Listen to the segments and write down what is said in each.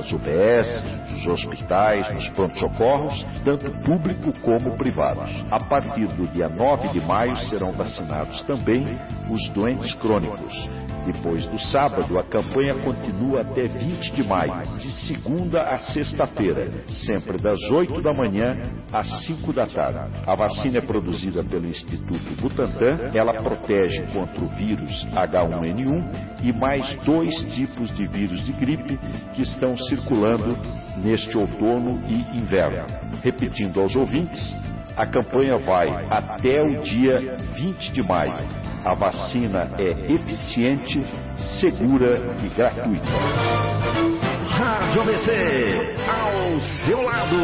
nas UBS, nos hospitais, nos pronto-socorros, tanto público como privados. A partir do dia 9 de maio serão vacinados também os doentes crônicos. Depois do sábado, a campanha continua até 20 de maio, de segunda a sexta-feira, sempre das 8 da manhã às 5 da tarde. A vacina é produzida pelo Instituto Butantan. Ela protege contra o vírus H1N1 e mais 2 tipos de vírus de gripe que estão circulando neste outono e inverno. Repetindo aos ouvintes, a campanha vai até o dia 20 de maio. A vacina é eficiente, segura e gratuita. Rádio ABC, ao seu lado.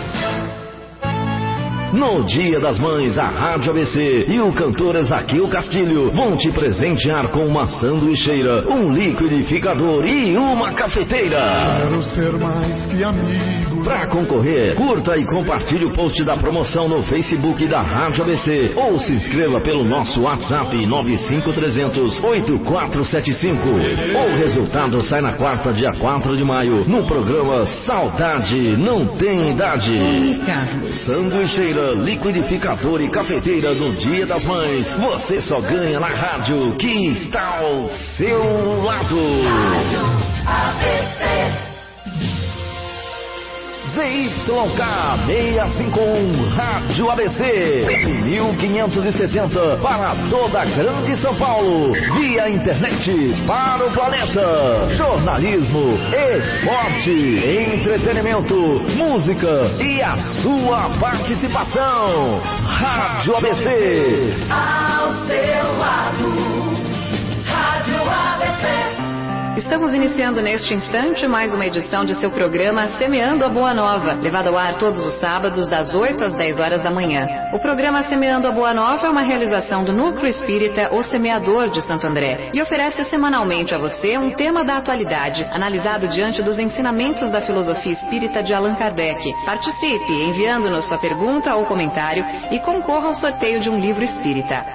No Dia das Mães, a Rádio ABC e o cantor Ezaquiel Castilho vão te presentear com uma sanduicheira, um liquidificador e uma cafeteira. Quero ser mais que amigo. Para concorrer, curta e compartilhe o post da promoção no Facebook da Rádio ABC ou se inscreva pelo nosso WhatsApp 95300-8475. O resultado sai na quarta, dia 4 de maio, no programa Saudade Não Tem Idade. Sanduicheira, liquidificador e cafeteira no Dia das Mães. Você só ganha na rádio que está ao seu lado. Rádio ABC. ZYK 651 Rádio ABC 1570 para toda a Grande São Paulo, via internet para o planeta. Jornalismo, esporte, entretenimento, música e a sua participação. Rádio ABC, ao seu lado. Rádio ABC. Estamos iniciando neste instante mais uma edição de seu programa Semeando a Boa Nova, levado ao ar todos os sábados das 8 às 10 horas da manhã. O programa Semeando a Boa Nova é uma realização do Núcleo Espírita O Semeador de Santo André e oferece semanalmente a você um tema da atualidade, analisado diante dos ensinamentos da filosofia espírita de Allan Kardec. Participe enviando-nos sua pergunta ou comentário e concorra ao sorteio de um livro espírita.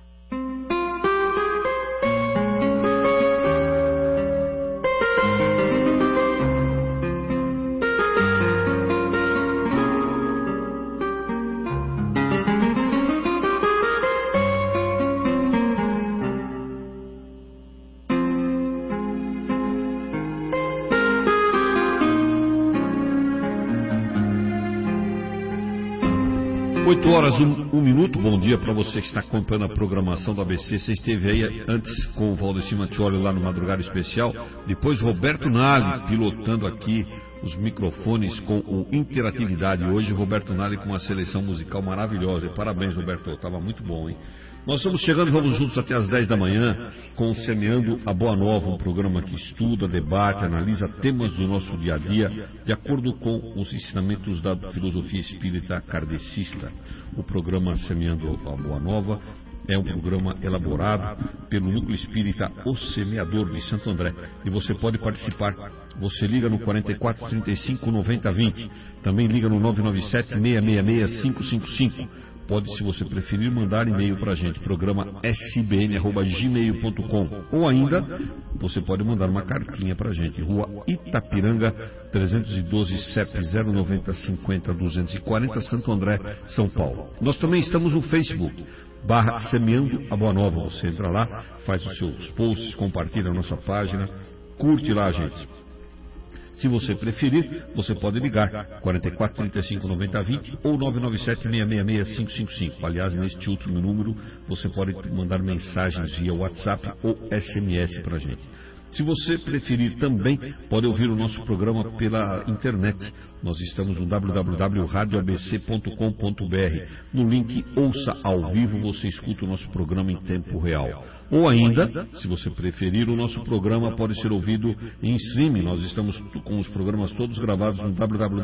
8 horas, um minuto. Bom dia para você que está acompanhando a programação do ABC. Você esteve aí antes com o Valdecir Mattioli lá no Madrugada Especial. Depois Roberto Nali pilotando aqui os microfones com o Interatividade. Hoje Roberto Nali com uma seleção musical maravilhosa. Parabéns, Roberto. Estava muito bom, hein? Nós estamos chegando, vamos juntos até às 10 da manhã com o Semeando a Boa Nova, um programa que estuda, debate, analisa temas do nosso dia a dia de acordo com os ensinamentos da filosofia espírita kardecista. O programa Semeando a Boa Nova é um programa elaborado pelo Núcleo Espírita O Semeador de Santo André. E você pode participar. Você liga no 44 35 90 20. Também liga no 997 666 555. Pode, se você preferir, mandar e-mail para a gente, programa sbn@gmail.com. Ou ainda, você pode mandar uma cartinha para a gente, Rua Itapiranga, 312, CEP 090 50 240, Santo André, São Paulo. Nós também estamos no Facebook, /Semeando a Boa Nova. Você entra lá, faz os seus posts, compartilha a nossa página, curte lá, gente. Se você preferir, você pode ligar 44 35 90 20 ou 997 666 555. Aliás, neste último número, você pode mandar mensagens via WhatsApp ou SMS para a gente. Se você preferir também, pode ouvir o nosso programa pela internet. Nós estamos no www.radioabc.com.br. No link Ouça ao Vivo, você escuta o nosso programa em tempo real. Ou ainda, se você preferir, o nosso programa pode ser ouvido em streaming. Nós estamos com os programas todos gravados no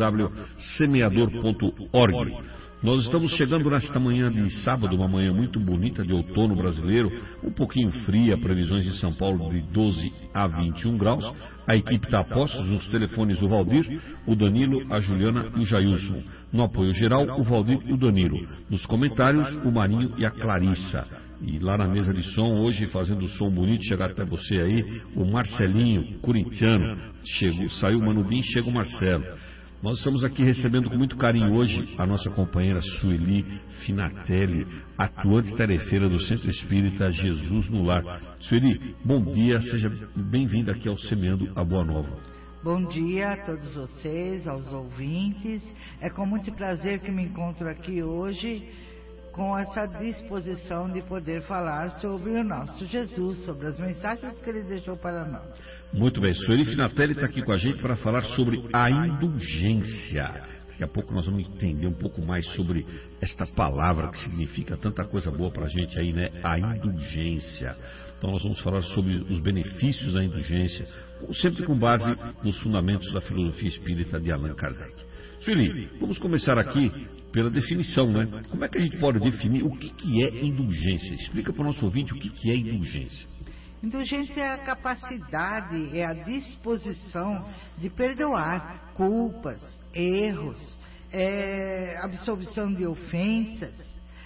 www.semeador.org. Nós estamos chegando nesta manhã de sábado, uma manhã muito bonita de outono brasileiro, um pouquinho fria, previsões de São Paulo de 12 a 21 graus. A equipe está a postos, nos telefones o Valdir, o Danilo, a Juliana e o Jailson. No apoio geral, o Valdir e o Danilo. Nos comentários, o Marinho e a Clarissa. E lá na mesa de som, hoje fazendo som bonito, chegar até você aí, o Marcelinho, corintiano, saiu o Manubim, chega o Marcelo. Nós estamos aqui recebendo com muito carinho hoje a nossa companheira Sueli Finatelli, atuante tarefeira do Centro Espírita Jesus no Lar. Sueli, bom dia, seja bem-vinda aqui ao Semeando a Boa Nova. Bom dia a todos vocês, aos ouvintes. É com muito prazer que me encontro aqui hoje com essa disposição de poder falar sobre o nosso Jesus, sobre as mensagens que Ele deixou para nós. Muito bem, Sueli Finatelli está aqui com a gente para falar sobre a indulgência. Daqui a pouco nós vamos entender um pouco mais sobre esta palavra que significa tanta coisa boa para a gente aí, né? A indulgência. Então nós vamos falar sobre os benefícios da indulgência, sempre com base nos fundamentos da filosofia espírita de Allan Kardec. Sueli, vamos começar aqui pela definição, né? Como é que a gente pode definir o que é indulgência? Explica para o nosso ouvinte o que é indulgência. Indulgência é a capacidade, é a disposição de perdoar culpas, erros, absolvição de ofensas.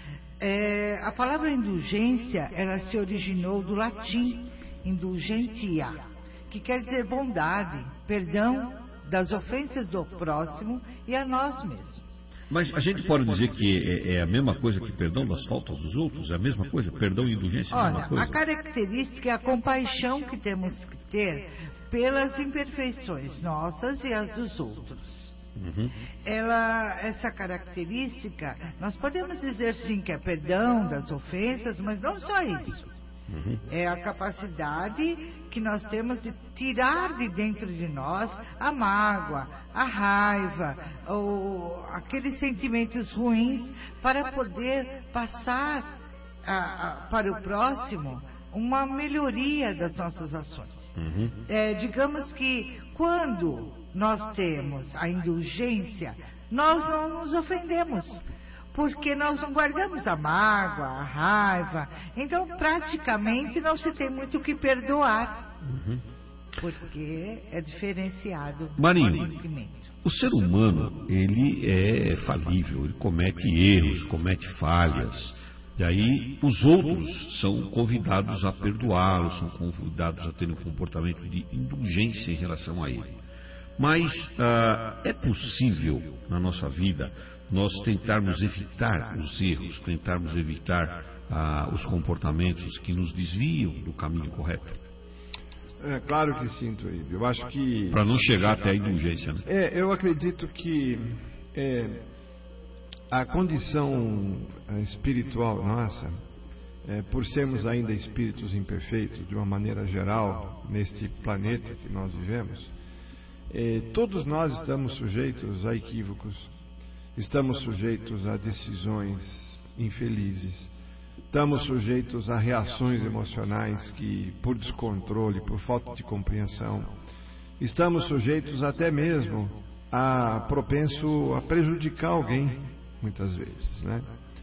A palavra indulgência, ela se originou do latim, indulgentia, que quer dizer bondade, perdão das ofensas do próximo e a nós mesmos. Mas a gente pode dizer que é a mesma coisa que perdão das faltas dos outros? É a mesma coisa? Perdão e indulgência é a mesma coisa? A característica é a compaixão que temos que ter pelas imperfeições nossas e as dos outros. Uhum. Essa característica, nós podemos dizer sim que é perdão das ofensas, mas não só isso. Uhum. É a capacidade que nós temos de tirar de dentro de nós a mágoa, a raiva, ou aqueles sentimentos ruins, para poder passar para o próximo uma melhoria das nossas ações. Uhum. Digamos que quando nós temos a indulgência, nós não nos ofendemos, porque nós não guardamos a mágoa, a raiva. Então, praticamente, não se tem muito o que perdoar, Uhum. porque é diferenciado Marinho, o sentimento. o ser humano, ele é falível, ele comete erros, comete falhas. E aí os outros são convidados a perdoá-lo, são convidados a ter um comportamento de indulgência em relação a ele. Mas é possível na nossa vida nós tentarmos evitar os erros, tentarmos evitar os comportamentos que nos desviam do caminho correto? É claro que sim, Tuíbe. Eu acho que... Para não chegar até a indulgência, né? Eu acredito que a condição espiritual nossa, por sermos ainda espíritos imperfeitos, de uma maneira geral, neste planeta que nós vivemos, todos nós estamos sujeitos a equívocos, estamos sujeitos a decisões infelizes, estamos sujeitos a reações emocionais que, por descontrole, por falta de compreensão, estamos sujeitos até mesmo propenso a prejudicar alguém, muitas vezes, né?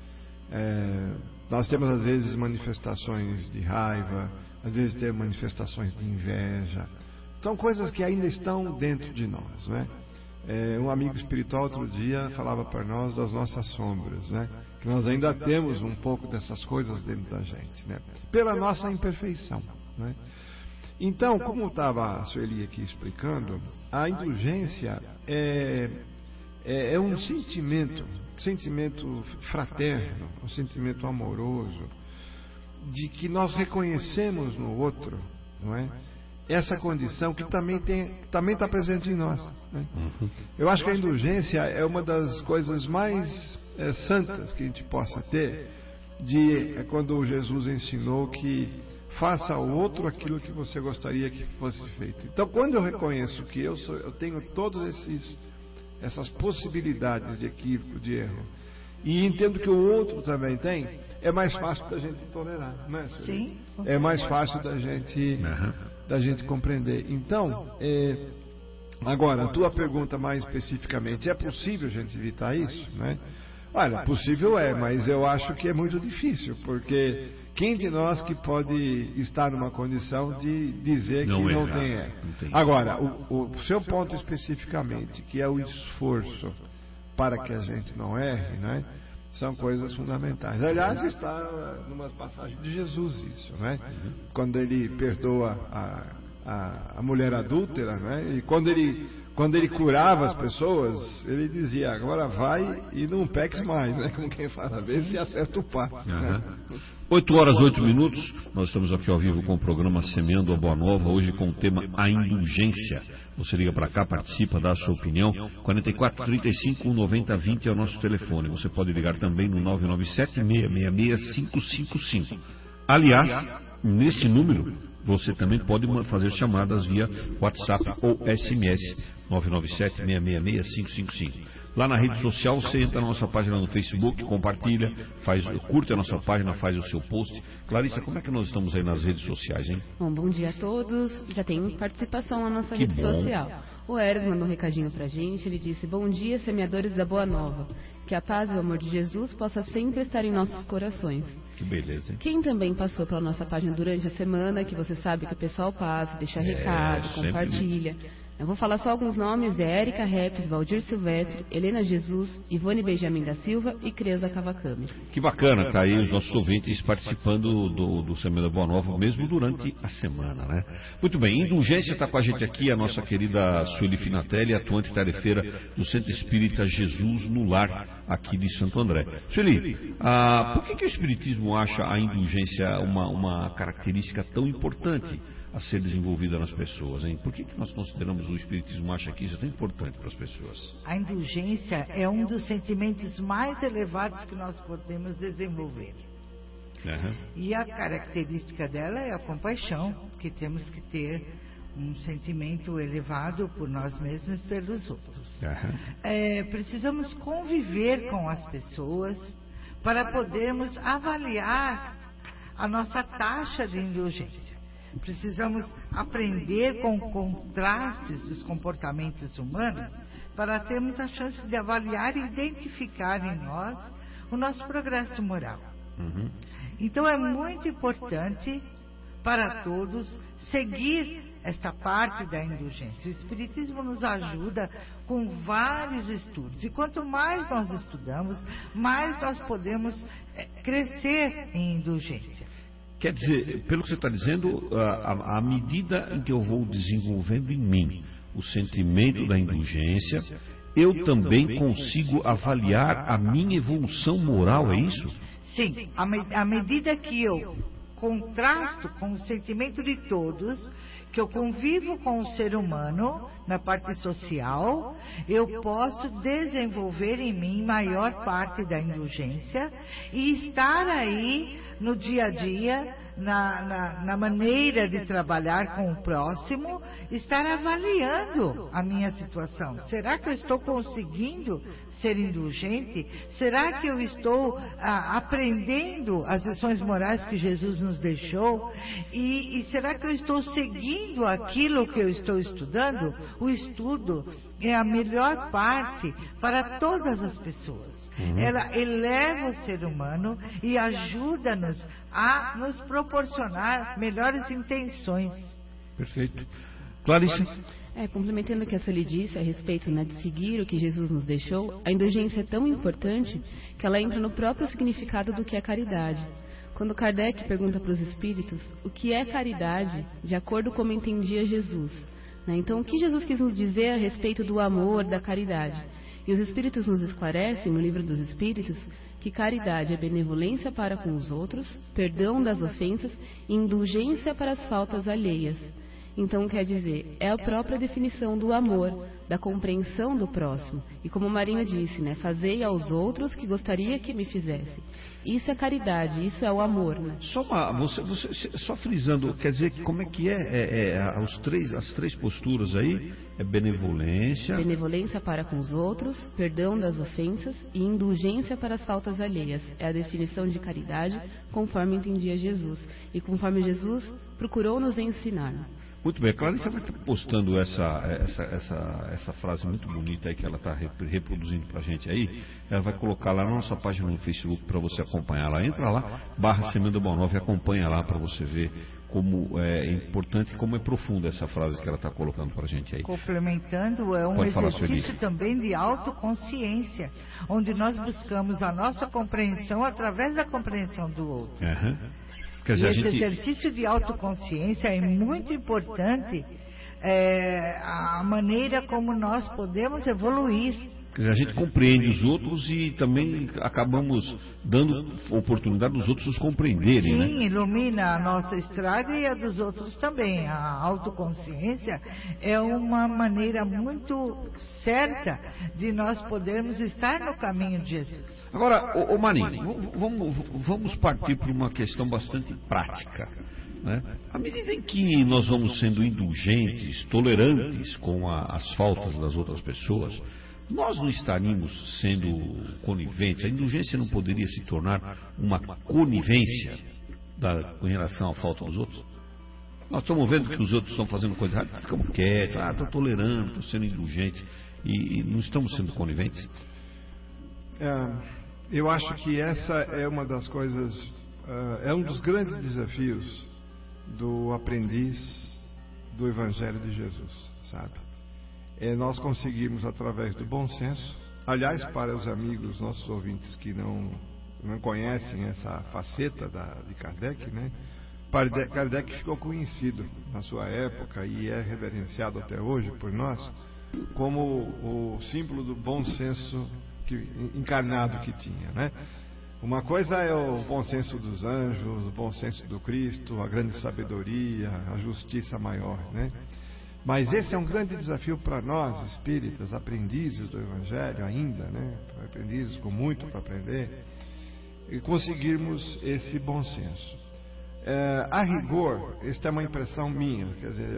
Nós temos às vezes manifestações de raiva, às vezes temos manifestações de inveja. São coisas que ainda estão dentro de nós, né? Um amigo espiritual outro dia falava para nós das nossas sombras, né? Que nós ainda temos um pouco dessas coisas dentro da gente, né? Pela nossa imperfeição, né? Então, como estava a Sueli aqui explicando, a indulgência é um sentimento fraterno, um sentimento amoroso, de que nós reconhecemos no outro, não é? Essa condição que também está presente em nós, né? Eu acho que a indulgência é uma das coisas mais santas que a gente possa ter, quando Jesus ensinou que faça ao outro aquilo que você gostaria que fosse feito. Então, quando eu reconheço que eu tenho todas essas possibilidades de equívoco, de erro, e entendo que o outro também tem, é mais fácil da gente tolerar, não é? Sim. É mais fácil da gente compreender. Então, agora, a tua pergunta mais especificamente, é possível a gente evitar isso, né? Olha, possível mas eu acho que é muito difícil, porque quem de nós que pode estar numa condição de dizer que não tem erro? Agora, o seu ponto especificamente, que é o esforço para que a gente não erre, né? São coisas fundamentais. Aliás, está numa passagem de Jesus isso, né? Quando ele perdoa a mulher adúltera, né? E quando ele curava as pessoas, ele dizia, agora vai e não peques mais, né? Como quem fala, vê se acerta o passo. Né? 8h08. Nós estamos aqui ao vivo com o programa Semeando a Boa Nova, hoje com o tema A Indulgência. Você liga para cá, participa, dá a sua opinião. 44 35 90 20 é o nosso telefone. Você pode ligar também no 997 666 555. Aliás, nesse número você também pode fazer chamadas via WhatsApp ou SMS 997 666 555. Lá na rede social, você entra na nossa página no Facebook, compartilha, curte a nossa página, faz o seu post. Clarissa, como é que nós estamos aí nas redes sociais, hein? Bom dia a todos. Já tem participação na nossa rede social. O Eros mandou um recadinho pra gente. Ele disse, bom dia, semeadores da Boa Nova. Que a paz e o amor de Jesus possa sempre estar em nossos corações. Que beleza, hein? Quem também passou pela nossa página durante a semana, que você sabe que o pessoal passa, deixa recado, compartilha. Eu vou falar só alguns nomes, Érica Repes, Valdir Silvestre, Helena Jesus, Ivone Benjamin da Silva e Creuza Cavacame. Que bacana, tá aí os nossos ouvintes participando do Semana Boa Nova, mesmo durante a semana, né? Muito bem, Indulgência está com a gente aqui, a nossa querida Sueli Finatelli, atuante tarefeira do Centro Espírita Jesus no Lar, aqui de Santo André. Sueli, por que o Espiritismo acha a indulgência uma característica tão importante a ser desenvolvida nas pessoas, hein? Por que nós consideramos o Espiritismo acha que isso é tão importante para as pessoas? A indulgência é um dos sentimentos mais elevados que nós podemos desenvolver. E a característica dela é a compaixão, que temos que ter um sentimento elevado por nós mesmos e pelos outros. Precisamos conviver com as pessoas para podermos avaliar a nossa taxa de indulgência. Precisamos aprender com contrastes dos comportamentos humanos para termos a chance de avaliar e identificar em nós o nosso progresso moral. Então é muito importante para todos seguir esta parte da indulgência. O Espiritismo nos ajuda com vários estudos. E quanto mais nós estudamos, mais nós podemos crescer em indulgência. Quer dizer, pelo que você está dizendo, à medida em que eu vou desenvolvendo em mim o sentimento da indulgência, eu também consigo avaliar a minha evolução moral, é isso? Sim, à medida que eu contrasto com o sentimento de todos, que eu convivo com o ser humano na parte social, eu posso desenvolver em mim maior parte da indulgência e estar aí no dia a dia, na maneira de trabalhar com o próximo, estar avaliando a minha situação. Será que eu estou conseguindo ser indulgente? Será que eu estou aprendendo as lições morais que Jesus nos deixou? E será que eu estou seguindo aquilo que eu estou estudando? O estudo é a melhor parte para todas as pessoas. Ela eleva o ser humano e ajuda-nos a nos proporcionar melhores intenções. Perfeito. Clarice? Complementando o que a Sueli disse a respeito de seguir o que Jesus nos deixou, a indulgência é tão importante que ela entra no próprio significado do que é caridade. Quando Kardec pergunta para os espíritos o que é caridade, de acordo com como entendia Jesus. Então, o que Jesus quis nos dizer a respeito do amor, da caridade? E os Espíritos nos esclarecem, no Livro dos Espíritos, que caridade é benevolência para com os outros, perdão das ofensas e indulgência para as faltas alheias. Então, quer dizer, é a própria definição do amor, da compreensão do próximo. E como o Marinho disse, fazei aos outros que gostaria que me fizesse. Isso é caridade, isso é o amor. Só frisando, quer dizer, como é que as três posturas aí? É benevolência. Benevolência para com os outros, perdão das ofensas e indulgência para as faltas alheias. É a definição de caridade conforme entendia Jesus. E conforme Jesus procurou nos ensinar. Muito bem, a Clarissa vai estar postando essa frase muito bonita aí que ela está reproduzindo para a gente aí. Ela vai colocar lá na nossa página no Facebook para você acompanhar lá. Entra lá, /Semeando a Boa Nova e acompanha lá para você ver como é importante, como é profunda essa frase que ela está colocando para a gente aí. Complementando, é um exercício também de autoconsciência, onde nós buscamos a nossa compreensão através da compreensão do outro. Quer dizer, esse exercício de autoconsciência é muito importante, a maneira como nós podemos evoluir. Quer dizer, a gente compreende os outros e também acabamos dando oportunidade dos outros nos compreenderem, né? Sim, ilumina a nossa estrada e a dos outros também. A autoconsciência é uma maneira muito certa de nós podermos estar no caminho de Jesus. Agora, Marinho, vamos partir para uma questão bastante prática, né? À medida em que nós vamos sendo indulgentes, tolerantes com as faltas das outras pessoas, nós não estaríamos sendo coniventes? A indulgência não poderia se tornar uma conivência com relação à falta dos outros? Nós estamos vendo que os outros estão fazendo coisa errada, ficamos quietos, estou tolerando, estou sendo indulgente, e não estamos sendo coniventes? Eu acho que essa é uma das coisas, é um dos grandes desafios do aprendiz do Evangelho de Jesus, sabe? Nós conseguimos, através do bom senso, aliás, para os amigos, nossos ouvintes que não conhecem essa faceta de Kardec, né? Kardec ficou conhecido na sua época e é reverenciado até hoje por nós como o símbolo do bom senso encarnado que tinha, né? Uma coisa é o bom senso dos anjos, o bom senso do Cristo, a grande sabedoria, a justiça maior, né? Mas esse é um grande desafio para nós, espíritas, aprendizes do Evangelho ainda, né? Aprendizes com muito para aprender, e conseguirmos esse bom senso. A rigor, esta é uma impressão minha, quer dizer,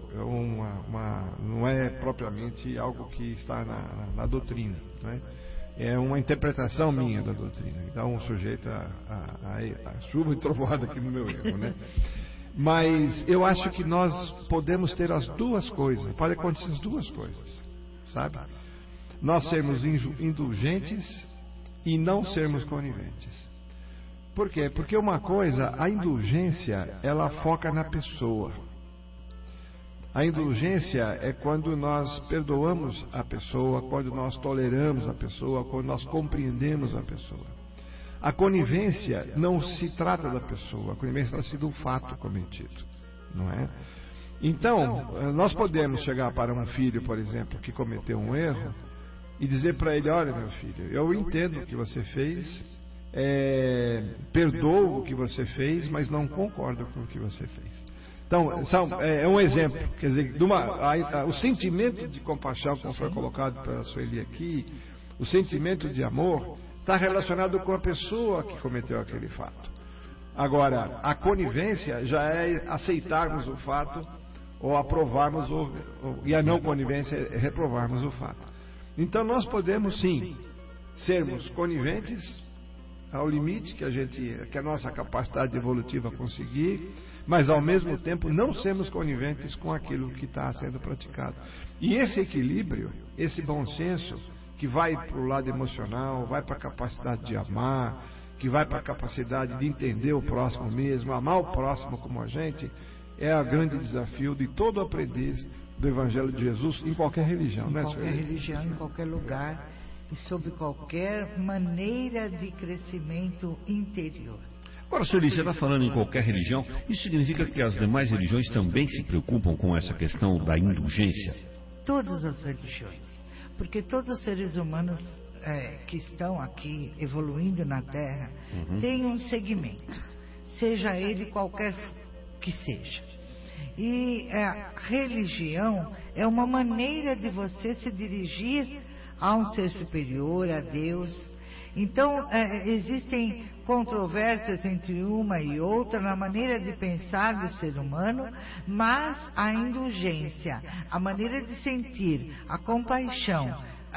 não é propriamente algo que está na doutrina, né? É uma interpretação minha da doutrina, então sujeito a chuva e trovoada aqui no meu erro, né? Mas eu acho que nós podemos ter as duas coisas, pode acontecer as duas coisas, sabe? Nós sermos indulgentes e não sermos coniventes. Por quê? Porque uma coisa, a indulgência, ela foca na pessoa. A indulgência é quando nós perdoamos a pessoa, quando nós toleramos a pessoa, quando nós compreendemos a pessoa. A conivência não se trata da pessoa, a conivência trata-se do fato cometido, não é? Então, nós podemos chegar para um filho, por exemplo, que cometeu um erro e dizer para ele: olha, meu filho, eu entendo o que você fez, perdoo o que você fez, mas não concordo com o que você fez. Então, é um exemplo, quer dizer, o sentimento de compaixão, como foi colocado pela Sueli aqui, o sentimento de amor, está relacionado com a pessoa que cometeu aquele fato. Agora, a conivência já é aceitarmos o fato ou aprovarmos, e a não conivência é reprovarmos o fato. Então nós podemos sim sermos coniventes ao limite que a nossa capacidade evolutiva conseguir, mas ao mesmo tempo não sermos coniventes com aquilo que está sendo praticado. E esse equilíbrio, esse bom senso, que vai para o lado emocional, vai para a capacidade de amar, que vai para a capacidade de entender o próximo mesmo, amar o próximo como a gente, é o grande desafio de todo aprendiz do Evangelho de Jesus em qualquer religião, né, senhor? Em qualquer religião, em qualquer lugar e sob qualquer maneira de crescimento interior. Agora, senhor, você está falando em qualquer religião, isso significa que as demais religiões também se preocupam com essa questão da indulgência? Todas as religiões. Porque todos os seres humanos que estão aqui evoluindo na Terra têm um segmento, seja ele qualquer que seja. E a religião é uma maneira de você se dirigir a um ser superior, a Deus. Então, existem controvérsias entre uma e outra na maneira de pensar do ser humano, mas a indulgência, a maneira de sentir, a compaixão,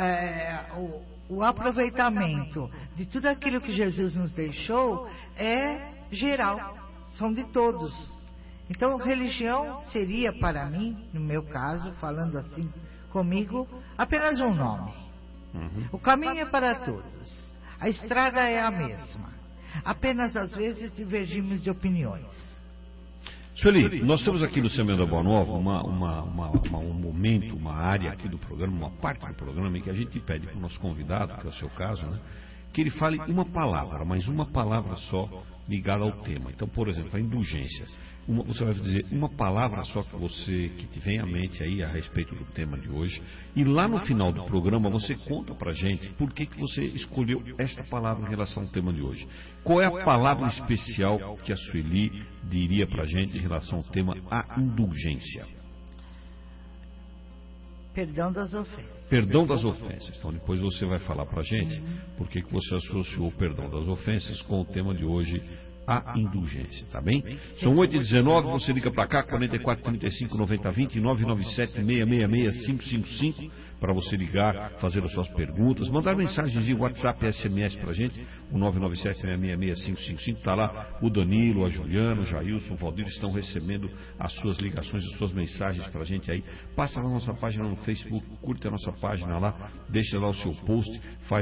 o aproveitamento de tudo aquilo que Jesus nos deixou é geral, são de todos. Então, religião seria para mim, no meu caso, falando assim comigo, apenas um nome. O caminho é para todos. A estrada é a mesma. Apenas às vezes divergimos de opiniões. Sueli, nós temos aqui no Semeando a Boa Nova um momento, uma área aqui do programa, uma parte do programa em que a gente pede para o nosso convidado, que é o seu caso, né, que ele fale uma palavra, mas uma palavra só ligada ao tema. Então, por exemplo, a indulgência. Você vai dizer uma palavra só que te vem à mente aí a respeito do tema de hoje. E lá no final do programa você conta pra gente por que você escolheu esta palavra em relação ao tema de hoje. Qual é a palavra especial que a Sueli diria pra gente em relação ao tema a indulgência? Perdão das ofensas. Perdão das ofensas. Então depois você vai falar pra gente por que você associou o perdão das ofensas com o tema de hoje, a indulgência, tá bem? São 8h19, você liga para cá, 44 35 90 20, 997 666 555, para você ligar, fazer as suas perguntas, mandar mensagens de WhatsApp e SMS pra gente, o 997 666 555, tá lá o Danilo, a Juliana, o Jailson, o Valdir estão recebendo as suas ligações, as suas mensagens pra gente aí. Passa na nossa página no Facebook, curte a nossa página lá, deixa lá o seu post,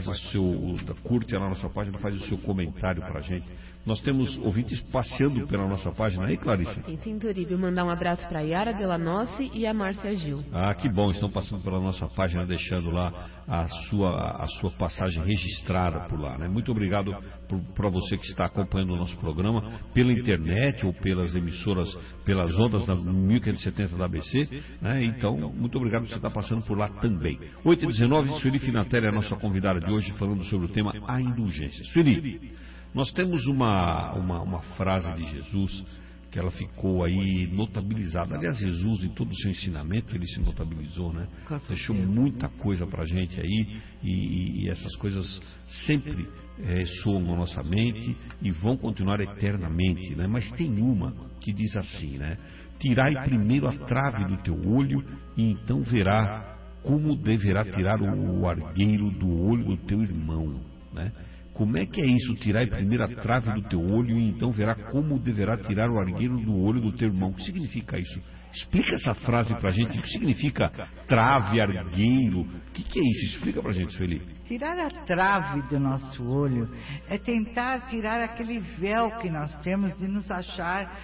curte lá a nossa página, faz o seu comentário pra gente. Nós temos ouvintes passeando pela nossa página aí, Clarice? Sim, Turíbio. Mandar um abraço para a Yara Delanossi e a Márcia Gil. Ah, que bom. Estão passando pela nossa página, deixando lá a sua passagem registrada por lá, né? Muito obrigado para você que está acompanhando o nosso programa pela internet ou pelas emissoras, pelas ondas da 1570 da ABC, né? Então, muito obrigado por você estar passando por lá também. 8h19, Sueli Finatelli é a nossa convidada de hoje, falando sobre o tema a indulgência. Sueli, nós temos uma frase de Jesus que ela ficou aí notabilizada. Aliás, Jesus, em todo o seu ensinamento, ele se notabilizou, né? Deixou muita coisa pra gente aí e essas coisas sempre soam na nossa mente e vão continuar eternamente, né? Mas tem uma que diz assim, né? Tirai primeiro a trave do teu olho e então verá como deverá tirar o argueiro do olho do teu irmão, né? Como é que é isso? Tirar primeiro a trave do teu olho e então verá como deverá tirar o argueiro do olho do teu irmão. O que significa isso? Explica essa frase pra gente. O que significa trave, argueiro? O que é isso? Explica pra gente, Sueli. Tirar a trave do nosso olho é tentar tirar aquele véu que nós temos de nos achar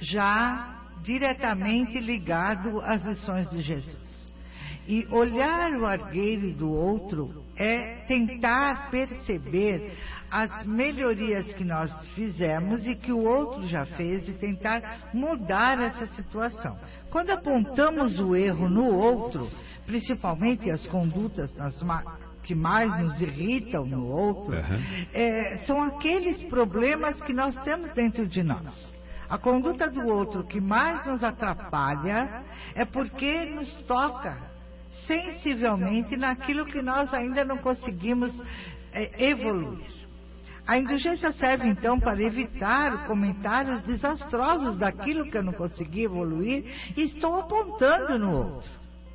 já diretamente ligado às lições de Jesus. E olhar o argueiro do outro é tentar perceber as melhorias que nós fizemos e que o outro já fez e tentar mudar essa situação. Quando apontamos o erro no outro, principalmente as condutas que mais nos irritam no outro, são aqueles problemas que nós temos dentro de nós. A conduta do outro que mais nos atrapalha é porque nos toca sensivelmente naquilo que nós ainda não conseguimos evoluir. A indulgência serve então para evitar comentários desastrosos daquilo que eu não consegui evoluir e estou apontando no outro.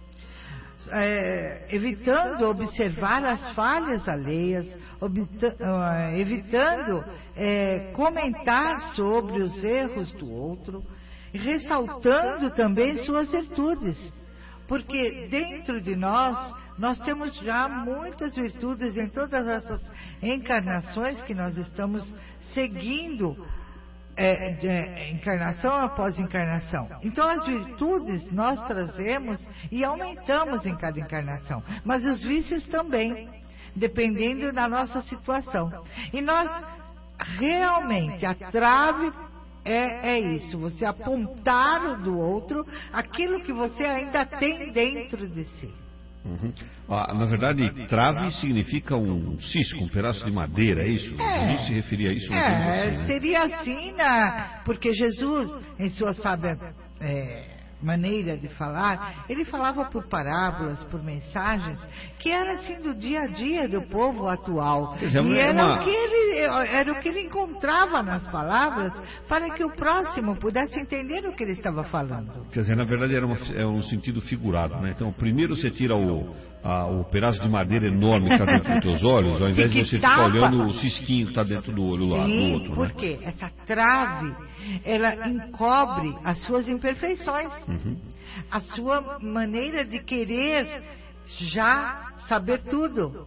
Evitando observar as falhas alheias, evitando comentar sobre os erros do outro, e ressaltando também suas virtudes. Porque dentro de nós temos já muitas virtudes em todas essas encarnações que nós estamos seguindo, encarnação após encarnação. Então as virtudes nós trazemos e aumentamos em cada encarnação, mas os vícios também, dependendo da nossa situação. E nós realmente, a trave é isso, você apontar do outro aquilo que você ainda tem dentro de si. Na verdade, trave significa um cisco, um pedaço de madeira, é isso? Jesus se referia a isso? Assim, né? Seria assim, porque Jesus, em sua sábia maneira de falar, ele falava por parábolas, por mensagens, que era assim do dia a dia do povo atual. E era o que ele encontrava nas palavras para que o próximo pudesse entender o que ele estava falando. Quer dizer, na verdade é um sentido figurado, né? Então, primeiro você tira o pedaço de madeira enorme que está dentro dos teus olhos, ao invés de você ficar olhando o cisquinho que está dentro do olho lá do outro. Por quê? Essa trave, ela encobre as suas imperfeições, a sua maneira de querer já saber tudo.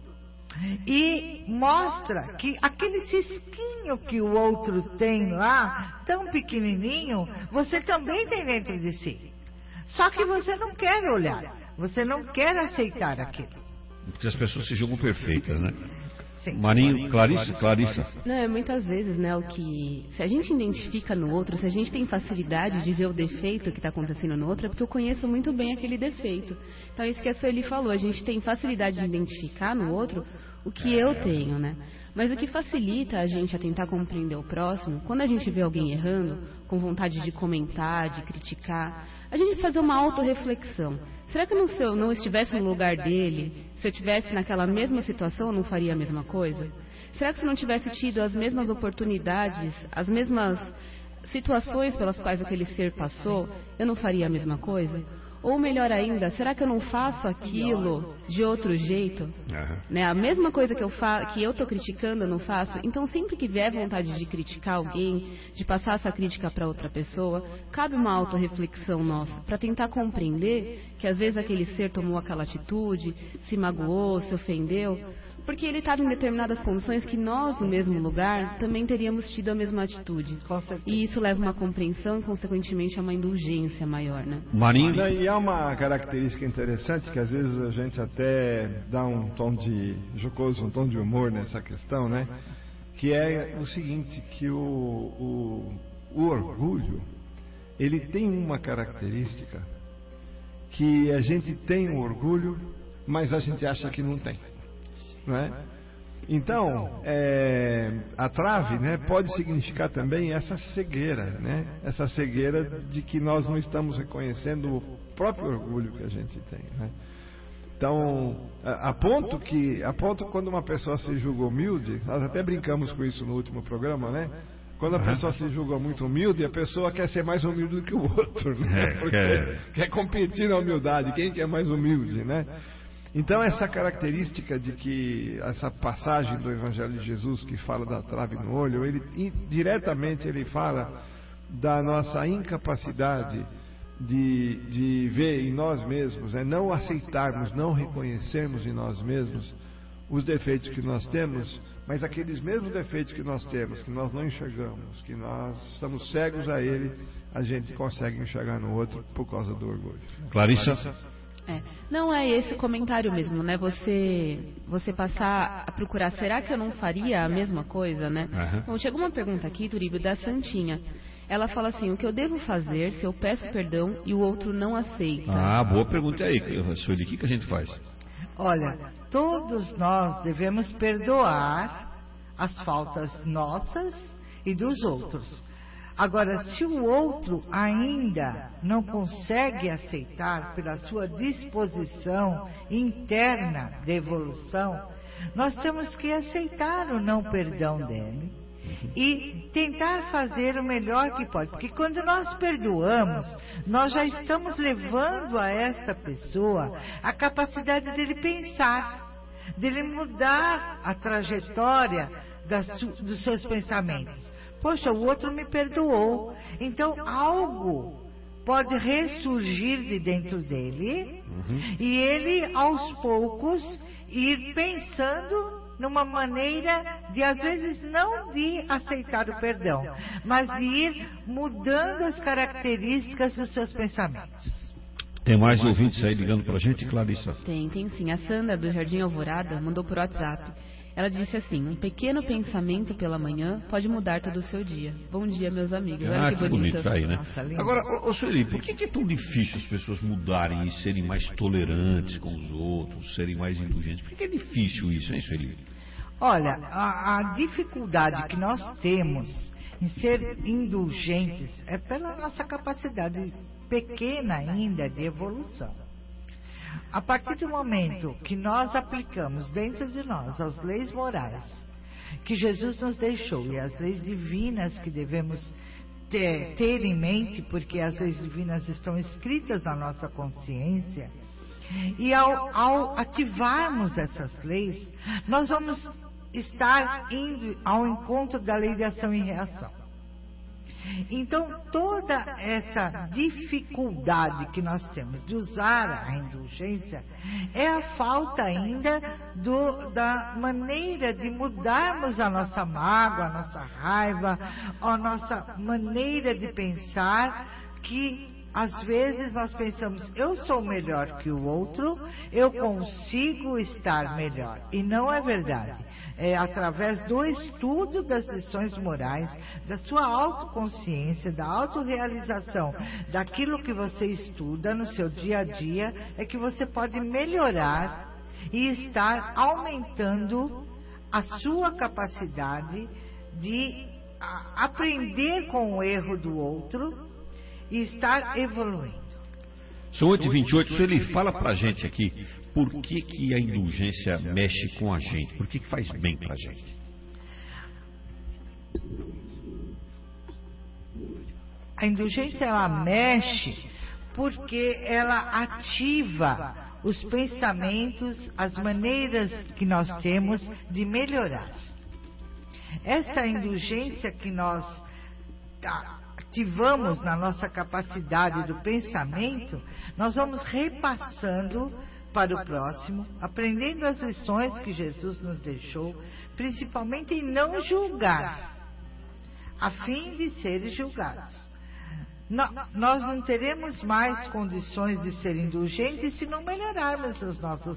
E mostra que aquele cisquinho que o outro tem lá, tão pequenininho, você também tem dentro de si. Só que você não quer olhar, você não quer aceitar aquilo. Porque as pessoas se julgam perfeitas, né? Sim. Marinho, Clarissa. Não, muitas vezes, né, se a gente identifica no outro, se a gente tem facilidade de ver o defeito que está acontecendo no outro, é porque eu conheço muito bem aquele defeito. Então, isso que a Sueli falou, a gente tem facilidade de identificar no outro o que eu tenho, né? Mas o que facilita a gente a tentar compreender o próximo, quando a gente vê alguém errando, com vontade de comentar, de criticar, a gente fazer uma autorreflexão. Será que se eu não estivesse no lugar dele, se eu estivesse naquela mesma situação, eu não faria a mesma coisa? Será que se eu não tivesse tido as mesmas oportunidades, as mesmas situações pelas quais aquele ser passou, eu não faria a mesma coisa? Ou melhor ainda, será que eu não faço aquilo de outro jeito? Né? A mesma coisa que eu estou criticando, eu não faço. Então, sempre que vier vontade de criticar alguém, de passar essa crítica para outra pessoa, cabe uma autorreflexão nossa, para tentar compreender que às vezes aquele ser tomou aquela atitude, se magoou, se ofendeu, porque ele estava em determinadas condições que nós, no mesmo lugar, também teríamos tido a mesma atitude. E isso leva a uma compreensão e, consequentemente, a uma indulgência maior, né? Marinho. E há uma característica interessante que, às vezes, a gente até dá um tom de jocoso, um tom de humor nessa questão, né? Que é o seguinte, que o orgulho, ele tem uma característica que a gente tem o orgulho, mas a gente acha que não tem. Não é? Então, a trave, né, pode significar também essa cegueira, né? Essa cegueira de que nós não estamos reconhecendo o próprio orgulho que a gente tem, né? Então, a ponto quando uma pessoa se julga humilde, nós até brincamos com isso no último programa, né? Quando a pessoa se julga muito humilde, a pessoa quer ser mais humilde do que o outro, né? Porque quer competir na humildade, quem quer mais humilde, né? Então, essa característica de que essa passagem do Evangelho de Jesus que fala da trave no olho, diretamente ele fala da nossa incapacidade de ver em nós mesmos, não aceitarmos, não reconhecermos em nós mesmos os defeitos que nós temos, mas aqueles mesmos defeitos que nós temos, que nós não enxergamos, que nós estamos cegos a ele, a gente consegue enxergar no outro por causa do orgulho. Clarissa. Não é esse comentário mesmo, né? Você passar a procurar, será que eu não faria a mesma coisa, né? Bom, chegou uma pergunta aqui, Turíbio, da Santinha. Ela fala assim, o que eu devo fazer se eu peço perdão e o outro não aceita? Boa pergunta aí, Sueli, o que a gente faz? Olha, todos nós devemos perdoar as faltas nossas e dos outros. Agora, se o outro ainda não consegue aceitar pela sua disposição interna de evolução, nós temos que aceitar o não perdão dele e tentar fazer o melhor que pode. Porque quando nós perdoamos, nós já estamos levando a esta pessoa a capacidade dele pensar, dele mudar a trajetória dos seus pensamentos. Poxa, o outro me perdoou. Então, algo pode ressurgir de dentro dele e ele, aos poucos, ir pensando numa maneira de, às vezes, não de aceitar o perdão, mas de ir mudando as características dos seus pensamentos. Tem mais ouvintes aí ligando pra gente, Clarissa? Tem sim. A Sandra, do Jardim Alvorada, mandou por WhatsApp. Ela disse assim, um pequeno pensamento pela manhã pode mudar todo o seu dia. Bom dia, meus amigos. Olha que bonito aí, né? Nossa, agora, Sueli, por que é tão difícil as pessoas mudarem e serem mais tolerantes com os outros, serem mais indulgentes? Por que é difícil isso, hein, Sueli? Olha, a dificuldade que nós temos em ser indulgentes é pela nossa capacidade pequena ainda de evolução. A partir do momento que nós aplicamos dentro de nós as leis morais que Jesus nos deixou e as leis divinas que devemos ter em mente, porque as leis divinas estão escritas na nossa consciência, e ao ativarmos essas leis, nós vamos estar indo ao encontro da lei de ação e reação. Então, toda essa dificuldade que nós temos de usar a indulgência é a falta ainda da maneira de mudarmos a nossa mágoa, a nossa raiva, a nossa maneira de pensar, que às vezes nós pensamos, eu sou melhor que o outro, eu consigo estar melhor. E não é verdade. É através do estudo das lições morais, da sua autoconsciência, da autorrealização, daquilo que você estuda no seu dia a dia, é que você pode melhorar e estar aumentando a sua capacidade de aprender com o erro do outro e estar evoluindo. São 8h28, ele fala pra gente aqui por que a indulgência mexe com a gente, por que faz bem pra gente. A indulgência, ela mexe porque ela ativa os pensamentos, as maneiras que nós temos de melhorar. Esta indulgência que nós ativamos na nossa capacidade do pensamento, nós vamos repassando para o próximo, aprendendo as lições que Jesus nos deixou, principalmente em não julgar, a fim de serem julgados. Nós não teremos mais condições de ser indulgentes se não melhorarmos os nossos,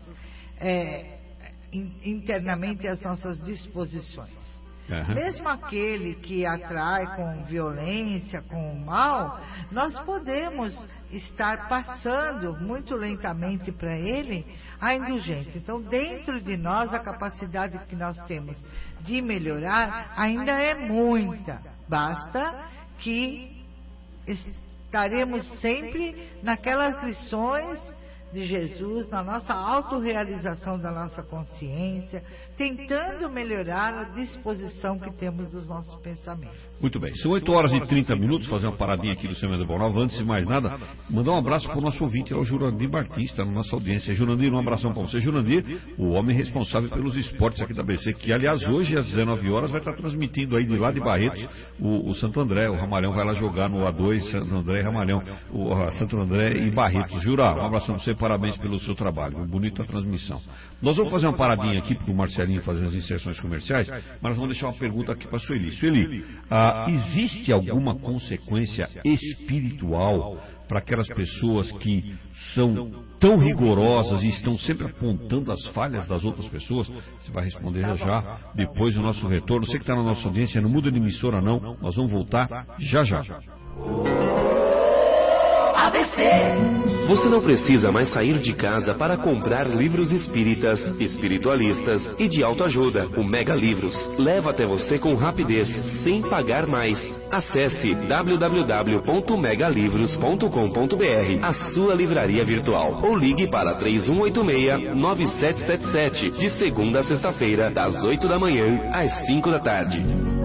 internamente as nossas disposições. Uhum. Mesmo aquele que atrai com violência, com o mal, nós podemos estar passando muito lentamente para ele a indulgência. Então, dentro de nós, a capacidade que nós temos de melhorar ainda é muita. Basta que estaremos sempre naquelas lições de Jesus, na nossa autorrealização da nossa consciência, tentando melhorar a disposição que temos dos nossos pensamentos. Muito bem, são 8h30, fazer uma paradinha aqui do Semana do Boa Nova. Antes de mais nada, mandar um abraço para o nosso ouvinte, o Jurandir Batista, na nossa audiência. Jurandir, um abração para você. Jurandir, o homem responsável pelos esportes aqui da ABC, que aliás hoje às 19 horas vai estar transmitindo aí de lá de Barretos o Santo André. O Ramalhão vai lá jogar no A2, Santo André e Ramalhão, Santo André e Barretos. Jura, um abração para você, parabéns pelo seu trabalho, bonita transmissão. Nós vamos fazer uma paradinha aqui para o Marcelinho fazer as inserções comerciais, mas nós vamos deixar uma pergunta aqui para a Sueli. Sueli, existe alguma consequência espiritual para aquelas pessoas que são tão rigorosas e estão sempre apontando as falhas das outras pessoas? Você vai responder já depois do nosso retorno. Você que está na nossa audiência, não muda de emissora não, nós vamos voltar já. ABC. Você não precisa mais sair de casa para comprar livros espíritas, espiritualistas e de autoajuda. O Mega Livros leva até você com rapidez, sem pagar mais. Acesse www.megalivros.com.br, a sua livraria virtual, ou ligue para 3186-9777, de segunda a sexta-feira, das 8 da manhã às 5 da tarde.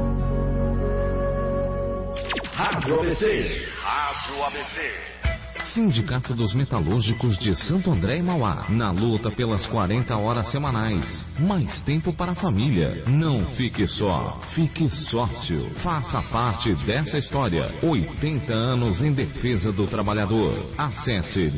Rádio ABC. Rádio ABC. Sindicato dos Metalúrgicos de Santo André e Mauá, na luta pelas 40 horas semanais. Mais tempo para a família. Não fique só, fique sócio. Faça parte dessa história. 80 anos em defesa do trabalhador. Acesse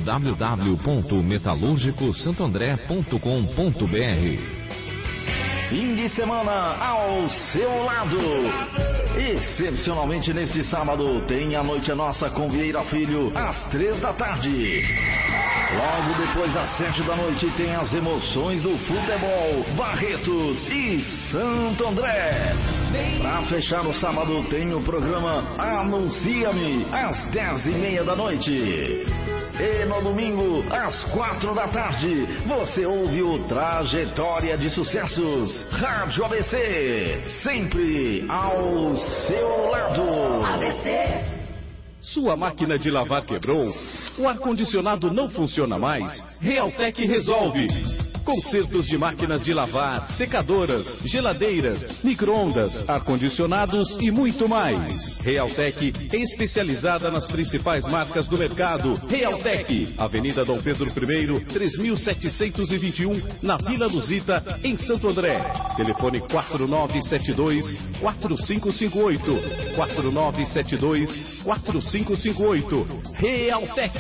www.metalurgicosantoandré.com.br. Fim de semana ao seu lado. Excepcionalmente neste sábado tem a Noite é Nossa com Vieira Filho às 3 da tarde. Logo depois às 7 da noite tem as emoções do futebol, Barretos e Santo André. Para fechar o sábado tem o programa Anuncia-me às 10h30 da noite. E no domingo, às 4 da tarde, você ouve o Trajetória de Sucessos, Rádio ABC, sempre ao seu lado. ABC. Sua máquina de lavar quebrou? O ar-condicionado não funciona mais? Realtec resolve. consertos de máquinas de lavar, secadoras, geladeiras, micro-ondas, ar-condicionados e muito mais. Realtec é especializada nas principais marcas do mercado. Realtec, Avenida Dom Pedro I, 3721, na Vila Luzita, em Santo André. Telefone 4972-4558. 4972-4558. Realtec.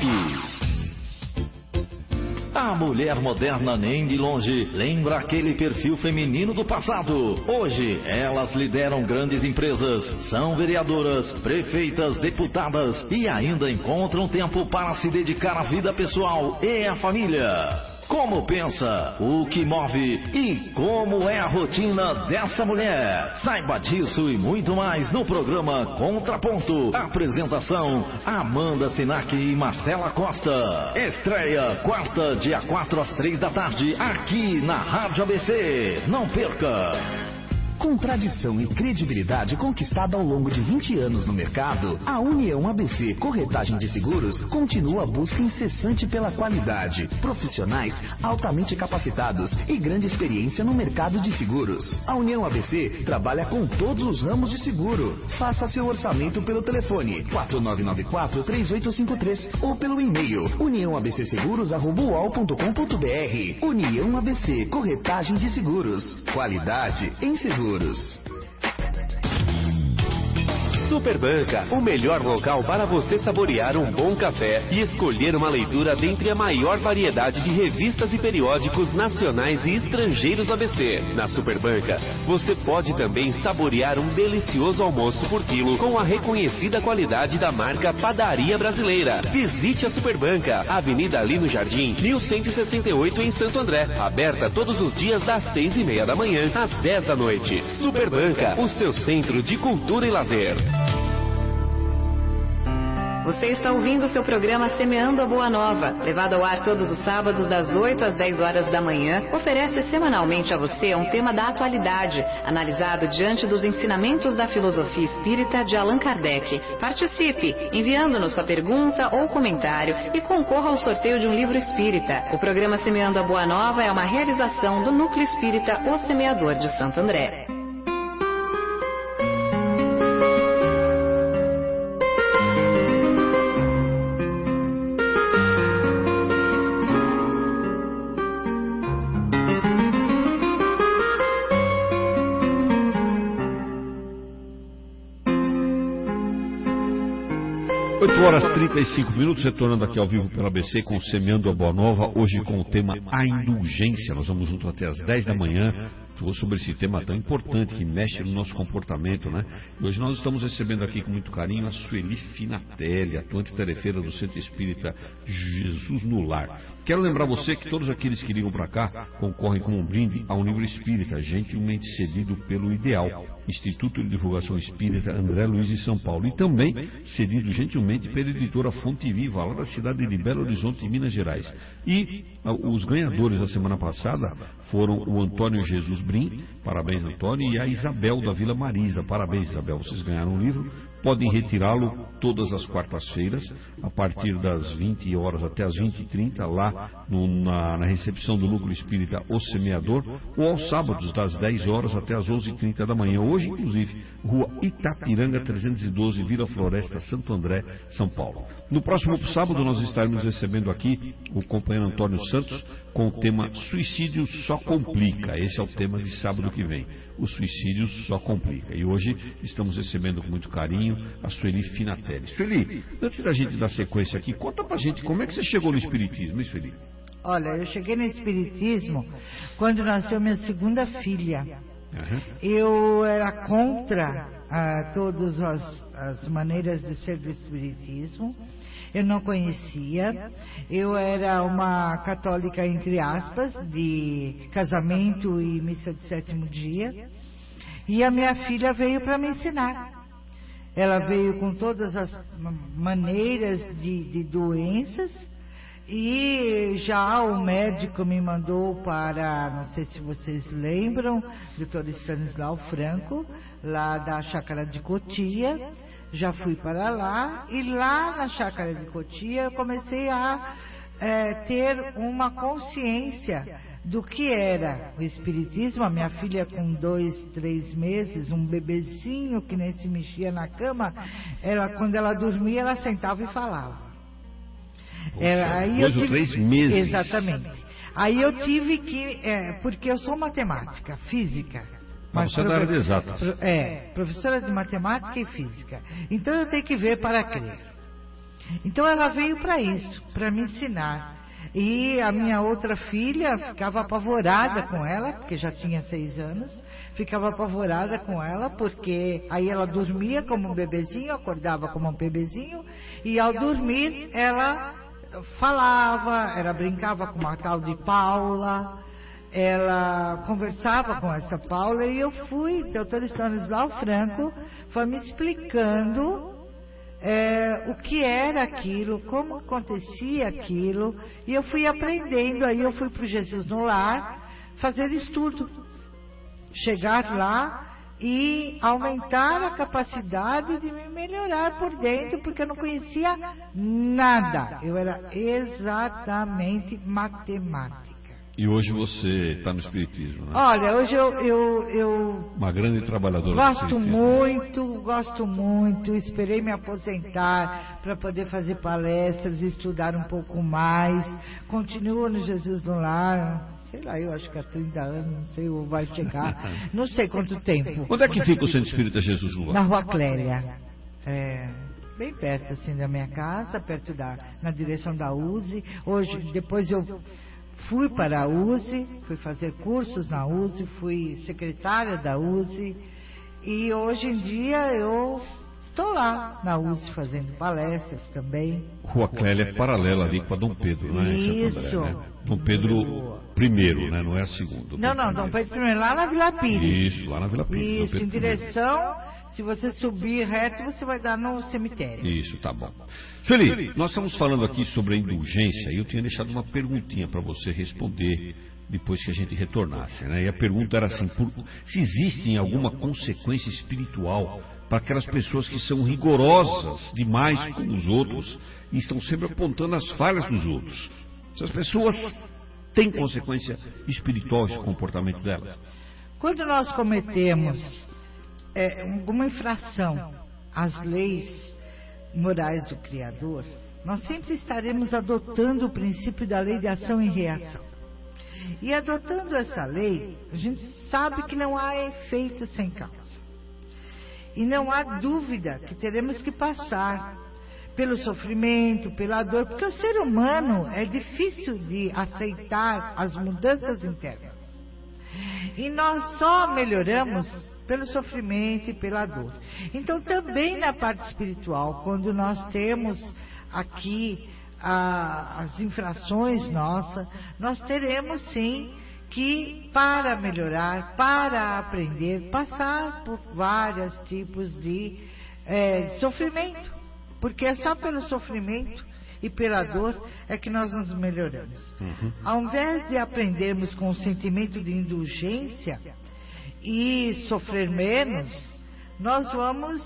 A mulher moderna nem de longe lembra aquele perfil feminino do passado. Hoje, elas lideram grandes empresas, são vereadoras, prefeitas, deputadas e ainda encontram tempo para se dedicar à vida pessoal e à família. Como pensa, o que move e como é a rotina dessa mulher? Saiba disso e muito mais no programa Contraponto. Apresentação: Amanda Sinac e Marcela Costa. Estreia quarta, dia 4 às 3 da tarde, aqui na Rádio ABC. Não perca! Com tradição e credibilidade conquistada ao longo de 20 anos no mercado, a União ABC Corretagem de Seguros continua a busca incessante pela qualidade, profissionais altamente capacitados e grande experiência no mercado de seguros. A União ABC trabalha com todos os ramos de seguro. Faça seu orçamento pelo telefone 4994-3853 ou pelo e-mail uniãoabcseguros@uol.com.br. União ABC Corretagem de Seguros. Qualidade em seguros. Superbanca, o melhor local para você saborear um bom café e escolher uma leitura dentre a maior variedade de revistas e periódicos nacionais e estrangeiros ABC. Na Superbanca, você pode também saborear um delicioso almoço por quilo com a reconhecida qualidade da marca Padaria Brasileira. Visite a Superbanca, Avenida Lino Jardim, 1168 em Santo André. Aberta todos os dias das 6:30 da manhã às 10 da noite. Superbanca, o seu centro de cultura e lazer. Você está ouvindo o seu programa Semeando a Boa Nova, levado ao ar todos os sábados das 8 às 10 horas da manhã, oferece semanalmente a você um tema da atualidade, analisado diante dos ensinamentos da filosofia espírita de Allan Kardec. Participe, enviando-nos sua pergunta ou comentário e concorra ao sorteio de um livro espírita. O programa Semeando a Boa Nova é uma realização do Núcleo Espírita O Semeador de Santo André. Horas 35 minutos, retornando aqui ao vivo pela ABC com Semeando a Boa Nova, hoje com o tema A Indulgência. Nós vamos junto até as 10 da manhã, sobre esse tema tão importante que mexe no nosso comportamento, né? E hoje nós estamos recebendo aqui com muito carinho a Sueli Finatelli, atuante tarefeira do Centro Espírita Jesus no Lar. Quero lembrar você que todos aqueles que ligam para cá concorrem com um brinde a um livro espírita, gentilmente cedido pelo Ideal, Instituto de Divulgação Espírita André Luiz de São Paulo, e também cedido gentilmente pela editora Fonte Viva, lá da cidade de Belo Horizonte, Minas Gerais. E os ganhadores da semana passada foram o Antônio Jesus Brim, parabéns Antônio, e a Isabel da Vila Marisa, parabéns Isabel, vocês ganharam um livro. Podem retirá-lo todas as quartas-feiras, a partir das 20 horas até as 20h30, lá na recepção do Núcleo Espírita O Semeador, ou aos sábados, das 10 horas até as 11h30 da manhã. Hoje, inclusive, Rua Itapiranga 312, Vila Floresta, Santo André, São Paulo. No próximo sábado, nós estaremos recebendo aqui o companheiro Antônio Santos com o tema Suicídio Só Complica. Esse é o tema de sábado que vem. O suicídio só complica. E hoje estamos recebendo com muito carinho a Sueli Finatelli. Sueli, antes da gente dar sequência aqui, conta pra gente como é que você chegou no Espiritismo, hein, Sueli? Olha, eu cheguei no Espiritismo quando nasceu minha segunda filha. Uhum. Eu era contra todas as maneiras de ser do Espiritismo. Eu não conhecia. Eu era uma católica, entre aspas, de casamento e missa de sétimo dia. E a minha filha veio para me ensinar. Ela veio com todas as maneiras de doenças. E já o médico me mandou para, não sei se vocês lembram, Dr. Stanislau Franco, lá da Chácara de Cotia. Já fui para lá, e lá na Chácara de Cotia eu comecei a ter uma consciência do que era o espiritismo. A minha filha com 2, 3 meses, um bebezinho que nem se mexia na cama, quando ela dormia, ela sentava e falava. Aí 2 ou 3 meses. Exatamente. Aí eu tive que, porque eu sou matemática, física. Mas você é da área de exatas. Professora de matemática e física. Então eu tenho que ver para crer. Então ela veio para isso, para me ensinar. E a minha outra filha ficava apavorada com ela, porque já tinha 6 anos, ficava apavorada com ela, porque aí ela dormia como um bebezinho, acordava como um bebezinho, e ao dormir ela falava, ela brincava com uma tal de Paula, ela conversava com essa Paula, e eu fui, doutor Stanislau Franco foi me explicando o que era aquilo, como acontecia aquilo, e eu fui aprendendo. Aí eu fui para o Jesus no Lar fazer estudo, chegar lá e aumentar a capacidade de me melhorar por dentro, porque eu não conhecia nada, eu era exatamente matemática. E hoje você está no espiritismo, né? Olha, hoje eu uma grande trabalhadora. Gosto muito. Esperei me aposentar para poder fazer palestras, estudar um pouco mais. Continuo no Jesus no Lar, sei lá, eu acho que há 30 anos, não sei, ou vai chegar, não sei quanto tempo. Onde é que fica o Centro Espírita Jesus no Lar? Na Rua Clélia. Bem perto assim da minha casa, na direção da USE. Hoje, depois eu fui para a USE, fui fazer cursos na USE, fui secretária da USE, e hoje em dia eu estou lá na USE fazendo palestras também. Rua Clélia é paralela ali com a Dom Pedro, né? Isso. André, né? Dom Pedro I, né? Não é a segunda. Não, Dom Pedro I, lá na Vila Pires. Isso, lá na Vila Pires. Isso, em direção, se você subir reto, você vai dar no cemitério. Isso, tá bom. Sueli, nós estamos falando aqui sobre a indulgência e eu tinha deixado uma perguntinha para você responder depois que a gente retornasse, né? E a pergunta era assim, se existe alguma consequência espiritual para aquelas pessoas que são rigorosas demais com os outros e estão sempre apontando as falhas dos outros. Essas pessoas têm consequência espiritual esse comportamento delas? Quando nós cometemos alguma infração às leis morais do Criador, nós sempre estaremos adotando o princípio da lei de ação e reação. E adotando essa lei, a gente sabe que não há efeito sem causa. E não há dúvida que teremos que passar pelo sofrimento, pela dor, porque o ser humano é difícil de aceitar as mudanças internas. E nós só melhoramos pelo sofrimento e pela dor. Então, também na parte espiritual, quando nós temos aqui as infrações nossas, nós teremos sim que, para melhorar, para aprender, passar por vários tipos de sofrimento, porque é só pelo sofrimento e pela dor é que nós nos melhoramos. Ao invés de aprendermos com o sentimento de indulgência e sofrer menos, nós vamos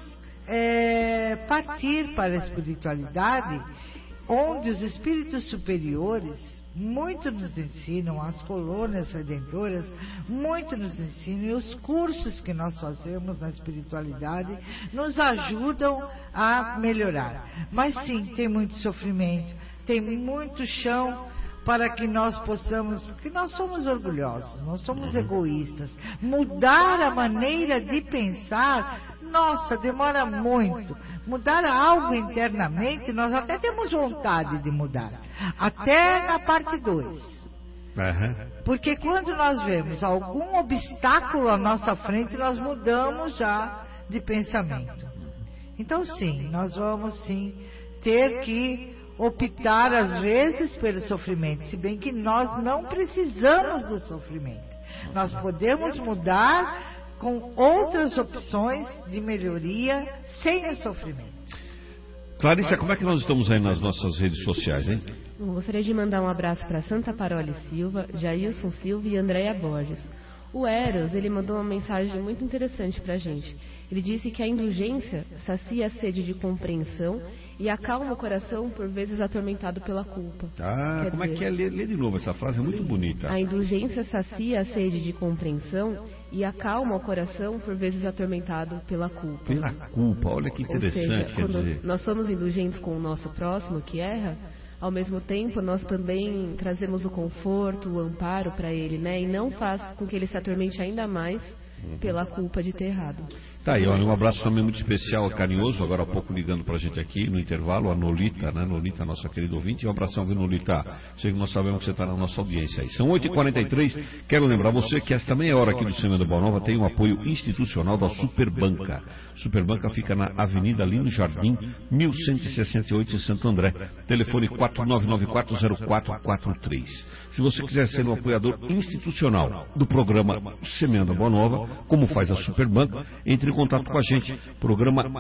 partir para a espiritualidade, onde os espíritos superiores muito nos ensinam, as colônias redentoras muito nos ensinam, e os cursos que nós fazemos na espiritualidade nos ajudam a melhorar. Mas sim, tem muito sofrimento, tem muito chão para que nós possamos, porque nós somos orgulhosos, nós somos egoístas. Mudar a maneira de pensar, nossa, demora muito. Mudar algo internamente, nós até temos vontade de mudar. Até na parte 2. Porque quando nós vemos algum obstáculo à nossa frente, nós mudamos já de pensamento. Então sim, nós vamos sim ter que optar às vezes pelo sofrimento, se bem que nós não precisamos do sofrimento. Nós podemos mudar com outras opções de melhoria sem o sofrimento. Clarissa, como é que nós estamos aí nas nossas redes sociais, hein? Bom, gostaria de mandar um abraço para Santa Parole Silva, Jailson Silva e Andréia Borges. O Eros, ele mandou uma mensagem muito interessante pra gente. Ele disse que a indulgência sacia a sede de compreensão e acalma o coração por vezes atormentado pela culpa. Como é que é? Lê de novo essa frase, é muito bonita. A indulgência sacia a sede de compreensão e acalma o coração por vezes atormentado pela culpa. Pela culpa, olha que interessante. Ou seja, quando nós somos indulgentes com o nosso próximo que erra, ao mesmo tempo nós também trazemos o conforto, o amparo para ele, né? E não faz com que ele se atormente ainda mais pela culpa de ter errado. Tá aí, olha, um abraço também muito especial, carinhoso, agora há pouco ligando pra gente aqui no intervalo, a Nolita, né? Nolita, nossa querida ouvinte. Um abração, viu, Nolita? Sei que nós sabemos que você está na nossa audiência aí. São 8h43. Quero lembrar você que esta meia hora aqui do Semana Boa Nova tem o apoio institucional da Superbanca. Superbanca fica na Avenida Lino Jardim, 1168 em Santo André. Telefone 49940443. Se você quiser ser um apoiador institucional do programa Semana Boa Nova, como faz a Superbanca, entre em contato com a gente, programa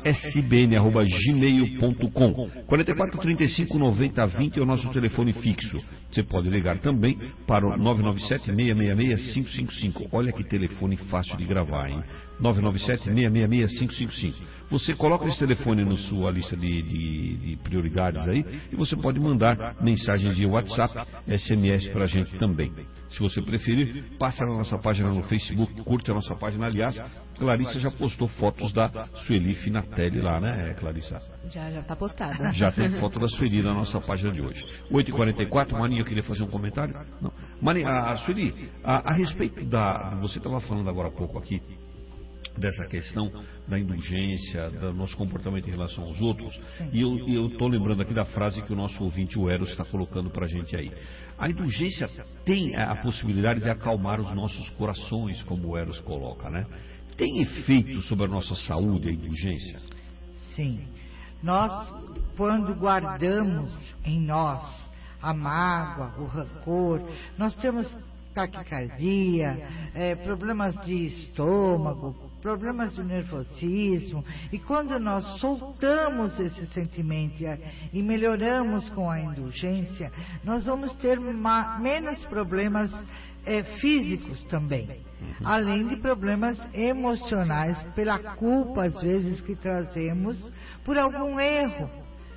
sbn@gmail.com. 44 35 90 20 é o nosso telefone fixo. Você pode ligar também para o 997 666 555. Olha que telefone fácil de gravar, hein? 997 666 555. Você coloca esse telefone na sua lista de prioridades aí e você pode mandar mensagens de WhatsApp, SMS para a gente também. Se você preferir, passe na nossa página no Facebook, curte a nossa página. Aliás, Clarissa já postou fotos da Sueli Finatelli lá, né, Clarissa? Já está postada. Já tem foto da Sueli na nossa página de hoje. 8h44, Maninha, eu queria fazer um comentário? Não. Maninha, Sueli, a respeito você estava falando agora há pouco aqui, dessa questão da indulgência, do nosso comportamento em relação aos outros. E eu estou lembrando aqui da frase que o nosso ouvinte, o Eros, está colocando para a gente aí. A indulgência tem a possibilidade de acalmar os nossos corações, como o Eros coloca, né? Tem efeito sobre a nossa saúde a indulgência? Sim. Nós, quando guardamos em nós a mágoa, o rancor, nós temos taquicardia, problemas de estômago, problemas de nervosismo, e quando nós soltamos esse sentimento e melhoramos com a indulgência, nós vamos ter menos problemas físicos também, além de problemas emocionais, pela culpa às vezes que trazemos por algum erro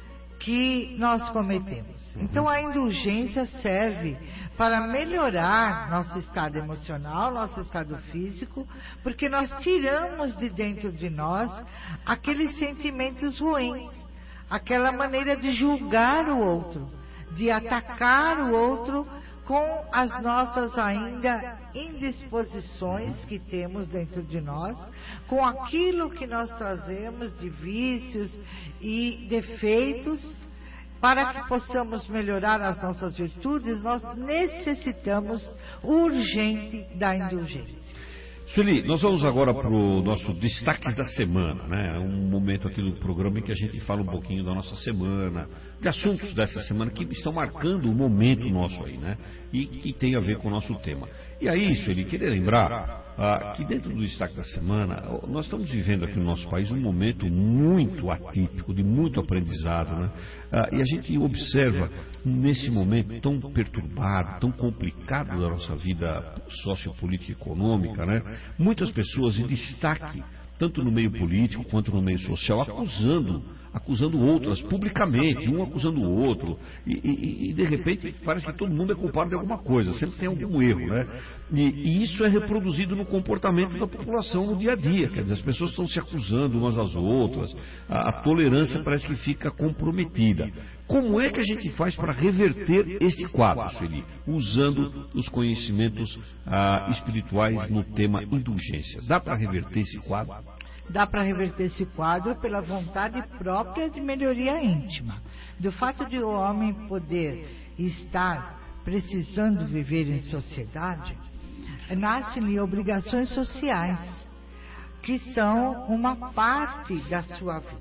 que nós cometemos. Então a indulgência serve para melhorar nosso estado emocional, nosso estado físico, porque nós tiramos de dentro de nós aqueles sentimentos ruins, aquela maneira de julgar o outro, de atacar o outro com as nossas ainda indisposições que temos dentro de nós, com aquilo que nós trazemos de vícios e defeitos. Para que possamos melhorar as nossas virtudes, nós necessitamos urgente da indulgência. Sueli, nós vamos agora para o nosso destaque da semana, né? Um momento aqui do programa em que a gente fala um pouquinho da nossa semana, de assuntos dessa semana que estão marcando o momento nosso aí, né? E que tem a ver com o nosso tema. E aí, Sueli, queria lembrar que dentro do destaque da semana, nós estamos vivendo aqui no nosso país um momento muito atípico, de muito aprendizado, né? E a gente observa nesse momento tão perturbado, tão complicado da nossa vida sociopolítica e econômica, né? Muitas pessoas em destaque, tanto no meio político quanto no meio social, acusando outras publicamente, um acusando o outro, e de repente parece que todo mundo é culpado de alguma coisa, sempre tem algum erro, né? E isso é reproduzido no comportamento da população no dia a dia, quer dizer, as pessoas estão se acusando umas às outras, a tolerância parece que fica comprometida. Como é que a gente faz para reverter este quadro, Sueli, usando os conhecimentos espirituais no tema indulgência? Dá para reverter esse quadro? Dá para reverter esse quadro pela vontade própria de melhoria íntima. Do fato de o homem poder estar precisando viver em sociedade, nascem-lhe obrigações sociais, que são uma parte da sua vida.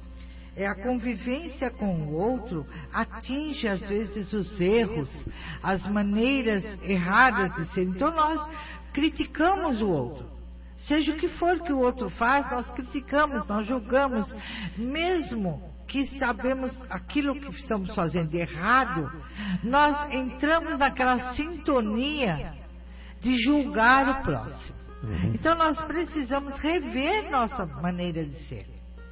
A convivência com o outro atinge às vezes os erros, as maneiras erradas de ser. Então nós criticamos o outro. Seja o que for que o outro faz, nós criticamos, nós julgamos, mesmo que sabemos aquilo que estamos fazendo de errado, nós entramos naquela sintonia de julgar o próximo. Então nós precisamos rever nossa maneira de ser.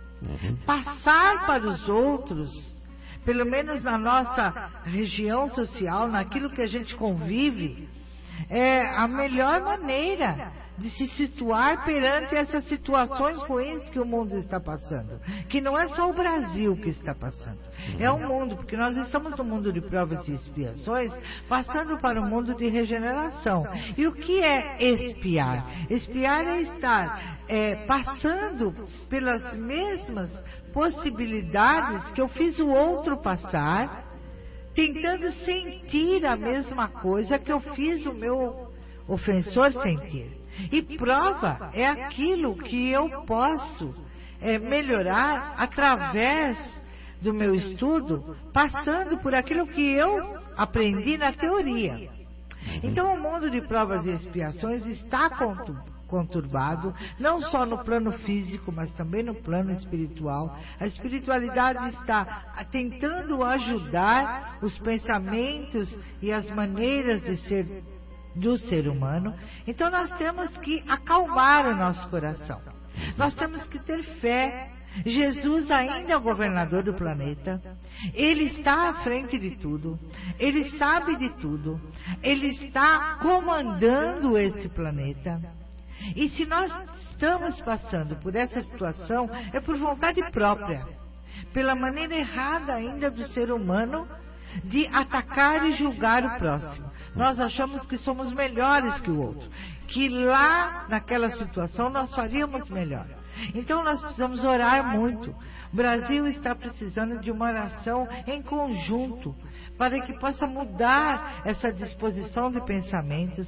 Passar para os outros, pelo menos na nossa região social, naquilo que a gente convive, é a melhor maneira de se situar perante essas situações ruins que o mundo está passando. Que não é só o Brasil que está passando. É o mundo, porque nós estamos no mundo de provas e expiações, passando para o mundo de regeneração. E o que é expiar? Expiar é estar passando pelas mesmas possibilidades que eu fiz o outro passar, tentando sentir a mesma coisa que eu fiz o meu ofensor sentir. E prova é aquilo que eu posso melhorar através do meu estudo, passando por aquilo que eu aprendi na teoria. Então o mundo de provas e expiações está conturbado, não só no plano físico, mas também no plano espiritual. A espiritualidade está tentando ajudar os pensamentos e as maneiras de ser do ser humano. Então nós temos que acalmar o nosso coração. Nós temos que ter fé. Jesus ainda é o governador do planeta. Ele está à frente de tudo. Ele sabe de tudo. Ele está comandando este planeta. E se nós estamos passando por essa situação, é por vontade própria, pela maneira errada ainda do ser humano de atacar e julgar o próximo. Nós achamos que somos melhores que o outro, que lá naquela situação nós faríamos melhor. Então nós precisamos orar muito. O Brasil está precisando de uma oração em conjunto, para que possa mudar essa disposição de pensamentos,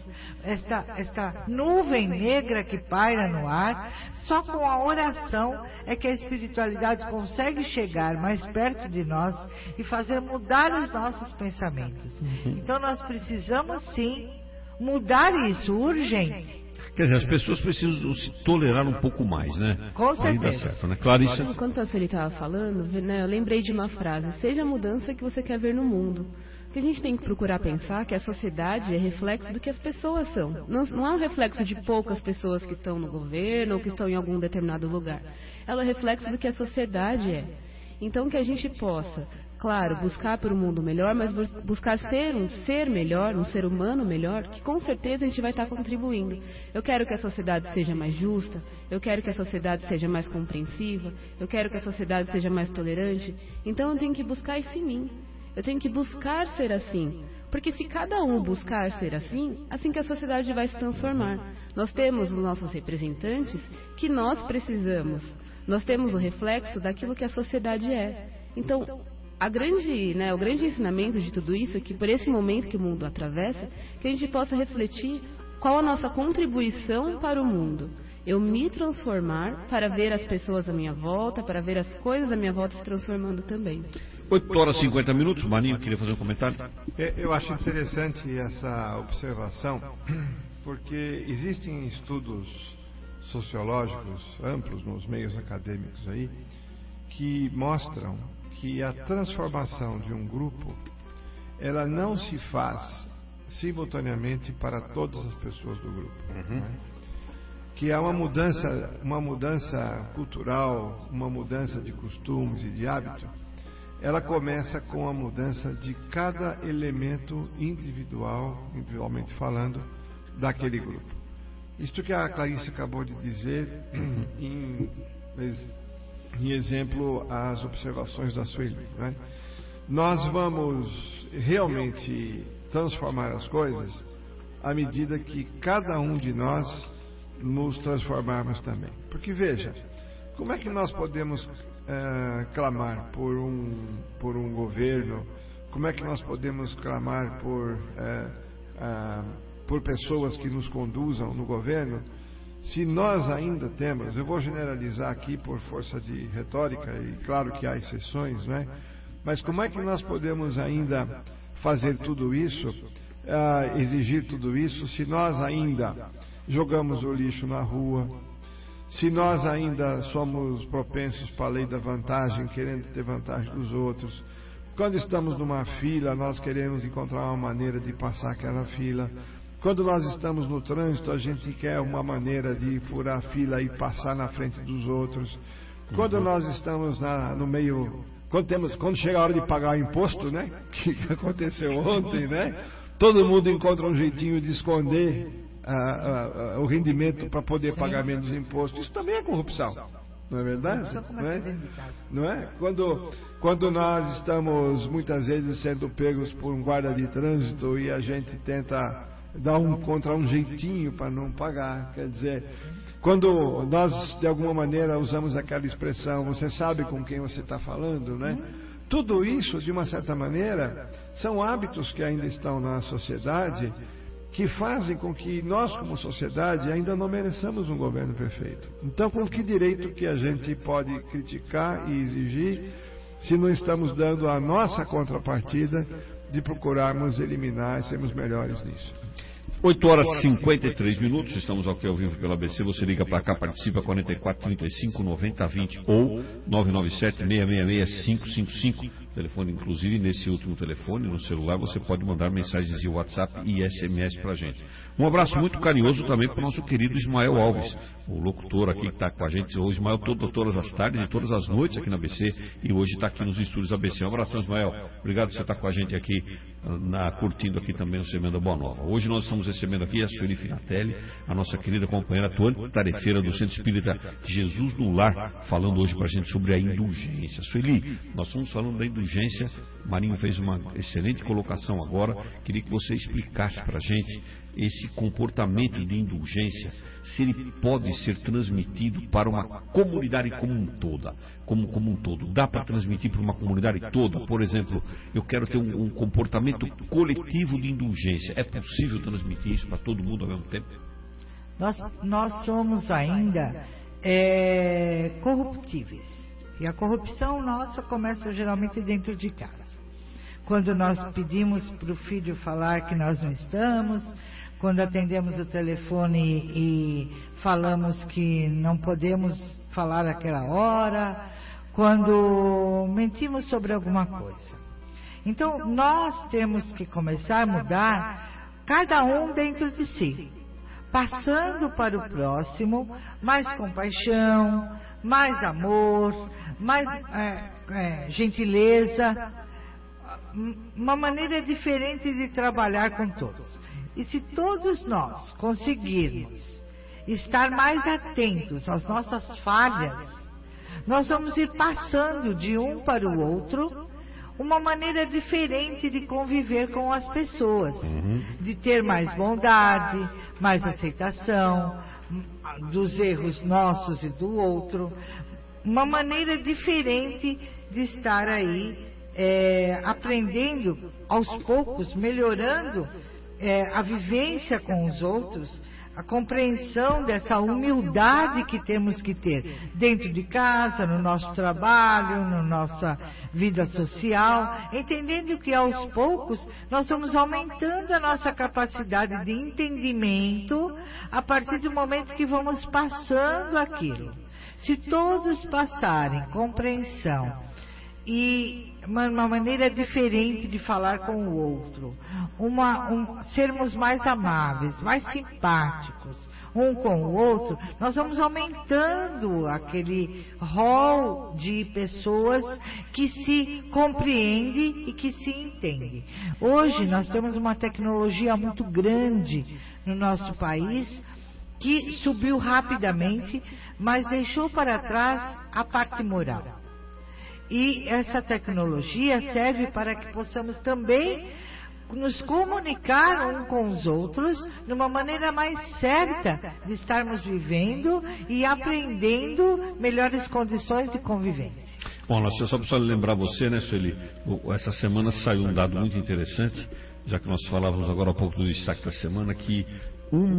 esta nuvem negra que paira no ar. Só com a oração é que a espiritualidade consegue chegar mais perto de nós e fazer mudar os nossos pensamentos. Então nós precisamos sim mudar isso, urgente. Quer dizer, as pessoas precisam se tolerar um pouco mais, né? Com certeza. Aí dá certo, né? Clarissa? Enquanto a senhora estava falando, né, eu lembrei de uma frase: seja a mudança que você quer ver no mundo. Porque a gente tem que procurar pensar que a sociedade é reflexo do que as pessoas são. Não é um reflexo de poucas pessoas que estão no governo ou que estão em algum determinado lugar. Ela é reflexo do que a sociedade é. Então que a gente possa, claro, buscar por um mundo melhor, mas buscar ser um ser melhor, um ser humano melhor, que com certeza a gente vai estar contribuindo. Eu quero que a sociedade seja mais justa, eu quero que a sociedade seja mais compreensiva, eu quero que a sociedade seja mais tolerante. Então eu tenho que buscar isso em mim. Eu tenho que buscar ser assim. Porque se cada um buscar ser assim, assim que a sociedade vai se transformar. Nós temos os nossos representantes que nós precisamos. Nós temos o reflexo daquilo que a sociedade é. Então, o grande ensinamento de tudo isso é que por esse momento que o mundo atravessa, que a gente possa refletir qual a nossa contribuição para o mundo. Eu me transformar para ver as pessoas à minha volta, para ver as coisas à minha volta se transformando também. 8 horas e 50 minutos, Marinho, queria fazer um comentário? Eu acho interessante essa observação, porque existem estudos sociológicos amplos nos meios acadêmicos aí, que mostram que a transformação de um grupo, ela não se faz simultaneamente para todas as pessoas do grupo. Né? Que há uma mudança cultural, uma mudança de costumes e de hábito. Ela começa com a mudança de cada elemento individualmente falando, daquele grupo. Isto que a Clarissa acabou de dizer, em exemplo, as observações da Sueli, né? Nós vamos realmente transformar as coisas à medida que cada um de nós nos transformarmos também. Porque veja, como é que nós podemos clamar por um governo? Como é que nós podemos clamar por pessoas que nos conduzam no governo, se nós ainda temos, eu vou generalizar aqui por força de retórica, e claro que há exceções, né? Mas como é que nós podemos ainda fazer tudo isso, exigir tudo isso, se nós ainda jogamos o lixo na rua, se nós ainda somos propensos para a lei da vantagem, querendo ter vantagem dos outros? Quando estamos numa fila, nós queremos encontrar uma maneira de passar aquela fila. Quando nós estamos no trânsito, a gente quer uma maneira de furar a fila e passar na frente dos outros. Quando nós estamos no meio... Quando chega a hora de pagar o imposto, né? Que aconteceu ontem, né? Todo mundo encontra um jeitinho de esconder o rendimento para poder pagar menos imposto. Isso também é corrupção, não é verdade? Não é? Quando nós estamos muitas vezes sendo pegos por um guarda de trânsito e a gente tenta dar um jeitinho para não pagar, quer dizer, quando nós de alguma maneira usamos aquela expressão, você sabe com quem você está falando, né? Tudo isso, de uma certa maneira, são hábitos que ainda estão na sociedade, que fazem com que nós, como sociedade, ainda não mereçamos um governo perfeito. Então, com que direito que a gente pode criticar e exigir, se não estamos dando a nossa contrapartida de procurarmos eliminar e sermos melhores nisso? 8 horas e 53 minutos, estamos aqui ao vivo pela ABC, você liga para cá, participa 44 35 90 20 ou 997 666 555, telefone inclusive nesse último telefone, no celular, você pode mandar mensagens de WhatsApp e SMS para a gente. Um abraço muito carinhoso também para o nosso querido Ismael Alves, o locutor aqui que está com a gente, o Ismael todas as tardes e todas as noites aqui na ABC, e hoje está aqui nos estúdios ABC. Um abração, Ismael, obrigado por você estar com a gente aqui, curtindo aqui também o Semeando a Boa Nova. Hoje nós estamos recebendo aqui a Sueli Finatelli, a nossa querida companheira atuante tarefeira do Centro Espírita Jesus no Lar, falando hoje para a gente sobre a indulgência. Sueli, nós estamos falando da indulgência, Marinho fez uma excelente colocação agora, queria que você explicasse para a gente esse comportamento de indulgência, se ele pode ser transmitido para uma comunidade como um todo. Dá para transmitir para uma comunidade toda? Por exemplo, eu quero ter um comportamento coletivo de indulgência. É possível transmitir isso para todo mundo ao mesmo tempo? Nós somos ainda corruptíveis. E a corrupção nossa começa geralmente dentro de casa. Quando nós pedimos para o filho falar que nós não estamos, quando atendemos o telefone e falamos que não podemos falar aquela hora, quando mentimos sobre alguma coisa. Então, nós temos que começar a mudar cada um dentro de si, passando para o próximo mais compaixão, mais amor, mais gentileza, uma maneira diferente de trabalhar com todos. E se todos nós conseguirmos estar mais atentos às nossas falhas, nós vamos ir passando de um para o outro uma maneira diferente de conviver com as pessoas, de ter mais bondade, mais aceitação dos erros nossos e do outro, uma maneira diferente de estar aí aprendendo aos poucos, melhorando a vivência com os outros, a compreensão dessa humildade que temos que ter dentro de casa, no nosso trabalho, na nossa vida social, entendendo que aos poucos nós vamos aumentando a nossa capacidade de entendimento a partir do momento que vamos passando aquilo. Se todos passarem compreensão e uma maneira diferente de falar com o outro, sermos mais amáveis, mais simpáticos um com o outro, nós vamos aumentando aquele rol de pessoas que se compreende e que se entende. Hoje nós temos uma tecnologia muito grande no nosso país que subiu rapidamente, mas deixou para trás a parte moral. E essa tecnologia serve para que possamos também nos comunicar um com os outros de uma maneira mais certa de estarmos vivendo e aprendendo melhores condições de convivência. Bom, nós só precisamos lembrar você, né, Sueli? Essa semana saiu um dado muito interessante, já que nós falávamos agora há pouco do destaque da semana, que 1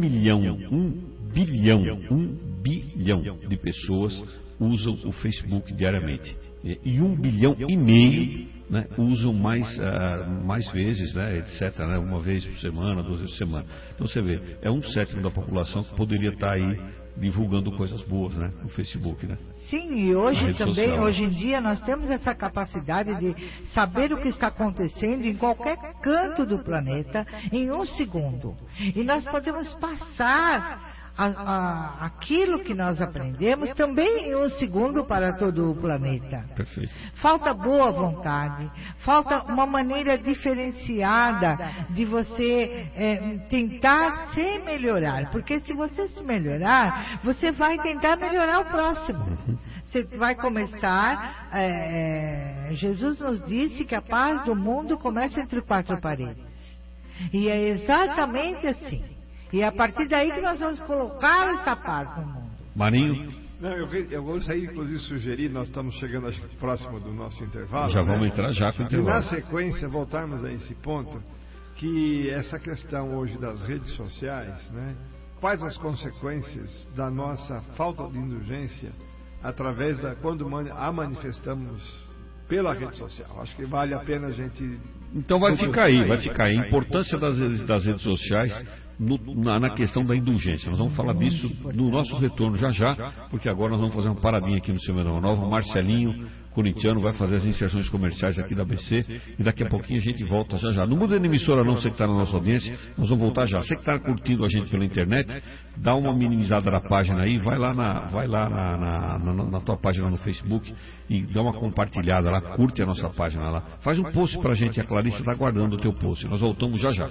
bilhão de pessoas usam o Facebook diariamente. E 1,5 bilhão, né, usam mais vezes, né, etc., né, uma vez por semana, 2 vezes por semana. Então você vê, é 1/7 da população que poderia estar aí divulgando coisas boas, né? No Facebook, né? Sim, e hoje também, social. hoje em dia, nós temos essa capacidade de saber o que está acontecendo em qualquer canto do planeta em 1 segundo. E nós podemos passar aquilo que nós aprendemos também em 1 segundo para todo o planeta. Perfeito. Falta boa vontade, falta uma maneira diferenciada de você tentar se melhorar, porque se você se melhorar, você vai tentar melhorar o próximo. Você vai começar, Jesus nos disse que a paz do mundo começa entre 4 paredes. E é exatamente assim. E é a partir daí que nós vamos colocar essa paz no mundo. Marinho? Não, eu vou sair, inclusive, sugerir, nós estamos chegando acho que próximo do nosso intervalo. Já vamos entrar já com o intervalo. E na sequência, voltarmos a esse ponto, que essa questão hoje das redes sociais, né? Quais as consequências da nossa falta de indulgência através da quando a manifestamos pela rede social? Acho que vale a pena a gente... Então vai ficar aí. A importância das redes sociais na questão da indulgência. Nós vamos falar disso no nosso retorno já, porque agora nós vamos fazer uma paradinha aqui no Semana Nova. O Marcelinho, corintiano, vai fazer as inserções comerciais aqui da ABC e daqui a pouquinho a gente volta já. Não muda de emissora não, você que está na nossa audiência, nós vamos voltar já. Você que está curtindo a gente pela internet, dá uma minimizada na página aí, vai lá na tua página no Facebook e dá uma compartilhada lá, curte a nossa página lá. Faz um post pra gente, a Clarice está aguardando o teu post. Nós voltamos já.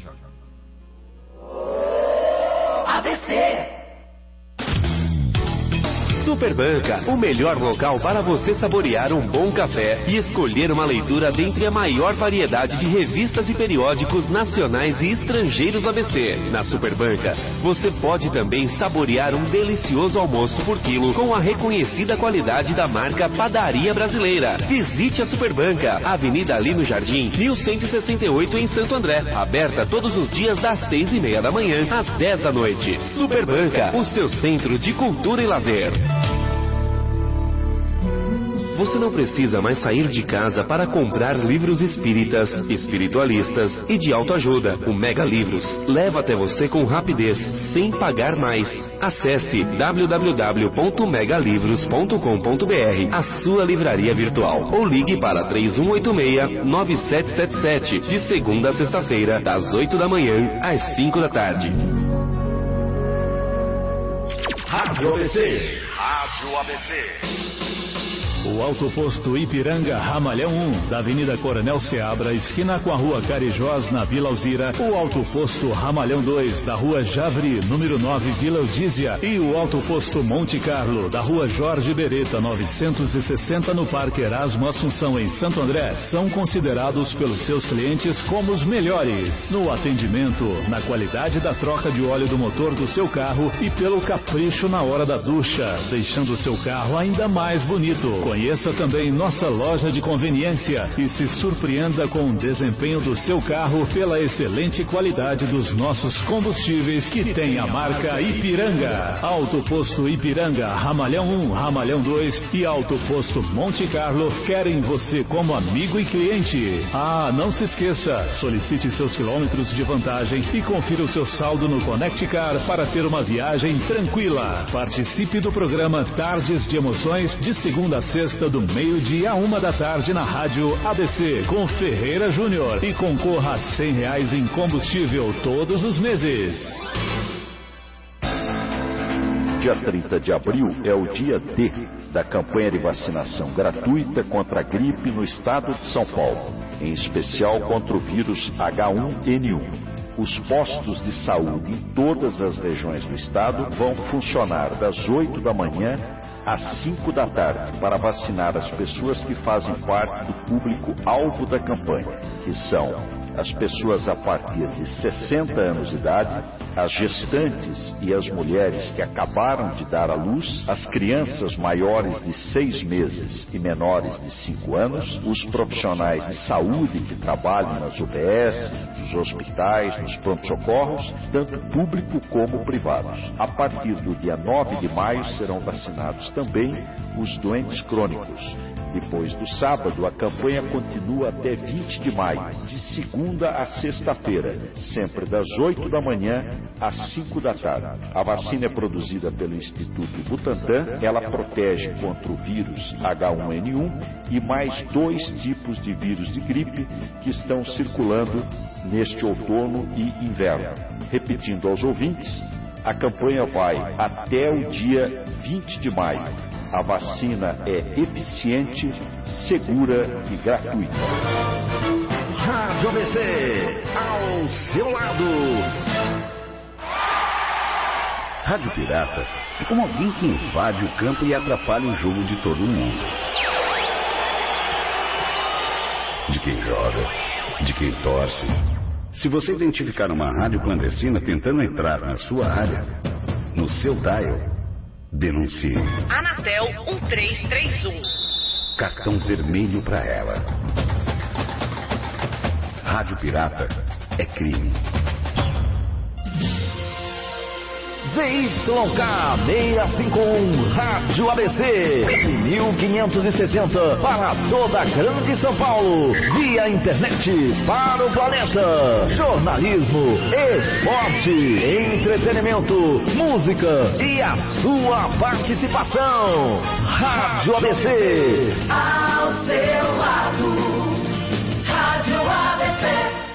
ABC. Superbanca, o melhor local para você saborear um bom café e escolher uma leitura dentre a maior variedade de revistas e periódicos nacionais e estrangeiros ABC. Na Superbanca, você pode também saborear um delicioso almoço por quilo com a reconhecida qualidade da marca Padaria Brasileira. Visite a Superbanca, Avenida Lino Jardim, 1168 em Santo André. Aberta todos os dias das 6:30 da manhã às 10 da noite. Superbanca, o seu centro de cultura e lazer. Você não precisa mais sair de casa para comprar livros espíritas, espiritualistas e de autoajuda. O Mega Livros leva até você com rapidez, sem pagar mais. Acesse www.megalivros.com.br, a sua livraria virtual, ou ligue para 3186-9777, de segunda a sexta-feira, das 8 da manhã às 5 da tarde. Rádio ABC. Rádio ABC. O Alto Posto Ipiranga Ramalhão 1, da Avenida Coronel Seabra, esquina com a Rua Carijós, na Vila Alzira. O Alto Posto Ramalhão 2, da Rua Javri, número 9, Vila Eudízia. E o Alto Posto Monte Carlo, da Rua Jorge Beretta, 960, no Parque Erasmo Assunção, em Santo André. São considerados pelos seus clientes como os melhores no atendimento, na qualidade da troca de óleo do motor do seu carro e pelo capricho na hora da ducha, deixando o seu carro ainda mais bonito. Conheça também nossa loja de conveniência e se surpreenda com o desempenho do seu carro pela excelente qualidade dos nossos combustíveis que tem a marca Ipiranga. Alto Posto Ipiranga, Ramalhão 1, Ramalhão 2 e Alto Posto Monte Carlo querem você como amigo e cliente. Ah, não se esqueça, solicite seus quilômetros de vantagem e confira o seu saldo no Connect Car para ter uma viagem tranquila. Participe do programa Tardes de Emoções, de segunda a sexta, do meio-dia a 1 da tarde na Rádio ABC com Ferreira Júnior e concorra a R$100 em combustível todos os meses. Dia 30 de abril é o dia D da campanha de vacinação gratuita contra a gripe no estado de São Paulo, em especial contra o vírus H1N1. Os postos de saúde em todas as regiões do estado vão funcionar das 8 da manhã às 5 da tarde para vacinar as pessoas que fazem parte do público-alvo da campanha, que são as pessoas a partir de 60 anos de idade, as gestantes e as mulheres que acabaram de dar à luz, as crianças maiores de 6 meses e menores de 5 anos, os profissionais de saúde que trabalham nas UBS, nos hospitais, nos pronto-socorros, tanto público como privados. A partir do dia 9 de maio serão vacinados também os doentes crônicos. Depois do sábado, a campanha continua até 20 de maio, de segunda a sexta-feira, sempre das 8 da manhã às 5 da tarde. A vacina é produzida pelo Instituto Butantan. Ela protege contra o vírus H1N1 e mais 2 tipos de vírus de gripe que estão circulando neste outono e inverno. Repetindo aos ouvintes, a campanha vai até o dia 20 de maio. A vacina é eficiente, segura e gratuita. Rádio ABC, ao seu lado. Rádio Pirata é como alguém que invade o campo e atrapalha o jogo de todo mundo. De quem joga, de quem torce. Se você identificar uma rádio clandestina tentando entrar na sua área, no seu dial, denuncie. Anatel 1331. Cartão vermelho para ela. Rádio Pirata é crime. ZYK 651 Rádio ABC 1560 para toda a Grande São Paulo, via internet para o planeta. Jornalismo, esporte, entretenimento, música e a sua participação. Rádio ABC, ao seu lado. Rádio ABC.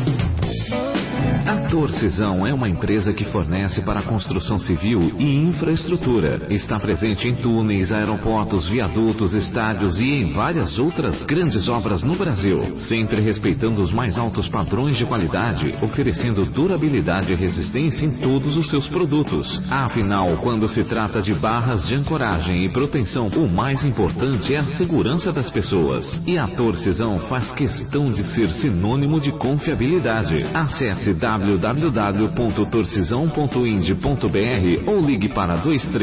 A Torcisão é uma empresa que fornece para a construção civil e infraestrutura. Está presente em túneis, aeroportos, viadutos, estádios e em várias outras grandes obras no Brasil, sempre respeitando os mais altos padrões de qualidade, oferecendo durabilidade e resistência em todos os seus produtos. Afinal, quando se trata de barras de ancoragem e proteção, o mais importante é a segurança das pessoas. E a Torcisão faz questão de ser sinônimo de confiabilidade. Acesse www.torcisão.ind.br ou ligue para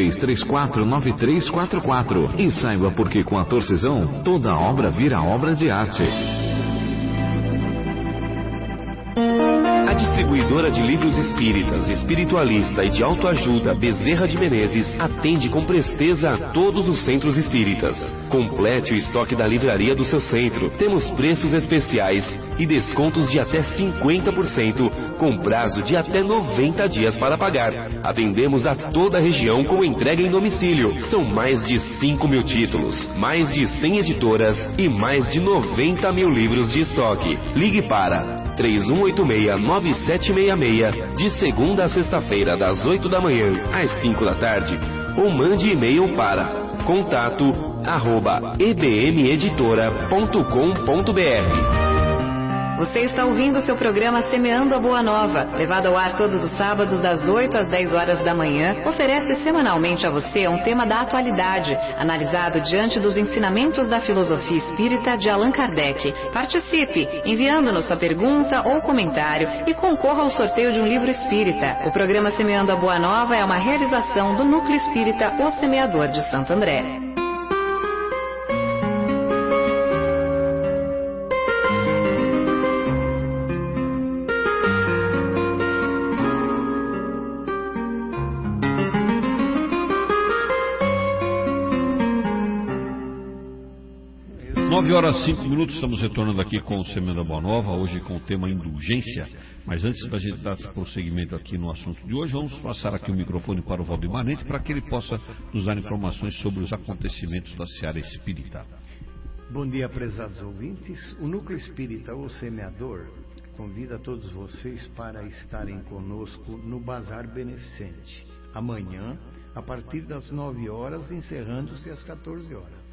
2334-9344 e saiba por que com a Torcisão toda obra vira obra de arte. A distribuidora de livros espíritas, espiritualista e de autoajuda Bezerra de Menezes atende com presteza a todos os centros espíritas. Complete o estoque da livraria do seu centro. Temos preços especiais e descontos de até 50%, com prazo de até 90 dias para pagar. Atendemos a toda a região com entrega em domicílio. São mais de 5 mil títulos, mais de 100 editoras e mais de 90 mil livros de estoque. Ligue para 3186-9766, de segunda a sexta-feira, das 8 da manhã às 5 da tarde, ou mande e-mail para contato@ebmeditora.com.br. Você está ouvindo o seu programa Semeando a Boa Nova, levado ao ar todos os sábados das 8 às 10 horas da manhã. Oferece semanalmente a você um tema da atualidade, analisado diante dos ensinamentos da filosofia espírita de Allan Kardec. Participe, enviando-nos sua pergunta ou comentário e concorra ao sorteio de um livro espírita. O programa Semeando a Boa Nova é uma realização do Núcleo Espírita O Semeador de Santo André. Horas 5 minutos, estamos retornando aqui com o Semeando Boa Nova, hoje com o tema indulgência. Mas antes da gente dar prosseguimento aqui no assunto de hoje, vamos passar aqui o microfone para o Valdir Manente para que ele possa nos dar informações sobre os acontecimentos da seara espírita. Bom dia, prezados ouvintes. O Núcleo Espírita O Semeador convida todos vocês para estarem conosco no Bazar Beneficente, amanhã, a partir das 9 horas, encerrando-se às 14 horas.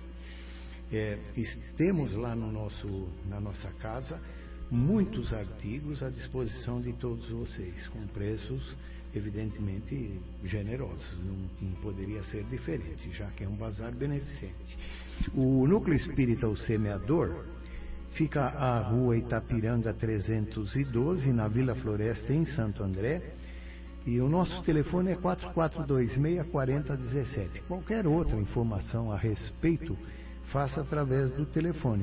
Temos lá na nossa casa muitos artigos à disposição de todos vocês, com preços evidentemente generosos, não poderia ser diferente, já que é um bazar beneficente. O Núcleo Espírita O Semeador fica à rua Itapiranga 312, na Vila Floresta, em Santo André, e o nosso telefone é 4426-4017. Qualquer outra informação a respeito, faça através do telefone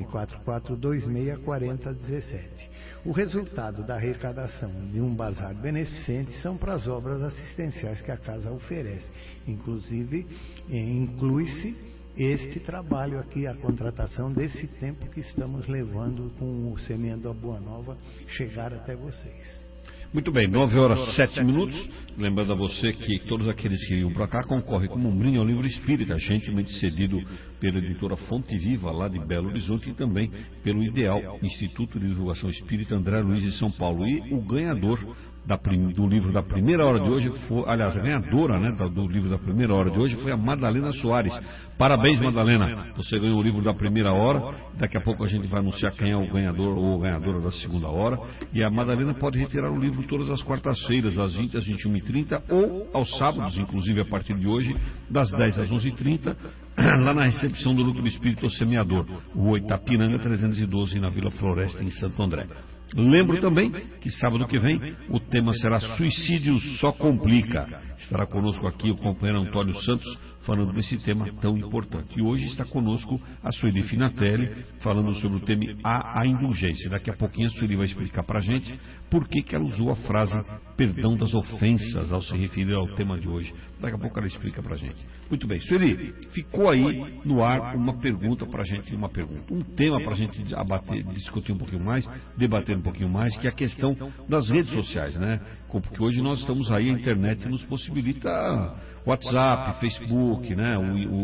4426-4017. O resultado da arrecadação de um bazar beneficente são para as obras assistenciais que a casa oferece. Inclusive, inclui-se este trabalho aqui, a contratação desse tempo que estamos levando com o Semeando a Boa Nova chegar até vocês. Muito bem, 9h07. Lembrando a você que todos aqueles que iam para cá concorrem como um brinde ao livro espírita, gentilmente cedido pela editora Fonte Viva, lá de Belo Horizonte, e também pelo Ideal, Instituto de Divulgação Espírita André Luiz de São Paulo. E o ganhador do livro da primeira hora de hoje foi, aliás, a ganhadora, né, do livro da primeira hora de hoje foi a Madalena Soares. Parabéns, Madalena, você ganhou o livro da primeira hora. Daqui a pouco a gente vai anunciar quem é o ganhador ou ganhadora da segunda hora, e a Madalena pode retirar o livro todas as quartas-feiras, às 20 às 21h30, ou aos sábados, inclusive a partir de hoje, das 10 às 11h30, lá na recepção do Núcleo Espírita Semeador, Rua Itapiranga 312, na Vila Floresta, em Santo André. Lembro também que sábado que vem o tema será Suicídio Só Complica. Estará conosco aqui o companheiro Antônio Santos falando desse tema tão importante. E hoje está conosco a Sueli Finatelli falando sobre o tema a indulgência. Daqui a pouquinho a Sueli vai explicar para a gente por que ela usou a frase perdão das ofensas ao se referir ao tema de hoje. Daqui a pouco ela explica para a gente. Muito bem, Sueli, ficou aí no ar uma pergunta para a gente, um tema para a gente discutir um pouquinho mais, debater um pouquinho mais, que é a questão das redes sociais, né? Porque hoje nós estamos aí, a internet nos possibilita WhatsApp, Facebook, né?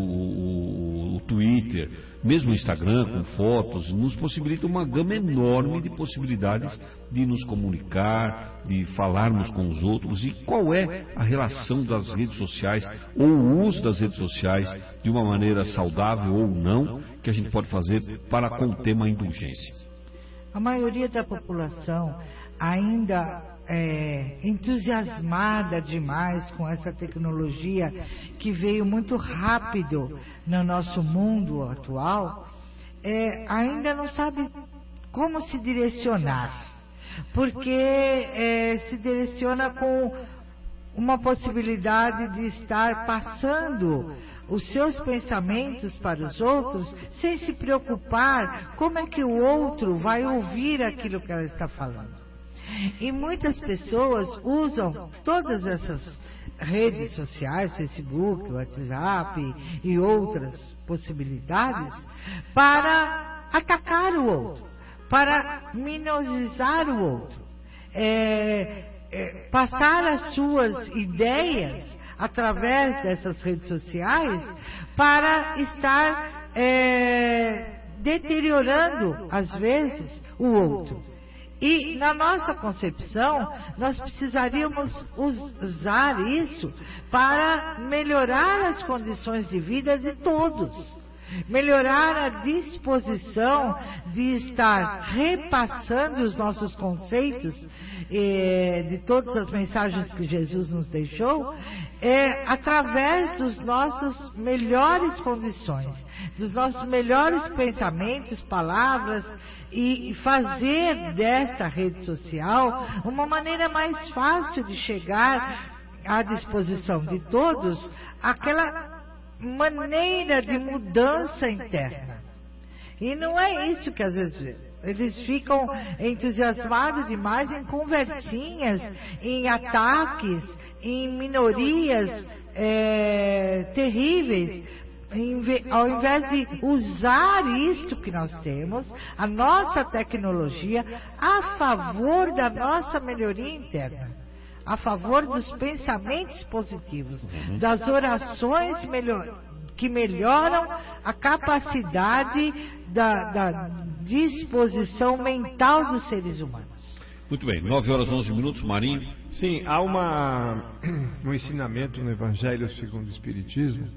O Twitter, mesmo o Instagram com fotos, nos possibilita uma gama enorme de possibilidades de nos comunicar, de falarmos com os outros. E qual é a relação das redes sociais, ou o uso das redes sociais, de uma maneira saudável ou não, que a gente pode fazer para com o tema indulgência? A maioria da população ainda entusiasmada demais com essa tecnologia que veio muito rápido no nosso mundo atual, ainda não sabe como se direcionar, porque se direciona com uma possibilidade de estar passando os seus pensamentos para os outros sem se preocupar como é que o outro vai ouvir aquilo que ela está falando. E muitas pessoas usam todas essas redes sociais, Facebook, WhatsApp e outras possibilidades, para atacar o outro, para minorizar o outro, passar as suas ideias através dessas redes sociais para estar deteriorando, às vezes, o outro. E na nossa concepção, nós precisaríamos usar isso para melhorar as condições de vida de todos, melhorar a disposição de estar repassando os nossos conceitos de todas as mensagens que Jesus nos deixou, através das nossas melhores condições, dos nossos melhores pensamentos, palavras, e fazer desta rede social uma maneira mais fácil de chegar à disposição de todos aquela maneira de mudança interna. E não é isso que às vezes eles ficam entusiasmados demais em conversinhas, em ataques, em minorias terríveis, ao invés de usar isto que nós temos, a nossa tecnologia, a favor da nossa melhoria interna, a favor dos pensamentos positivos, das orações que melhoram a capacidade da disposição mental dos seres humanos. Muito bem, 9h11, Marinho. Sim, há um ensinamento no Evangelho segundo o Espiritismo,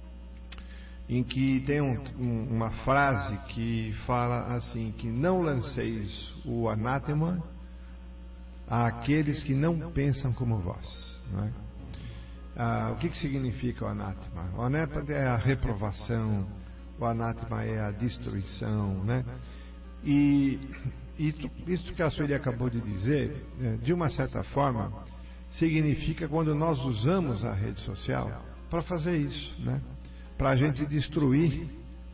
em que tem uma frase que fala assim, que não lanceis o anátema àqueles que não pensam como vós. Não é? O que significa o anátema? O anátema é a reprovação, o anátema é a destruição, né? E isso que a Sueli acabou de dizer, de uma certa forma, significa quando nós usamos a rede social para fazer isso, né? Para a gente destruir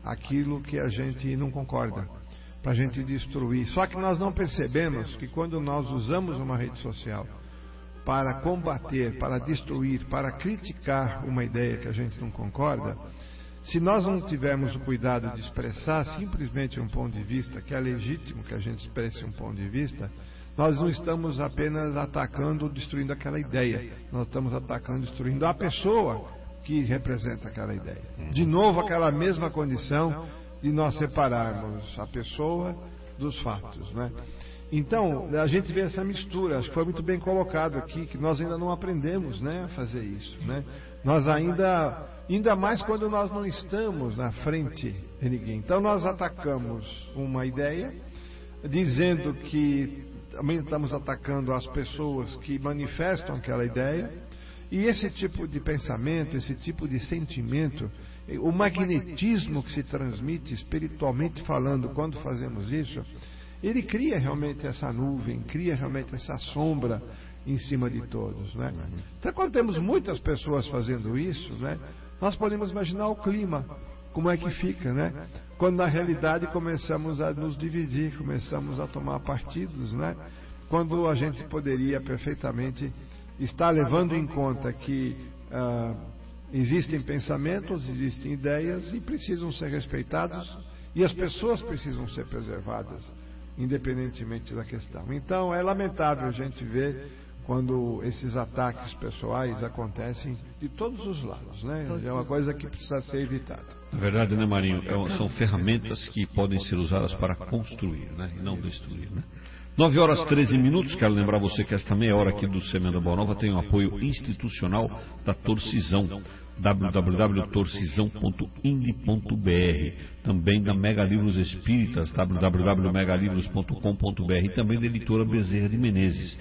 aquilo que a gente não concorda, para a gente destruir. Só que nós não percebemos que quando nós usamos uma rede social para combater, para destruir, para criticar uma ideia que a gente não concorda, se nós não tivermos o cuidado de expressar simplesmente um ponto de vista, que é legítimo que a gente expresse um ponto de vista, nós não estamos apenas atacando ou destruindo aquela ideia, nós estamos atacando e destruindo a pessoa que representa aquela ideia. De novo, aquela mesma condição de nós separarmos a pessoa dos fatos, né? Então, a gente vê essa mistura, acho que foi muito bem colocado aqui, que nós ainda não aprendemos, né, a fazer isso, né? Nós ainda mais quando nós não estamos na frente de ninguém. Então nós atacamos uma ideia, dizendo que também estamos atacando as pessoas que manifestam aquela ideia, e esse tipo de pensamento, esse tipo de sentimento, o magnetismo que se transmite espiritualmente falando quando fazemos isso, ele cria realmente essa nuvem, cria realmente essa sombra em cima de todos, né? Então, quando temos muitas pessoas fazendo isso, né, nós podemos imaginar o clima, como é que fica, né? Quando na realidade começamos a nos dividir, começamos a tomar partidos, né? Quando a gente poderia perfeitamente estar levando em conta que existem pensamentos, existem ideias e precisam ser respeitados, e as pessoas precisam ser preservadas, independentemente da questão. Então é lamentável a gente ver quando esses ataques pessoais acontecem de todos os lados, né? É uma coisa que precisa ser evitada. Na verdade, né, Marinho, são ferramentas que podem ser usadas para construir, né, e não destruir, né? 9h13. Quero lembrar você que esta meia hora aqui do Semeando a Boa Nova tem o apoio institucional da Torcisão, www.torcisão.ind.br, também da Mega Livros Espíritas, www.megalivros.com.br, e também da editora Bezerra de Menezes,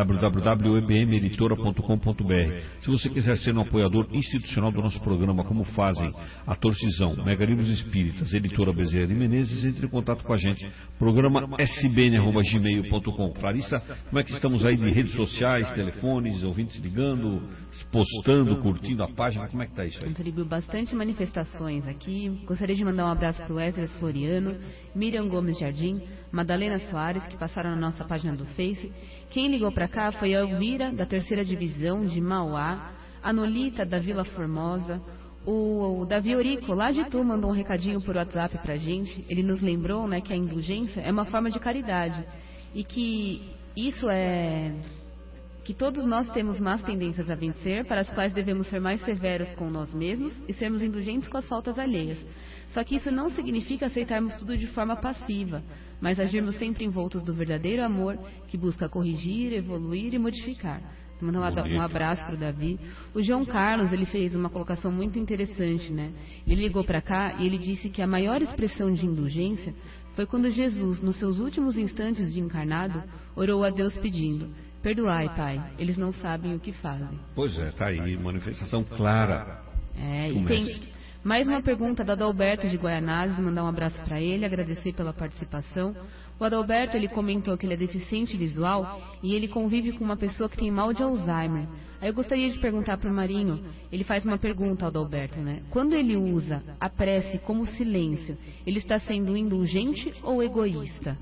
www.ebmeditora.com.br. Se você quiser ser um apoiador institucional do nosso programa, como fazem a Torcisão, Mega Livros Espíritas, editora Bezerra de Menezes, entre em contato com a gente, programa sbn@gmail.com. Clarissa, como é que estamos aí de redes sociais, telefones, ouvintes ligando, postando, curtindo a página, como é que está isso aí? Contribuiu bastante manifestações aqui. Gostaria de mandar um abraço para o Esdras Floriano, Miriam Gomes Jardim, Madalena Soares, que passaram na nossa página do Face. Quem ligou para cá foi a Elvira, da 3ª Divisão de Mauá, a Nolita, da Vila Formosa, o Davi Orico, lá de Itu, mandou um recadinho por WhatsApp para a gente. Ele nos lembrou, né, que a indulgência é uma forma de caridade e que isso é... que todos nós temos más tendências a vencer, para as quais devemos ser mais severos com nós mesmos e sermos indulgentes com as faltas alheias. Só que isso não significa aceitarmos tudo de forma passiva, mas agirmos sempre envoltos do verdadeiro amor que busca corrigir, evoluir e modificar. Mandar um abraço para o Davi. O João Carlos, ele fez uma colocação muito interessante, né? Ele ligou para cá e ele disse que a maior expressão de indulgência foi quando Jesus, nos seus últimos instantes de encarnado, orou a Deus pedindo: perdoai, Pai, eles não sabem o que fazem. Pois é, tá aí, manifestação clara. E tem mais uma pergunta da Adalberto de Guaianazes, mandar um abraço para ele, agradecer pela participação. O Adalberto, ele comentou que ele é deficiente visual e ele convive com uma pessoa que tem mal de Alzheimer. Aí eu gostaria de perguntar para o Marinho, ele faz uma pergunta ao Adalberto, né? Quando ele usa a prece como silêncio, ele está sendo indulgente ou egoísta?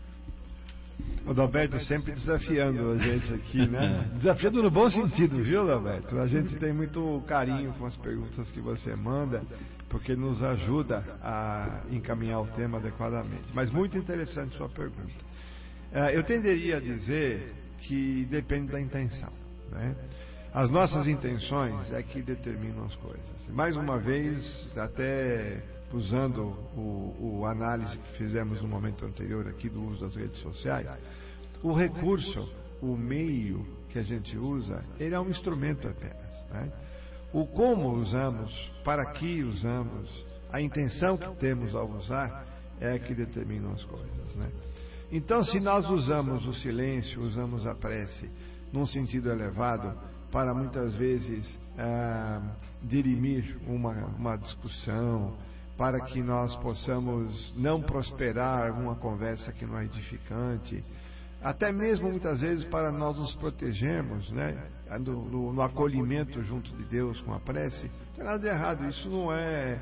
O Adalberto sempre desafiando a gente aqui, né? Desafiando no bom sentido, viu, Adalberto? A gente tem muito carinho com as perguntas que você manda, porque nos ajuda a encaminhar o tema adequadamente. Mas muito interessante sua pergunta. Eu tenderia a dizer que depende da intenção, né? As nossas intenções é que determinam as coisas. Mais uma vez, até usando o análise que fizemos no momento anterior aqui do uso das redes sociais, o recurso, o meio que a gente usa, ele é um instrumento apenas, né? O como usamos, para que usamos, a intenção que temos ao usar é que determinam as coisas, né? Então, se nós usamos o silêncio, usamos a prece num sentido elevado, para muitas vezes dirimir uma discussão, para que nós possamos não prosperar uma conversa que não é edificante, até mesmo muitas vezes para nós nos protegermos, né, no acolhimento junto de Deus com a prece, não tem nada de errado. Isso não é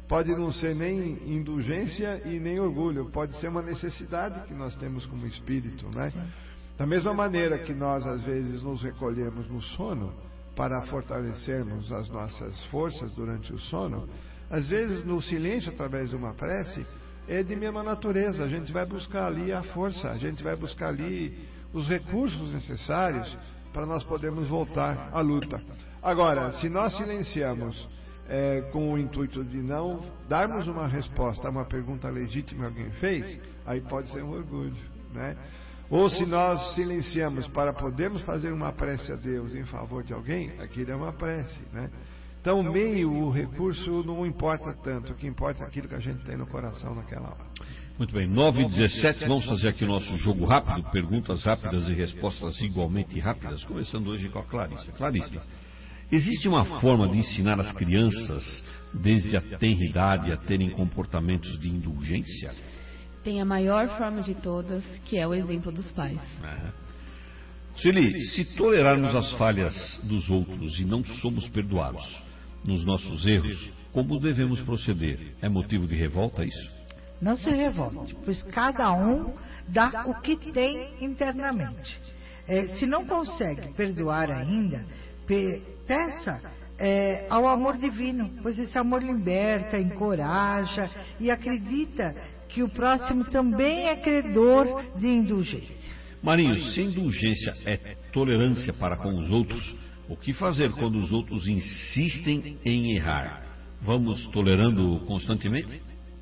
pode não ser nem indulgência e nem orgulho, pode ser uma necessidade que nós temos como espírito, né? Da mesma maneira que nós às vezes nos recolhemos no sono para fortalecermos as nossas forças durante o sono, às vezes no silêncio, através de uma prece, é de mesma natureza. A gente vai buscar ali a força, a gente vai buscar ali os recursos necessários para nós podermos voltar à luta. Agora, se nós silenciamos com o intuito de não darmos uma resposta a uma pergunta legítima que alguém fez, aí pode ser um orgulho, né? Ou se nós silenciamos para podermos fazer uma prece a Deus em favor de alguém, aquilo é uma prece, né? Então o meio, o recurso não importa tanto, o que importa é aquilo que a gente tem no coração naquela hora. Muito bem, 9h17, vamos fazer aqui o nosso jogo rápido, perguntas rápidas e respostas igualmente rápidas, começando hoje com a Clarissa. Clarissa, existe uma forma de ensinar as crianças, desde a tenra idade, a terem comportamentos de indulgência? Tem a maior forma de todas, que é o exemplo dos pais. Sueli, se tolerarmos as falhas dos outros e não somos perdoados nos nossos erros, como devemos proceder? É motivo de revolta isso? Não se revolte, pois cada um dá o que tem internamente. Se não consegue perdoar ainda, peça ao amor divino, pois esse amor liberta, encoraja e acredita que o próximo também é credor de indulgência. Marinho, se indulgência é tolerância para com os outros, o que fazer quando os outros insistem em errar? Vamos tolerando constantemente?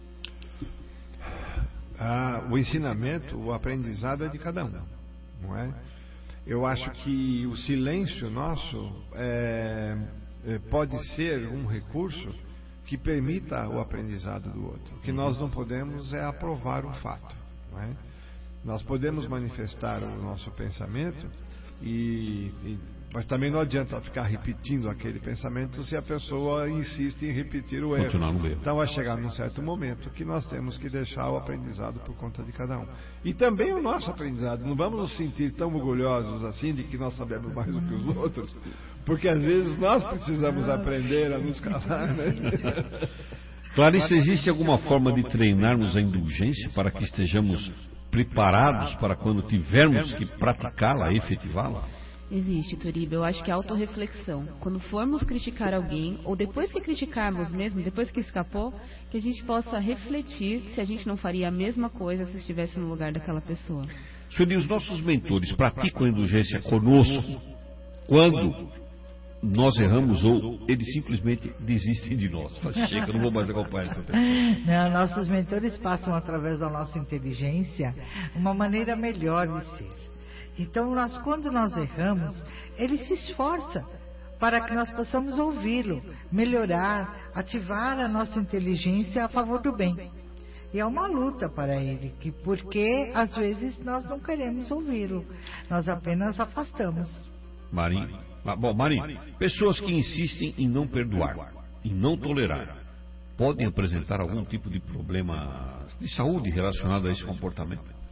O ensinamento, o aprendizado é de cada um, não é? Eu acho que o silêncio nosso pode ser um recurso que permita o aprendizado do outro. O que nós não podemos é aprovar o fato, não é? Nós podemos manifestar o nosso pensamento, mas também não adianta ficar repetindo aquele pensamento se a pessoa insiste em repetir o erro. Então vai chegar num certo momento que nós temos que deixar o aprendizado por conta de cada um. E também o nosso aprendizado. Não vamos nos sentir tão orgulhosos assim de que nós sabemos mais do que os outros, porque às vezes nós precisamos aprender a nos calar, né? Clarice, existe alguma forma de treinarmos a indulgência para que estejamos preparados para quando tivermos que praticá-la, efetivá-la? Existe, Turiba. Eu acho que a autorreflexão. Quando formos criticar alguém, ou depois que criticarmos mesmo, depois que escapou, que a gente possa refletir se a gente não faria a mesma coisa se estivesse no lugar daquela pessoa. Sueli, os nossos mentores praticam a indulgência conosco quando nós erramos ou eles simplesmente desistem de nós? Chega, eu não vou mais acompanhar essa pessoa. Não, nossos mentores passam através da nossa inteligência uma maneira melhor de ser. Então, quando nós erramos, ele se esforça para que nós possamos ouvi-lo, melhorar, ativar a nossa inteligência a favor do bem. E é uma luta para ele, porque às vezes nós não queremos ouvi-lo, nós apenas afastamos. Marinho, pessoas que insistem em não perdoar, em não tolerar, podem apresentar algum tipo de problema de saúde relacionado a esse comportamento?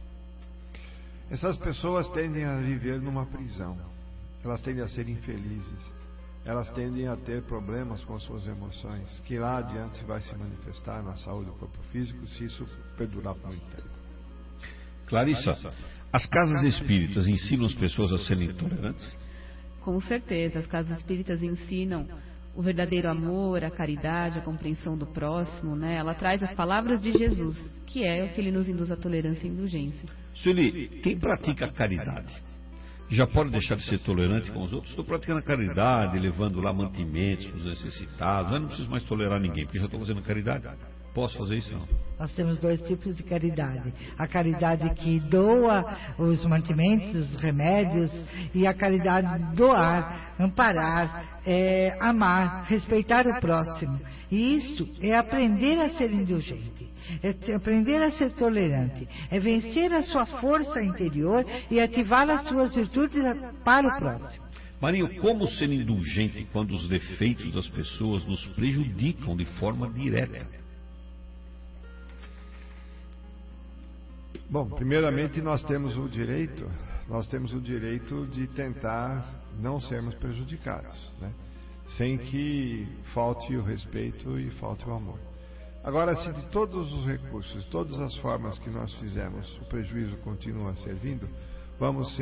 Essas pessoas tendem a viver numa prisão, elas tendem a ser infelizes, elas tendem a ter problemas com suas emoções, que lá adiante vai se manifestar na saúde do corpo físico, se isso perdurar por muito tempo. Clarissa, as casas espíritas ensinam as pessoas a serem tolerantes? Com certeza, as casas espíritas ensinam o verdadeiro amor, a caridade, a compreensão do próximo, né? Ela traz as palavras de Jesus, que é o que ele nos induz à tolerância e indulgência. Sueli, quem pratica a caridade já pode deixar de ser tolerante com os outros? Estou praticando a caridade, levando lá mantimentos para os necessitados, eu não preciso mais tolerar ninguém, porque já estou fazendo caridade. Posso fazer isso, não? Nós temos dois tipos de caridade. A caridade que doa os mantimentos, os remédios, e a caridade de doar, amparar, amar, respeitar o próximo. E isto é aprender a ser indulgente, é aprender a ser tolerante, é vencer a sua força interior e ativar as suas virtudes para o próximo. Marinho, como ser indulgente quando os defeitos das pessoas nos prejudicam de forma direta? Bom, primeiramente nós temos o direito de tentar não sermos prejudicados, né? Sem que falte o respeito e falte o amor. Agora, se de todos os recursos, todas as formas que nós fizemos, o prejuízo continua servindo, vamos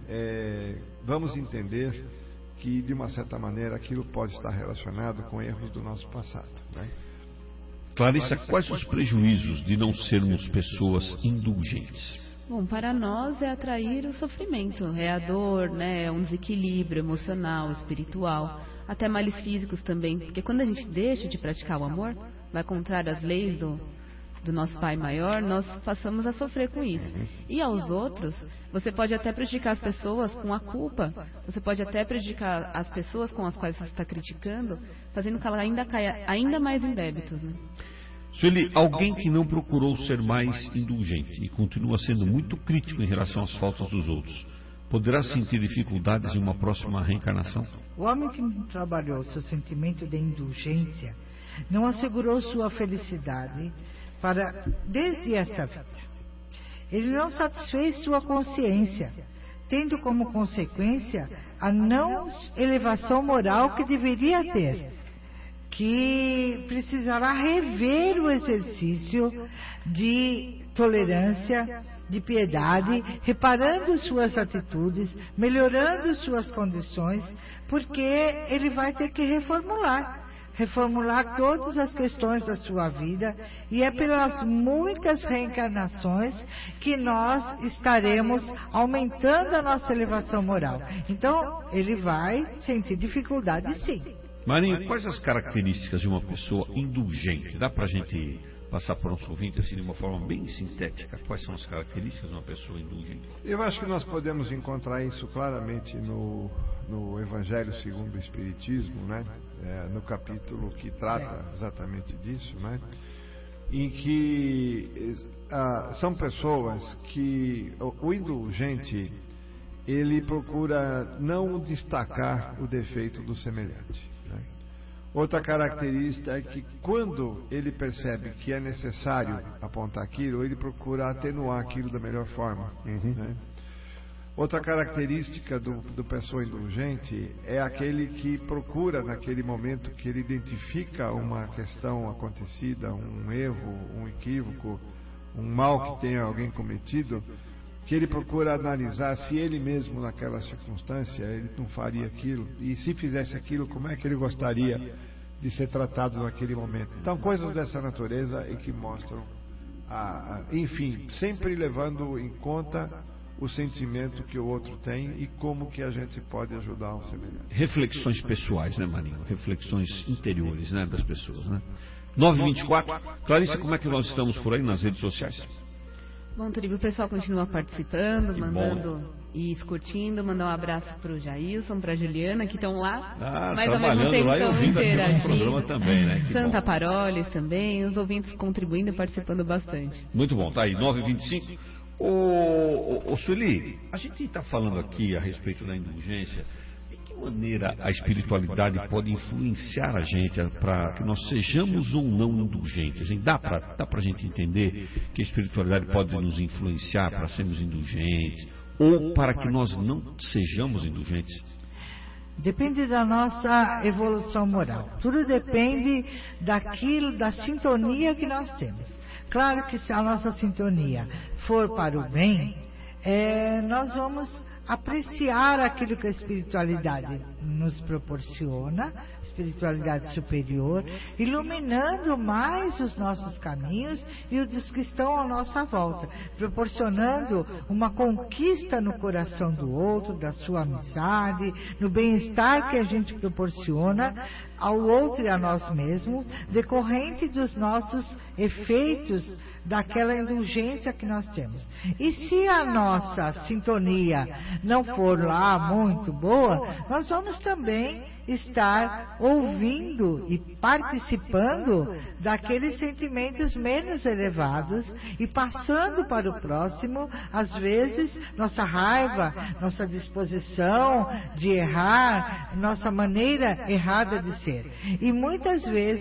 entender que, de uma certa maneira, aquilo pode estar relacionado com erros do nosso passado, né? Clarissa, quais os prejuízos de não sermos pessoas indulgentes? Bom, para nós é atrair o sofrimento, é a dor, né? É um desequilíbrio emocional, espiritual, até males físicos também, porque quando a gente deixa de praticar o amor, vai contrário às leis do nosso Pai Maior, nós passamos a sofrer com isso. E aos outros, você pode até prejudicar as pessoas com a culpa, você pode até prejudicar as pessoas com as quais você está criticando, fazendo que ela ainda caia ainda mais em débitos, né? Sueli, alguém que não procurou ser mais indulgente e continua sendo muito crítico em relação às faltas dos outros, poderá sentir dificuldades em uma próxima reencarnação? O homem que não trabalhou seu sentimento de indulgência não assegurou sua felicidade desde esta vida. Ele não satisfez sua consciência, tendo como consequência a não elevação moral que deveria ter, que precisará rever o exercício de tolerância, de piedade, reparando suas atitudes, melhorando suas condições, porque ele vai ter que reformular todas as questões da sua vida, e é pelas muitas reencarnações que nós estaremos aumentando a nossa elevação moral. Então, ele vai sentir dificuldade, sim. Marinho, quais as características de uma pessoa indulgente? Dá para a gente passar para o nosso ouvinte assim, de uma forma bem sintética? Quais são as características de uma pessoa indulgente? Eu acho que nós podemos encontrar isso claramente no Evangelho segundo o Espiritismo, né? No capítulo que trata exatamente disso, né? Em que são pessoas que o indulgente, ele procura não destacar o defeito do semelhante, né? Outra característica é que quando ele percebe que é necessário apontar aquilo, ele procura atenuar aquilo da melhor forma, né? Outra característica do pessoa indulgente é aquele que procura, naquele momento que ele identifica uma questão acontecida, um erro, um equívoco, um mal que tenha alguém cometido, que ele procura analisar se ele mesmo naquela circunstância ele não faria aquilo, e se fizesse aquilo, como é que ele gostaria de ser tratado naquele momento. Então, coisas dessa natureza e que mostram, enfim, sempre levando em conta o sentimento que o outro tem e como que a gente pode ajudar o semelhante. Reflexões pessoais, né, Marinho? Reflexões interiores, né, das pessoas, né? 9h24. Clarissa, como é que nós estamos por aí nas redes sociais? Bom, Turibio, o pessoal continua participando, mandando e curtindo, mandar um abraço para o Jailson, para a Juliana, que estão lá, mas ao mesmo tempo estão interagindo. Também, né? Santa Paroles também, os ouvintes contribuindo e participando bastante. Muito bom, tá aí, 9h25. Ô Sueli, a gente está falando aqui a respeito da indulgência. De que maneira a espiritualidade pode influenciar a gente para que nós sejamos ou não indulgentes? Dá para a gente entender que a espiritualidade pode nos influenciar para sermos indulgentes ou para que nós não sejamos indulgentes? Depende da nossa evolução moral. Tudo depende da sintonia que nós temos. Claro que se a nossa sintonia for para o bem, nós vamos apreciar aquilo que a espiritualidade nos proporciona, espiritualidade superior, iluminando mais os nossos caminhos e os dos que estão à nossa volta, proporcionando uma conquista no coração do outro, da sua amizade, no bem-estar que a gente proporciona ao outro e a nós mesmos, decorrente dos nossos efeitos daquela indulgência que nós temos. E se a nossa sintonia não for lá muito boa, nós vamos também estar ouvindo e participando daqueles sentimentos menos elevados e passando para o próximo, às vezes, nossa raiva, nossa disposição de errar, nossa maneira errada de ser. E muitas vezes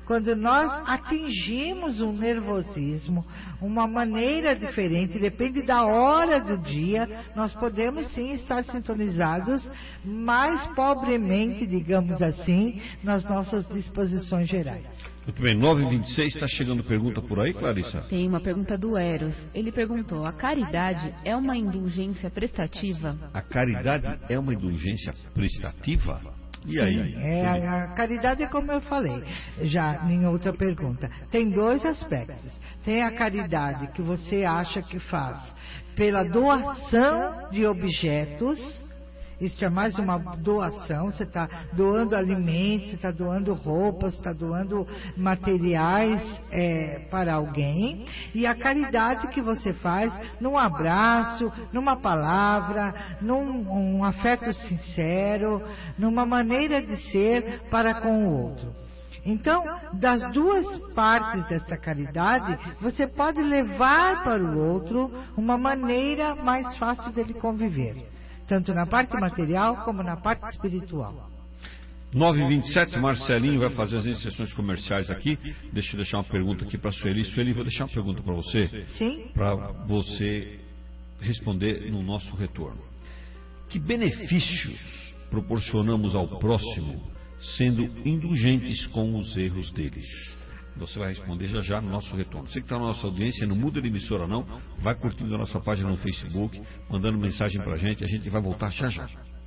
Quando nós atingimos um nervosismo, uma maneira diferente, depende da hora do dia, nós podemos sim estar sintonizados mais pobremente, digamos assim, nas nossas disposições gerais. Muito bem, 9h26, está chegando pergunta por aí, Clarissa? Tem uma pergunta do Eros. Ele perguntou: a caridade é uma indulgência prestativa? A caridade é uma indulgência prestativa? E aí? A caridade é como eu falei já em outra pergunta. Tem dois aspectos. Tem a caridade que você acha que faz pela doação de objetos. Isso é mais uma doação. Você está doando alimentos, você está doando roupas, está doando materiais para alguém. E a caridade que você faz num abraço, numa palavra, num afeto sincero, numa maneira de ser para com o outro. Então, das duas partes desta caridade, você pode levar para o outro uma maneira mais fácil dele conviver, tanto na parte material como na parte espiritual. 9h27, Marcelinho vai fazer as inserções comerciais aqui. Deixa eu deixar uma pergunta aqui para a Sueli. Sueli, vou deixar uma pergunta para você. Sim. Para você responder no nosso retorno. Que benefícios proporcionamos ao próximo sendo indulgentes com os erros deles? Você vai responder já no nosso retorno. Você que está na nossa audiência, não muda de emissora não, vai curtindo a nossa página no Facebook, mandando mensagem pra gente vai voltar já.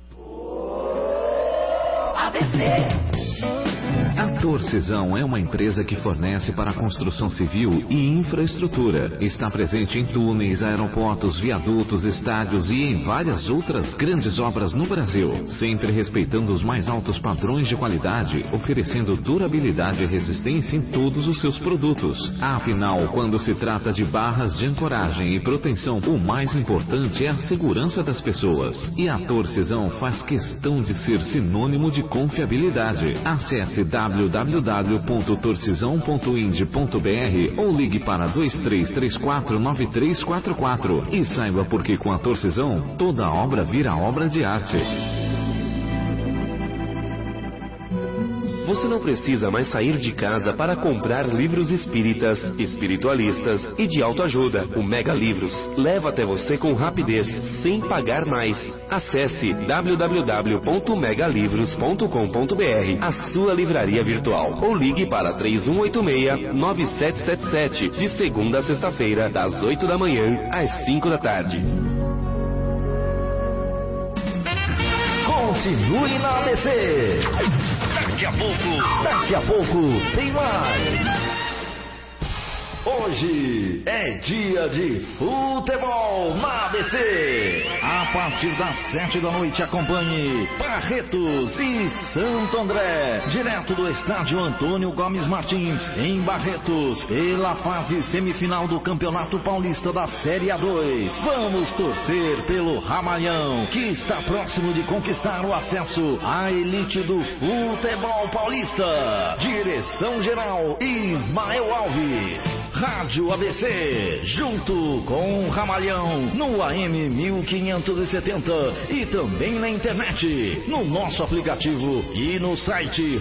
A Torcisão é uma empresa que fornece para a construção civil e infraestrutura. Está presente em túneis, aeroportos, viadutos, estádios e em várias outras grandes obras no Brasil, sempre respeitando os mais altos padrões de qualidade, oferecendo durabilidade e resistência em todos os seus produtos. Afinal, quando se trata de barras de ancoragem e proteção, o mais importante é a segurança das pessoas. E a Torcisão faz questão de ser sinônimo de confiabilidade. Acesse www.torcisão.ind.br ou ligue para 2334-9344 e saiba porque com a Torcisão toda obra vira obra de arte. Você não precisa mais sair de casa para comprar livros espíritas, espiritualistas e de autoajuda. O Mega Livros leva até você com rapidez, sem pagar mais. Acesse www.megalivros.com.br, a sua livraria virtual, ou ligue para 3186-9777, de segunda a sexta-feira, das 8 da manhã às 5 da tarde. Continue na ABC. Daqui a pouco tem mais. Hoje é dia de futebol na ABC. A partir das 7 da noite acompanhe Barretos e Santo André, direto do estádio Antônio Gomes Martins, em Barretos, pela fase semifinal do Campeonato Paulista da Série A2. Vamos torcer pelo Ramalhão, que está próximo de conquistar o acesso à elite do futebol paulista. Direção geral Ismael Alves. Rádio ABC, junto com o Ramalhão, no AM 1570 e também na internet, no nosso aplicativo e no site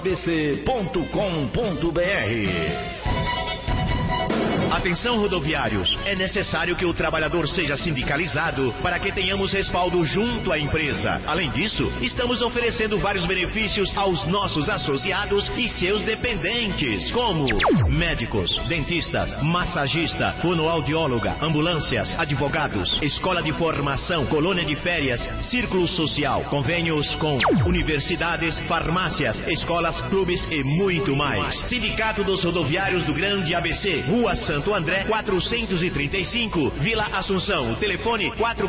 radioabc.com.br. Atenção, rodoviários, é necessário que o trabalhador seja sindicalizado para que tenhamos respaldo junto à empresa. Além disso, estamos oferecendo vários benefícios aos nossos associados e seus dependentes, como médicos, dentistas, massagista, fonoaudióloga, ambulâncias, advogados, escola de formação, colônia de férias, círculo social, convênios com universidades, farmácias, escolas, clubes e muito mais. Sindicato dos Rodoviários do Grande ABC, Rua Santo André, 435, Vila Assunção. O telefone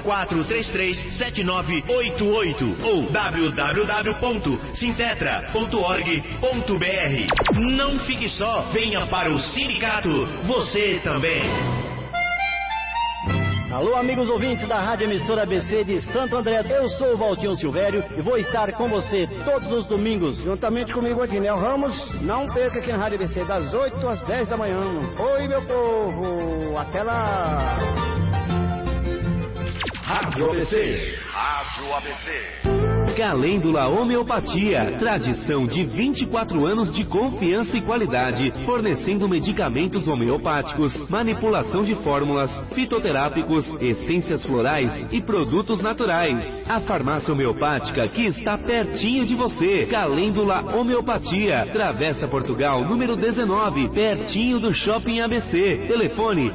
4433-7988 ou www.sintetra.org.br. Não fique só, venha para o sindicato, você também. Alô, amigos ouvintes da Rádio Emissora ABC de Santo André. Eu sou o Valtinho Silvério e vou estar com você todos os domingos. Juntamente comigo, Adinel Ramos. Não perca aqui na Rádio ABC, das 8 às 10 da manhã. Oi, meu povo. Até lá. Rádio ABC. Rádio ABC. Calêndula Homeopatia, tradição de 24 anos de confiança e qualidade, fornecendo medicamentos homeopáticos, manipulação de fórmulas, fitoterápicos, essências florais e produtos naturais. A farmácia homeopática que está pertinho de você. Calêndula Homeopatia, Travessa Portugal, número 19, pertinho do Shopping ABC. Telefone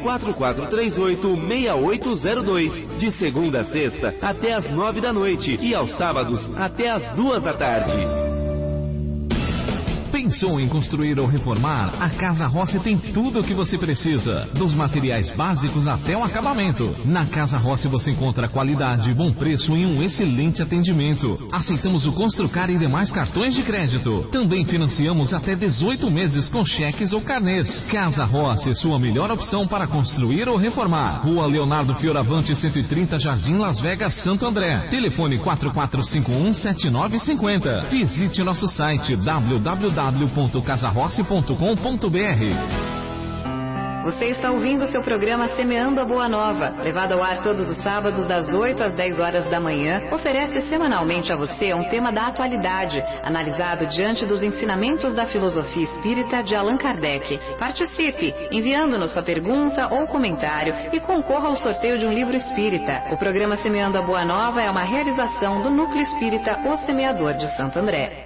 4438-6802. De segunda a sexta até às 9 da noite e aos sábados até às 2 da tarde. Pensou em construir ou reformar? A Casa Rossi tem tudo o que você precisa, dos materiais básicos até o acabamento. Na Casa Rossi você encontra qualidade, bom preço e um excelente atendimento. Aceitamos o Construcar e demais cartões de crédito. Também financiamos até 18 meses com cheques ou carnês. Casa Rossi, sua melhor opção para construir ou reformar. Rua Leonardo Fioravante, 130, Jardim Las Vegas, Santo André. Telefone 4451-7950. Visite nosso site www.casarossi.com.br. Você está ouvindo o seu programa Semeando a Boa Nova, levado ao ar todos os sábados das 8 às 10 horas da manhã, oferece semanalmente a você um tema da atualidade, analisado diante dos ensinamentos da filosofia espírita de Allan Kardec. Participe, enviando-nos sua pergunta ou comentário e concorra ao sorteio de um livro espírita. O programa Semeando a Boa Nova é uma realização do Núcleo Espírita O Semeador de Santo André.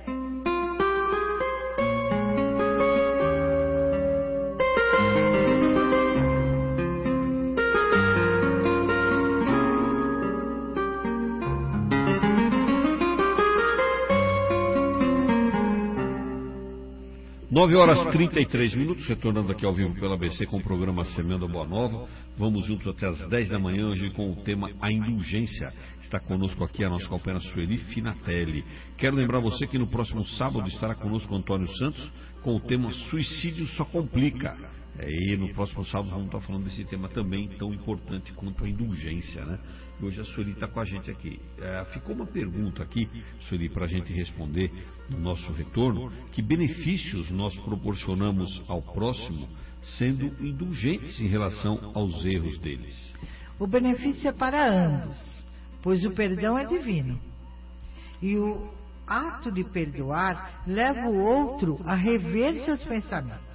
Nove horas 33 minutos, retornando aqui ao vivo pela ABC com o programa Semeando a Boa Nova. Vamos juntos até as 10 da manhã, hoje com o tema A Indulgência. Está conosco aqui a nossa companheira Sueli Finatelli. Quero lembrar você que no próximo sábado estará conosco o Antônio Santos com o tema Suicídio Só Complica. E no próximo sábado vamos estar falando desse tema também tão importante quanto a indulgência, né? E hoje a Sueli está com a gente aqui. Ficou uma pergunta aqui, Sueli, para a gente responder no nosso retorno: que benefícios nós proporcionamos ao próximo sendo indulgentes em relação aos erros deles? O benefício é para ambos, pois o perdão é divino. E o ato de perdoar leva o outro a rever seus pensamentos,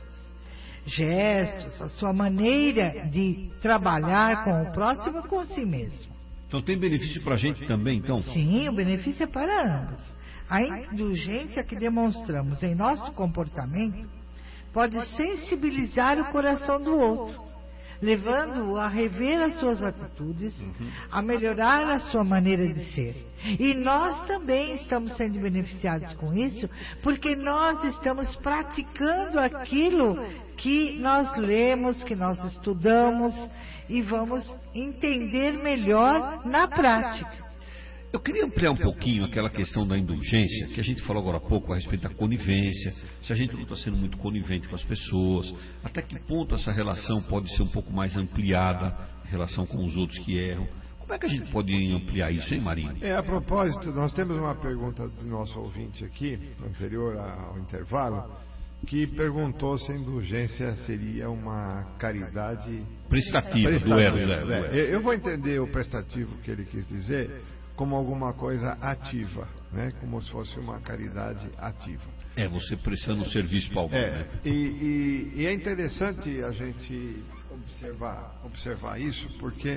gestos, a sua maneira de trabalhar com o próximo e com si mesmo. Então tem benefício para a gente também, então? Sim, o benefício é para ambos. A indulgência que demonstramos em nosso comportamento pode sensibilizar o coração do outro, levando-o a rever as suas atitudes, a melhorar a sua maneira de ser. E nós também estamos sendo beneficiados com isso, porque nós estamos praticando aquilo que nós lemos, que nós estudamos e vamos entender melhor na prática. Eu queria ampliar um pouquinho aquela questão da indulgência, que a gente falou agora há pouco a respeito da conivência, se a gente não está sendo muito conivente com as pessoas, até que ponto essa relação pode ser um pouco mais ampliada, em relação com os outros que erram. Como é que a gente pode ampliar isso, hein, Marinho? A propósito, nós temos uma pergunta do nosso ouvinte aqui, anterior ao intervalo, que perguntou se a indulgência seria uma caridade prestativa. Do erro. Eu vou entender o prestativo que ele quis dizer como alguma coisa ativa, né? Como se fosse uma caridade ativa. Você prestando serviço para alguém, né? E é interessante a gente observar isso, porque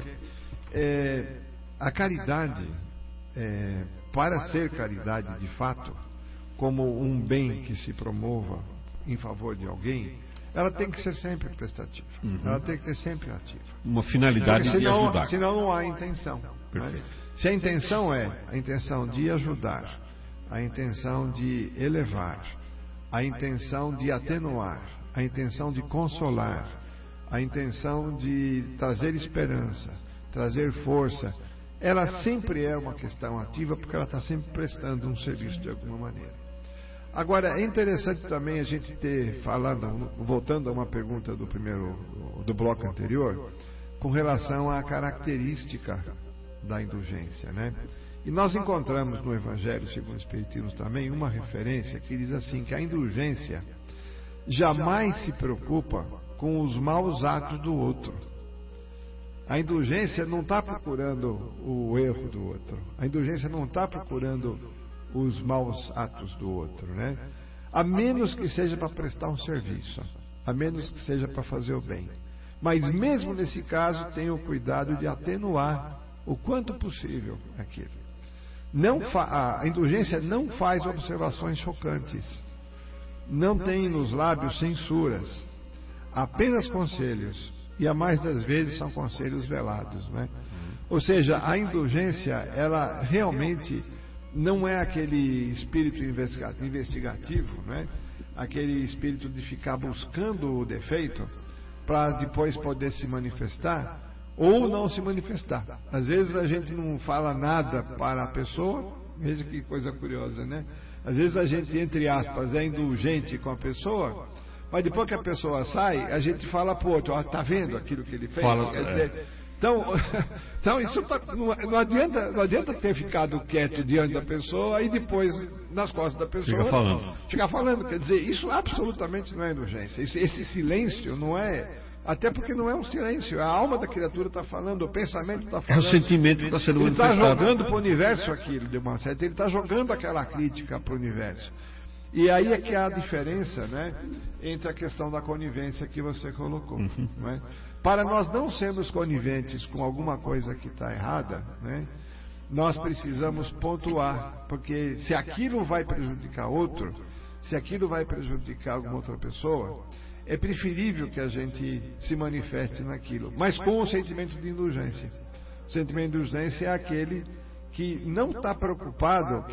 a caridade, para ser caridade de fato, como um bem que se promova em favor de alguém, ela tem que ser sempre prestativa. Ela tem que ser sempre ativa. Uma finalidade de ajudar. Senão não há intenção. Perfeito. Né? Se a intenção é a intenção de ajudar, a intenção de elevar, a intenção de atenuar, a intenção de consolar, a intenção de trazer esperança, trazer força, ela sempre é uma questão ativa, porque ela está sempre prestando um serviço de alguma maneira. Agora, é interessante também a gente ter voltando a uma pergunta do bloco anterior, com relação à característica da indulgência, né? E nós encontramos no Evangelho segundo o Espiritismo também uma referência que diz assim, que a indulgência jamais se preocupa com os maus atos do outro. A indulgência não está procurando o erro do outro. A indulgência não está procurando os maus atos do outro, né? A menos que seja para prestar um serviço, a menos que seja para fazer o bem. Mas mesmo nesse caso, tenha o cuidado de atenuar o quanto possível aquilo. A indulgência não faz observações chocantes, não tem nos lábios censuras, apenas conselhos, e a mais das vezes são conselhos velados, né? Ou seja, a indulgência, ela realmente não é aquele espírito investigativo, né? Aquele espírito de ficar buscando o defeito para depois poder se manifestar ou não se manifestar. Às vezes a gente não fala nada para a pessoa, veja que coisa curiosa, né? Às vezes a gente, entre aspas, é indulgente com a pessoa, mas depois que a pessoa sai, a gente fala pro outro, ó, tá vendo aquilo que ele fez? Quer dizer, então isso não adianta ter ficado quieto diante da pessoa e depois nas costas da pessoa ficar falando. Quer dizer, isso absolutamente não é indulgência. Esse silêncio não é, até porque não é um silêncio, a alma da criatura está falando, o pensamento está falando. É o sentimento que está sendo manifestado. Ele está jogando para o universo aquilo, de uma certa, ele está jogando aquela crítica para o universo. E aí é que há a diferença, né, entre a questão da conivência que você colocou. Não é? Para nós não sermos coniventes com alguma coisa que está errada, né, nós precisamos pontuar, porque se aquilo vai prejudicar outro, se aquilo vai prejudicar alguma outra pessoa, é preferível que a gente se manifeste naquilo, mas com o sentimento de indulgência. O sentimento de indulgência é aquele que não está preocupado,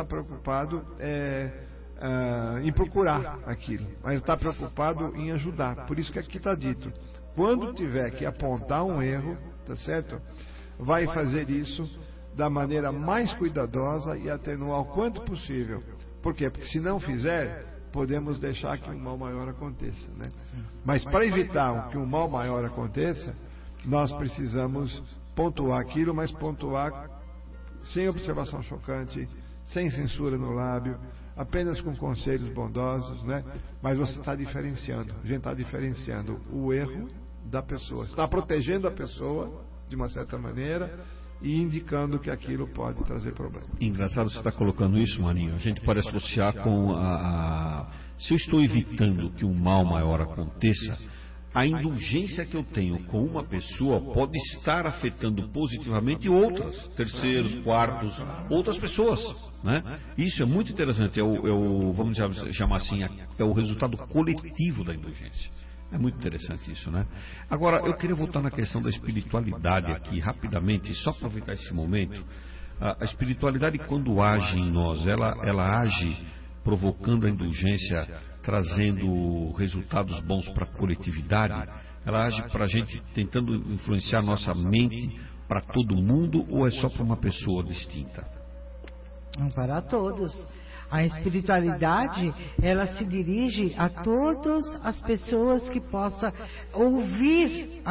em procurar aquilo, mas está preocupado em ajudar. Por isso que aqui está dito, quando tiver que apontar um erro, tá certo? Vai fazer isso da maneira mais cuidadosa e atenuar o quanto possível. Por quê? Porque se não fizer, podemos deixar que um mal maior aconteça, né? Mas para evitar que um mal maior aconteça, nós precisamos pontuar aquilo, mas pontuar sem observação chocante, sem censura no lábio, apenas com conselhos bondosos, né? Mas você está diferenciando, a gente está diferenciando o erro da pessoa, está protegendo a pessoa de uma certa maneira e indicando que aquilo pode trazer problema. Engraçado você está colocando isso, Marinho. A gente pode associar com se eu estou evitando que um mal maior aconteça, a indulgência que eu tenho com uma pessoa pode estar afetando positivamente outras, terceiros, quartos, outras pessoas, né? Isso é muito interessante, vamos chamar assim, é o resultado coletivo da indulgência. É muito interessante isso, né? Agora, eu queria voltar na questão da espiritualidade aqui, rapidamente, só aproveitar esse momento. A espiritualidade, quando age em nós, ela age provocando a indulgência, trazendo resultados bons para a coletividade, ela age para a gente tentando influenciar nossa mente para todo mundo, ou é só para uma pessoa distinta? Para todos. A espiritualidade, ela se dirige a todas as pessoas que possam ouvir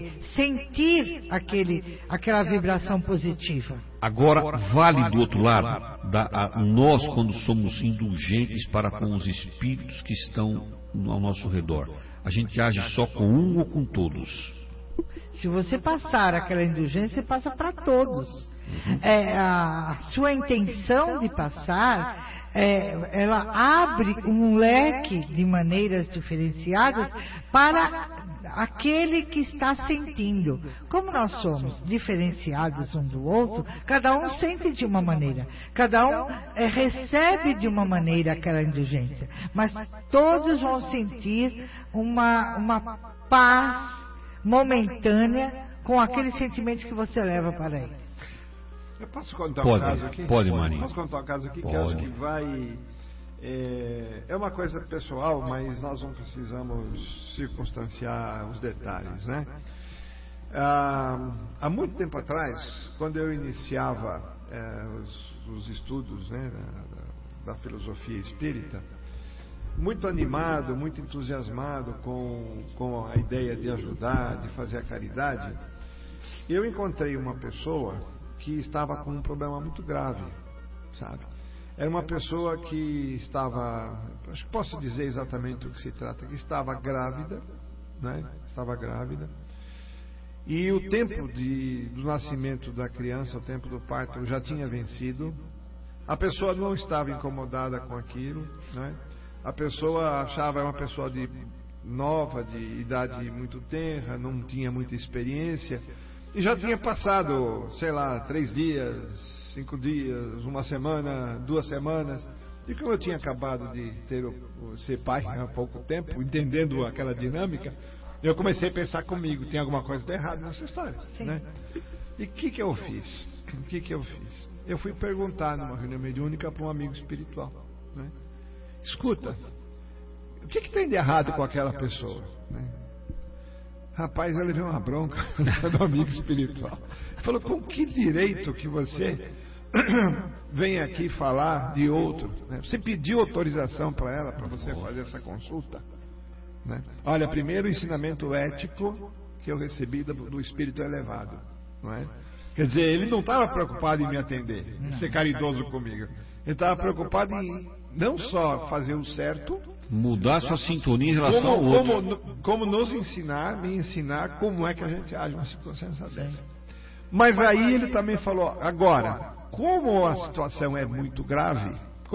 sentir aquela vibração positiva. Agora, vale do outro lado, nós quando somos indulgentes para com os espíritos que estão ao nosso redor, a gente age só com um ou com todos? Se você passar aquela indulgência, passa para todos. A sua intenção de passar, ela abre um leque de maneiras diferenciadas para aquele que está sentindo. Como nós somos diferenciados um do outro, cada um sente de uma maneira, cada um recebe de uma maneira aquela indulgência, mas todos vão sentir uma paz momentânea com aquele sentimento que você leva para eles. Eu posso contar um caso aqui? Pode, Marinho. Posso contar um caso aqui que acho que vai... É uma coisa pessoal, mas nós não precisamos circunstanciar os detalhes, né? Há muito tempo atrás, quando eu iniciava os estudos, né, da filosofia espírita, muito animado, muito entusiasmado com a ideia de ajudar, de fazer a caridade, eu encontrei uma pessoa que estava com um problema muito grave, sabe? Era uma pessoa que estava, acho que posso dizer exatamente o que se trata, que estava grávida, né? Estava grávida, e o tempo do nascimento da criança, o tempo do parto já tinha vencido, A pessoa não estava incomodada com aquilo, né? A pessoa achava uma pessoa nova, de idade muito tenra, não tinha muita experiência, e já tinha passado, sei lá, 3 dias, 5 dias, 1 semana, 2 semanas. E como eu tinha acabado de ser pai há pouco tempo, entendendo aquela dinâmica, eu comecei a pensar comigo, tem alguma coisa de errado nessa história, né? E o que eu fiz? Eu fui perguntar numa reunião mediúnica para um amigo espiritual, né? Escuta, o que tem de errado com aquela pessoa, né? Rapaz, eu levei uma bronca do amigo espiritual. Ele falou, com que direito que você vem aqui falar de outro, né? Você pediu autorização para ela, para você fazer essa consulta, né? Olha, primeiro o ensinamento ético que eu recebi do espírito elevado, não é? Quer dizer, ele não estava preocupado em me atender, em ser caridoso comigo. Ele estava preocupado em não só fazer o certo, mudar sua sintonia em relação ao outro, como me ensinar como é que a gente age numa circunstância dessa. Mas aí ele também falou, agora, como a situação é muito grave,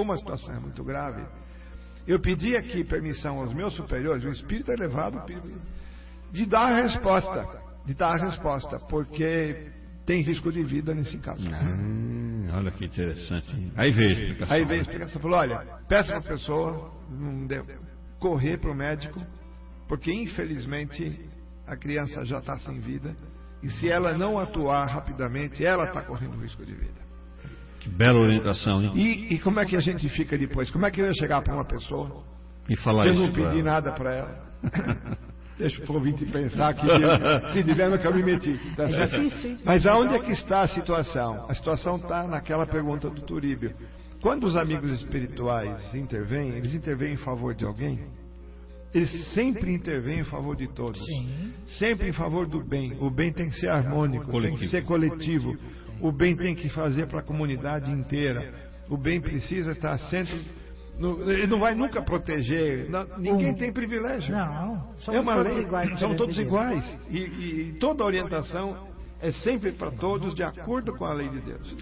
eu pedi aqui permissão aos meus superiores, o espírito elevado, de dar a resposta, porque tem risco de vida nesse caso. Olha que interessante, hein? Aí veio a explicação. Falou, olha, peça para a pessoa correr para o médico, porque infelizmente a criança já está sem vida, e se ela não atuar rapidamente, ela está correndo risco de vida. Que bela orientação, hein? E como é que a gente fica depois? Como é que eu ia chegar para uma pessoa e falar eu isso? Eu não pedi nada para ela. Deixa o ouvinte pensar que dilema que eu me meti. Tá certo? Difícil, mas aonde é que está a situação? A situação está naquela pergunta do Turíbio. Quando os amigos espirituais intervêm, eles intervêm em favor de alguém? Eles sempre intervêm em favor de todos. Sim. Sempre em favor do bem. O bem tem que ser harmônico, tem que ser coletivo. O bem tem que fazer para a comunidade inteira. O bem precisa estar sempre... Ele não vai nunca proteger. Ninguém tem privilégio. Não, somos todos iguais. Somos todos iguais. E toda orientação é sempre para todos de acordo com a lei de Deus.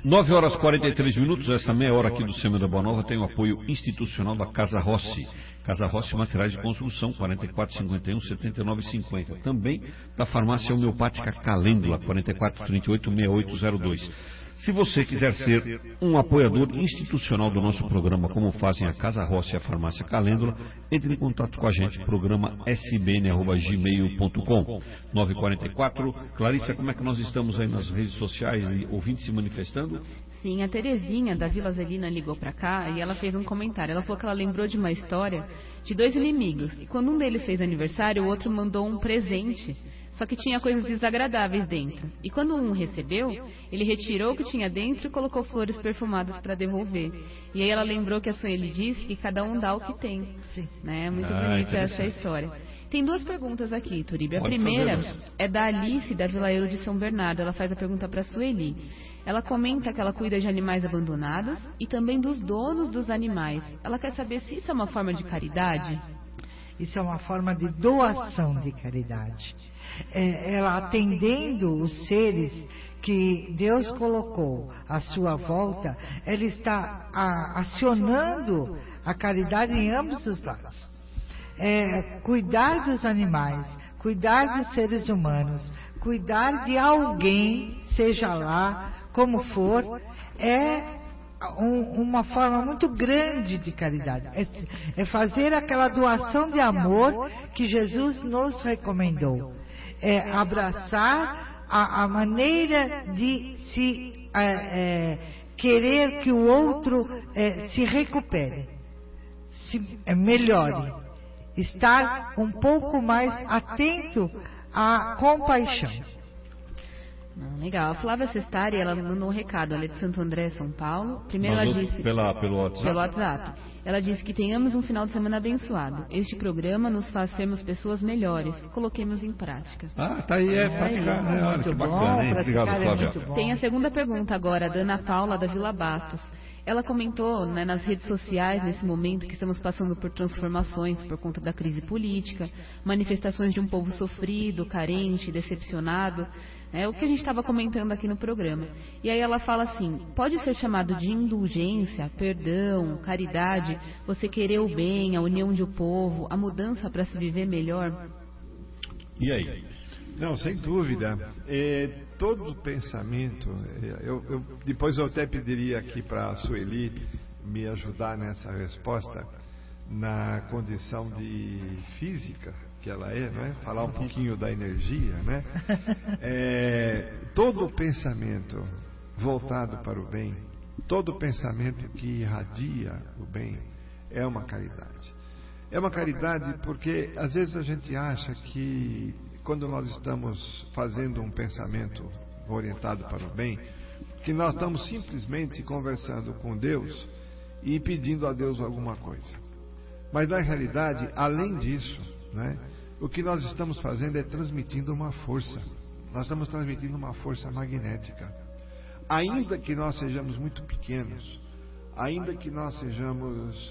9h43, essa meia hora aqui do Semana da Boa Nova tem o apoio institucional da Casa Rossi. Casa Rossi Materiais de Construção, 4451-7950. Também da Farmácia Homeopática Calêndula, 4438-6802. Se você quiser ser um apoiador institucional do nosso programa, como fazem a Casa Rossi e a Farmácia Calêndula, entre em contato com a gente, programa sbn@gmail.com. 9h44. Clarissa, como é que nós estamos aí nas redes sociais e ouvintes se manifestando? Sim, a Terezinha, da Vila Zelina, ligou pra cá e ela fez um comentário. Ela falou que ela lembrou de uma história de 2 inimigos. E quando um deles fez aniversário, o outro mandou um presente. Só que tinha coisas desagradáveis dentro. E quando um recebeu, ele retirou o que tinha dentro e colocou flores perfumadas para devolver. E aí ela lembrou que a Sueli disse que cada um dá o que tem. Sim. Né? Muito bonita essa história. Tem 2 perguntas aqui, Turíbio. A primeira é da Alice, da Vila Euro de São Bernardo. Ela faz a pergunta para a Sueli. Ela comenta que ela cuida de animais abandonados e também dos donos dos animais. Ela quer saber se isso é uma forma de caridade. Isso é uma forma de doação de caridade. Ela atendendo os seres que Deus colocou à sua volta, ela está acionando a caridade em ambos os lados. Cuidar dos animais, cuidar dos seres humanos, cuidar de alguém, seja lá como for, uma forma muito grande de caridade. É fazer aquela doação de amor que Jesus nos recomendou. É abraçar a maneira de se querer que o outro se recupere, se melhore, estar um pouco mais atento à compaixão. Legal. A Flávia Sestari, ela mandou um recado. Ela é de Santo André, São Paulo. Primeiro ela disse... Pelo WhatsApp. Ela disse que tenhamos um final de semana abençoado. Este programa nos faz sermos pessoas melhores. Coloquemos em prática. Tá aí, praticar, né? Olha que bacana, hein? Obrigado, Flávia. Tem a segunda pergunta agora, da Ana Paula, da Vila Bastos. ela comentou, né, nas redes sociais, nesse momento que estamos passando por transformações por conta da crise política, manifestações de um povo sofrido, carente, decepcionado, o que a gente estava comentando aqui no programa. E aí ela fala assim: pode ser chamado de indulgência, perdão, caridade, você querer o bem, a união de um povo, a mudança para se viver melhor? E aí? Não, sem dúvida. Todo pensamento, depois eu até pediria aqui para a Sueli me ajudar nessa resposta, na condição de física que ela não é? Falar um pouquinho da energia, né? Todo pensamento voltado para o bem, todo pensamento que irradia o bem, é uma caridade. É uma caridade porque às vezes a gente acha que quando nós estamos fazendo um pensamento orientado para o bem, que nós estamos simplesmente conversando com Deus e pedindo a Deus alguma coisa. Mas na realidade, além disso, né, o que nós estamos fazendo é transmitindo uma força. Nós estamos transmitindo uma força magnética. Ainda que nós sejamos muito pequenos, ainda que nós sejamos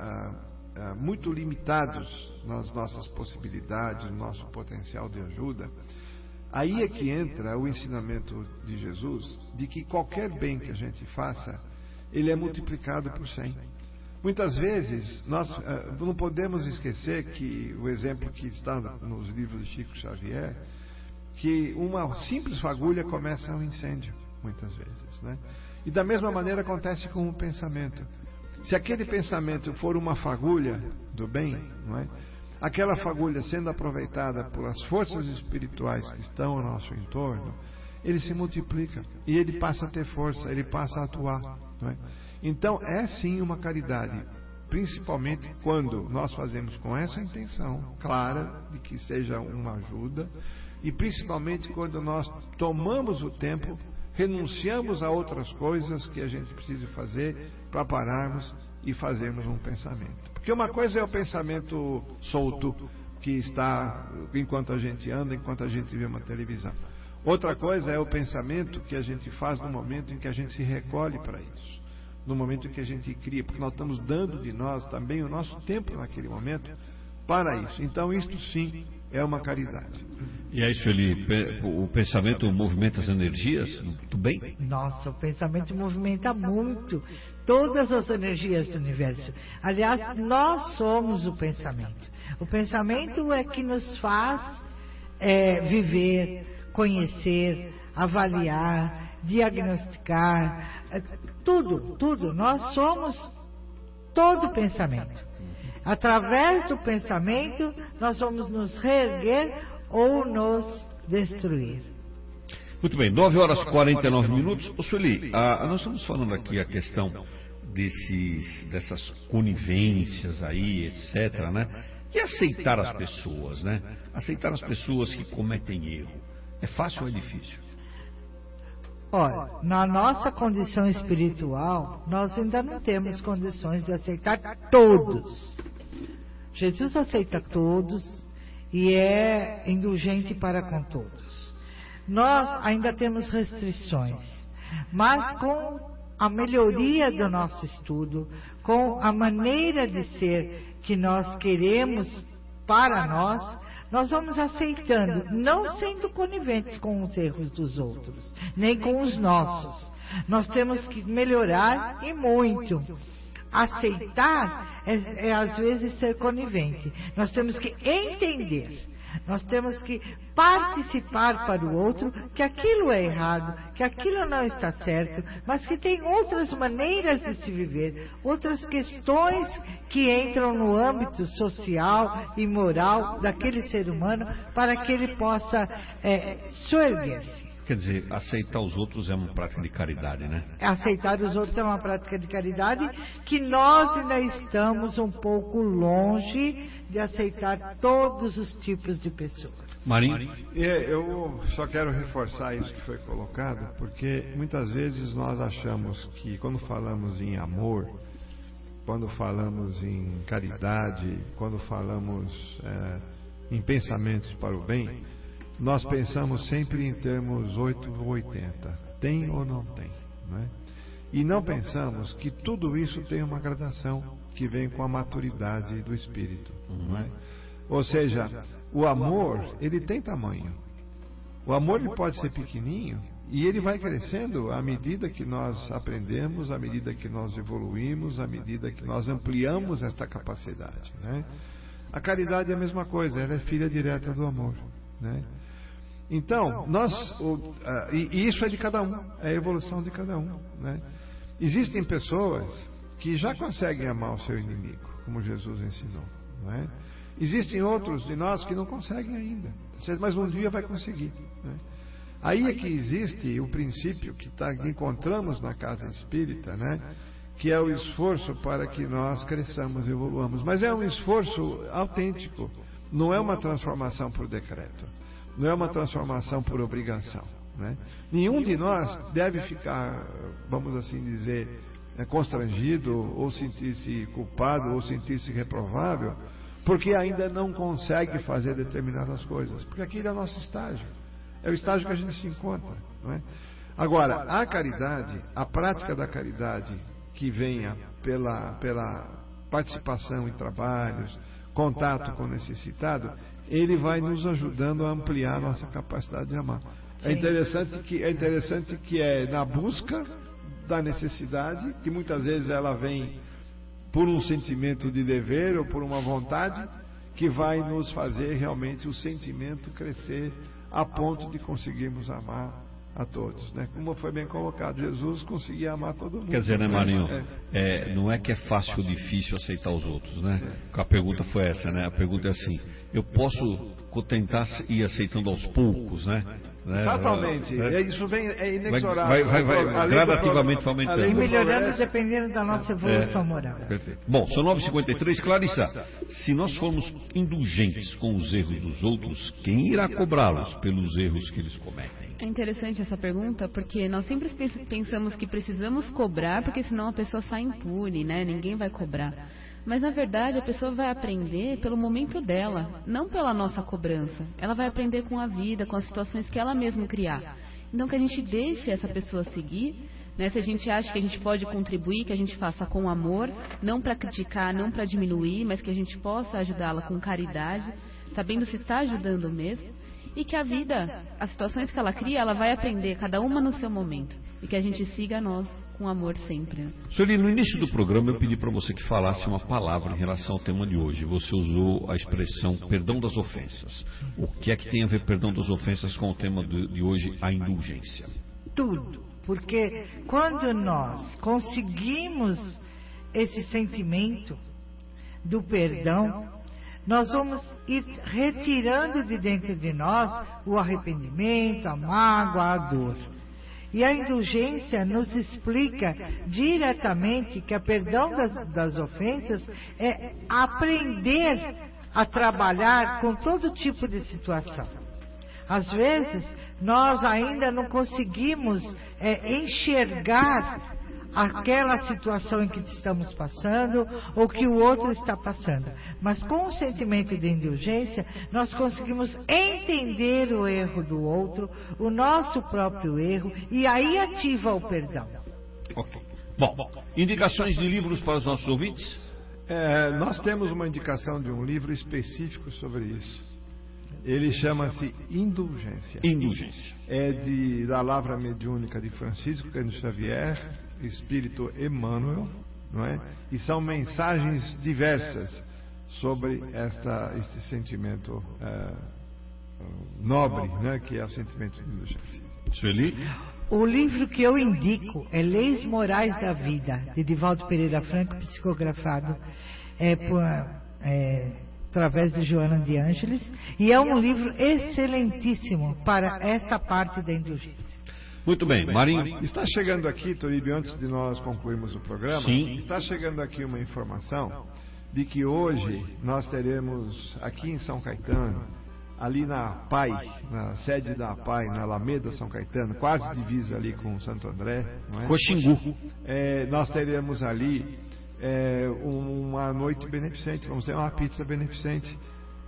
muito limitados nas nossas possibilidades, no nosso potencial de ajuda, aí é que entra o ensinamento de Jesus, de que qualquer bem que a gente faça, ele é multiplicado por 100. Muitas vezes, nós não podemos esquecer que o exemplo que está nos livros de Chico Xavier, que uma simples fagulha começa um incêndio, muitas vezes, né? E da mesma maneira acontece com o pensamento. Se aquele pensamento for uma fagulha do bem, não é? Aquela fagulha sendo aproveitada pelas forças espirituais que estão ao nosso entorno, ele se multiplica e ele passa a ter força, ele passa a atuar, não é? Então é sim uma caridade, principalmente quando nós fazemos com essa intenção clara de que seja uma ajuda, e principalmente quando nós tomamos o tempo, renunciamos a outras coisas que a gente precisa fazer para pararmos e fazermos um pensamento. Porque uma coisa é o pensamento solto, que está enquanto a gente anda, enquanto a gente vê uma televisão. Outra coisa é o pensamento que a gente faz no momento em que a gente se recolhe para isso, no momento em que a gente cria, porque nós estamos dando de nós também o nosso tempo naquele momento para isso. Então isto sim é uma caridade. E é isso, Eli, o pensamento movimenta as energias do bem? Nossa, o pensamento movimenta muito todas as energias do universo. Aliás, nós somos o pensamento. O pensamento é que nos faz viver, conhecer, avaliar, diagnosticar, tudo. Nós somos todo pensamento. Através do pensamento, nós vamos nos reerguer ou nos destruir. Muito bem, 9h49. Ô Sueli, nós estamos falando aqui a questão dessas conivências aí, etc., né? E aceitar as pessoas, né? Aceitar as pessoas que cometem erro. É fácil ou é difícil? Olha, na nossa condição espiritual, nós ainda não temos condições de aceitar todos. Jesus aceita todos e é indulgente para com todos. Nós ainda temos restrições, mas com a melhoria do nosso estudo, com a maneira de ser que nós queremos para nós vamos aceitando, não sendo coniventes com os erros dos outros, nem com os nossos. Nós temos que melhorar e muito. Aceitar é às vezes ser conivente. Nós temos que entender, nós temos que participar para o outro que aquilo é errado, que aquilo não está certo, mas que tem outras maneiras de se viver, outras questões que entram no âmbito social e moral daquele ser humano para que ele possa soerguer-se. Quer dizer, aceitar os outros é uma prática de caridade, né? Aceitar os outros é uma prática de caridade que nós ainda estamos um pouco longe de aceitar todos os tipos de pessoas. Marinho? Eu só quero reforçar isso que foi colocado, porque muitas vezes nós achamos que quando falamos em amor, quando falamos em caridade, quando falamos em pensamentos para o bem, nós pensamos sempre em termos 8 ou 80. Tem ou não tem, né? E não pensamos que tudo isso tem uma gradação que vem com a maturidade do espírito. Não é? Ou seja, o amor, ele tem tamanho. O amor ele pode ser pequenininho e ele vai crescendo à medida que nós aprendemos, à medida que nós evoluímos, à medida que nós ampliamos esta capacidade. Né? A caridade é a mesma coisa, ela é filha direta do amor. Né? Então, e isso é de cada um, é a evolução de cada um. Né? Existem pessoas que já conseguem amar o seu inimigo, como Jesus ensinou. Não é? Existem outros de nós que não conseguem ainda, mas um dia vai conseguir. Né? Aí é que existe o princípio que encontramos na casa espírita, né? Que é o esforço para que nós cresçamos e evoluamos. Mas é um esforço autêntico, não é uma transformação por decreto, não é uma transformação por obrigação. Né? Nenhum de nós deve ficar, vamos assim dizer, constrangido ou sentir-se culpado ou sentir-se reprovável porque ainda não consegue fazer determinadas coisas, porque aquele é o nosso estágio, é o estágio que a gente se encontra. Não é? Agora, a caridade, a prática da caridade que venha pela participação em trabalhos, contato com o necessitado, ele vai nos ajudando a ampliar a nossa capacidade de amar. É interessante que é na busca da necessidade, que muitas vezes ela vem por um sentimento de dever ou por uma vontade, que vai nos fazer realmente o sentimento crescer a ponto de conseguirmos amar a todos, né? Como foi bem colocado, Jesus conseguia amar todo mundo. Quer dizer, né, Marinho? Não é que é fácil ou difícil aceitar os outros, né? A pergunta foi essa, né? A pergunta é assim: eu posso tentar ir aceitando aos poucos, né? Exatamente. Isso é inexorável. Vai gradativamente aumentando. E melhorando dependendo da nossa evolução moral. Perfeito. Bom, são 9h53. Clarissa, se nós formos indulgentes com os erros dos outros, quem irá cobrá-los pelos erros que eles cometem? É interessante essa pergunta, porque nós sempre pensamos que precisamos cobrar, porque senão a pessoa sai impune, né? Ninguém vai cobrar. Mas, na verdade, a pessoa vai aprender pelo momento dela, não pela nossa cobrança. Ela vai aprender com a vida, com as situações que ela mesma criar. Então, que a gente deixe essa pessoa seguir, né? Se a gente acha que a gente pode contribuir, que a gente faça com amor, não para criticar, não para diminuir, mas que a gente possa ajudá-la com caridade, sabendo se está ajudando mesmo. E que a vida, as situações que ela cria, ela vai aprender, cada uma no seu momento. E que a gente siga nós com amor sempre. Sueli, no início do programa eu pedi para você que falasse uma palavra em relação ao tema de hoje. Você usou a expressão perdão das ofensas. O que é que tem a ver perdão das ofensas com o tema de hoje, a indulgência? Tudo. Porque quando nós conseguimos esse sentimento do perdão, nós vamos ir retirando de dentro de nós o arrependimento, a mágoa, a dor. E a indulgência nos explica diretamente que o perdão das ofensas é aprender a trabalhar com todo tipo de situação. Às vezes, nós ainda não conseguimos enxergar aquela situação em que estamos passando ou que o outro está passando. Mas com o sentimento de indulgência, nós conseguimos entender o erro do outro, o nosso próprio erro, e aí ativa o perdão. Ok. Bom, indicações de livros para os nossos ouvintes? Nós temos uma indicação de um livro específico sobre isso. Ele chama-se Indulgência. Indulgência. É da Lavra Mediúnica de Francisco Cândido Xavier, Espírito Emmanuel, não é? E são mensagens diversas sobre este sentimento nobre, né? Que é o sentimento de indulgência. Sueli? O livro que eu indico é Leis Morais da Vida, de Divaldo Pereira Franco, psicografado através de Joana de Ângeles, e é um livro excelentíssimo para esta parte da indulgência. Muito bem, Marinho. Está chegando aqui, Toribio, antes de nós concluirmos o programa, sim, está chegando aqui uma informação de que hoje nós teremos aqui em São Caetano, ali na PAI, na sede da PAI, na Alameda São Caetano, quase divisa ali com Santo André, não é? Coxingu. Nós teremos ali uma noite beneficente, vamos ter uma pizza beneficente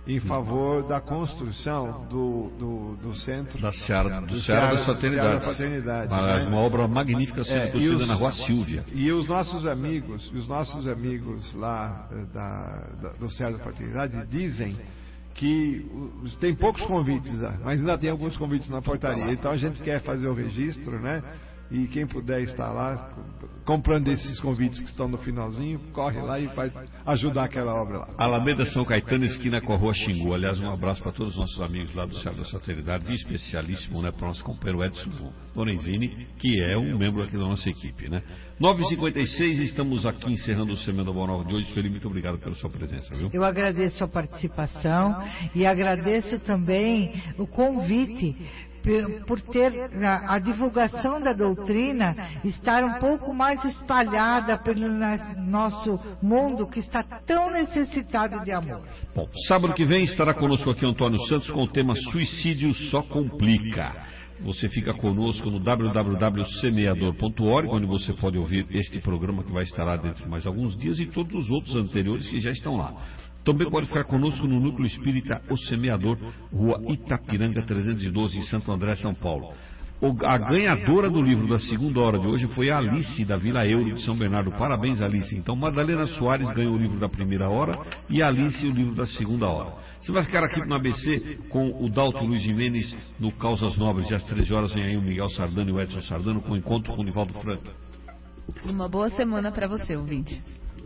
em favor da construção do centro da Seara da Fraternidade. Uma obra magnífica sendo construída na Rua Silvia. E os nossos amigos lá do Seara da Fraternidade dizem que tem poucos convites, mas ainda tem alguns convites na portaria. Então a gente quer fazer o registro, né? E quem puder estar lá comprando esses convites que estão no finalzinho, corre lá e vai ajudar aquela obra lá. Alameda São Caetano, esquina com a Rua Xingu. Aliás, um abraço para todos os nossos amigos lá do Seara da Fraternidade, e especialíssimo, né, para o nosso companheiro Edson Donenzini, que é um membro aqui da nossa equipe, né? 9h56, estamos aqui encerrando o Semeando a Boa Nova de hoje. Felipe, muito obrigado pela sua presença, viu? Eu agradeço a participação e agradeço também o convite por ter a divulgação da doutrina estar um pouco mais espalhada pelo nosso mundo que está tão necessitado de amor. Bom, sábado que vem estará conosco aqui Antônio Santos com o tema Suicídio Só Complica. Você fica conosco no www.semeador.org, onde você pode ouvir este programa que vai estar lá dentro de mais alguns dias e todos os outros anteriores que já estão lá. Também pode ficar conosco no Núcleo Espírita O Semeador, Rua Itapiranga 312, em Santo André, São Paulo. A ganhadora do livro da segunda hora de hoje foi a Alice, da Vila Euro de São Bernardo. Parabéns, Alice. Então, Madalena Soares ganhou o livro da primeira hora e a Alice o livro da segunda hora. Você vai ficar aqui no ABC com o Dalton Luiz Jimenez no Causas Nobres, e às 13 horas vem aí o Miguel Sardano e o Edson Sardano com o encontro com o Nivaldo Franco. Uma boa semana para você, ouvinte.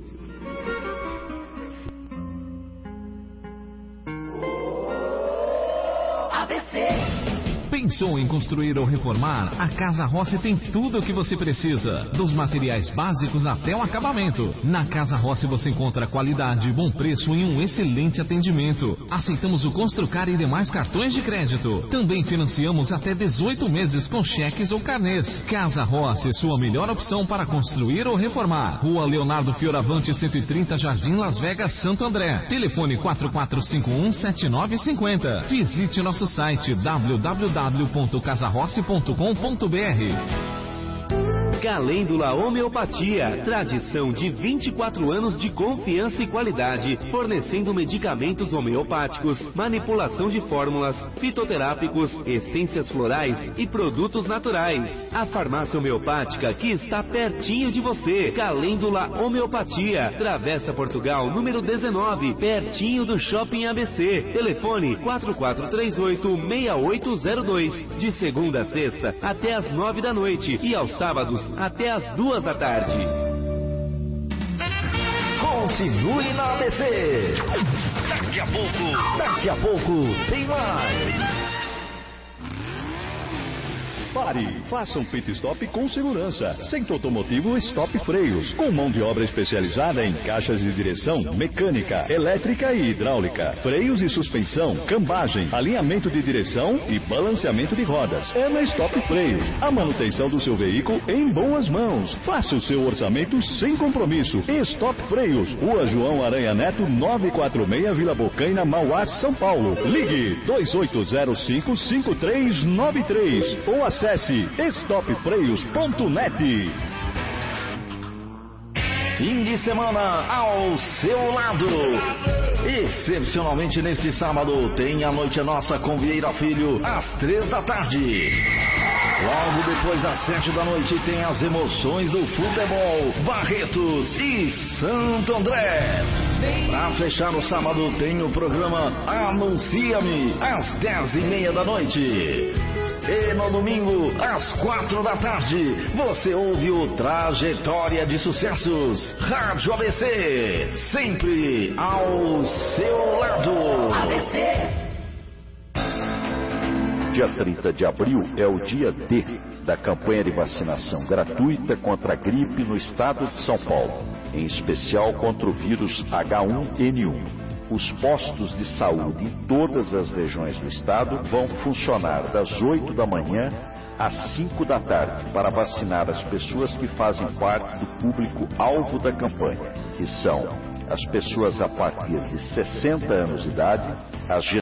ABC. Pensou em construir ou reformar? A Casa Rossi tem tudo o que você precisa, dos materiais básicos até o acabamento. Na Casa Rossi você encontra qualidade, bom preço e um excelente atendimento. Aceitamos o Construcar e demais cartões de crédito. Também financiamos até 18 meses com cheques ou carnês. Casa Rossi, sua melhor opção para construir ou reformar. Rua Leonardo Fioravante, 130, Jardim Las Vegas, Santo André. Telefone 4451-7950. Visite nosso site www.casarossi.com.br. Calêndula Homeopatia, tradição de 24 anos de confiança e qualidade, fornecendo medicamentos homeopáticos, manipulação de fórmulas, fitoterápicos, essências florais e produtos naturais. A farmácia homeopática que está pertinho de você. Calêndula Homeopatia, Travessa Portugal, número 19, pertinho do Shopping ABC. Telefone 4438-6802, de segunda a sexta até às 9 da noite e aos sábados até às 2 da tarde. Continue na ABC. Daqui a pouco tem mais. Pare, faça um pit stop com segurança. Centro Automotivo Stop Freios, com mão de obra especializada em caixas de direção, mecânica, elétrica e hidráulica, freios e suspensão, cambagem, alinhamento de direção e balanceamento de rodas. É na Stop Freios, a manutenção do seu veículo em boas mãos. Faça o seu orçamento sem compromisso. Stop Freios, Rua João Aranha Neto, 946, Vila Bocaina, Mauá, São Paulo. Ligue 2805-5393 ou acesse stopfreios.net. Fim de semana ao seu lado. Excepcionalmente neste sábado tem a Noite Nossa com Vieira Filho às 3 da tarde. Logo depois das 7 da noite tem as emoções do futebol, Barretos e Santo André. Para fechar o sábado tem o programa Anuncia-me às 10h30 da noite. E no domingo, às 4 da tarde, você ouve o Trajetória de Sucessos, Rádio ABC, sempre ao seu lado. ABC. Dia 30 de abril é o dia D da campanha de vacinação gratuita contra a gripe no estado de São Paulo, em especial contra o vírus H1N1. Os postos de saúde em todas as regiões do estado vão funcionar das 8 da manhã às 5 da tarde para vacinar as pessoas que fazem parte do público-alvo da campanha, que são as pessoas a partir de 60 anos de idade, as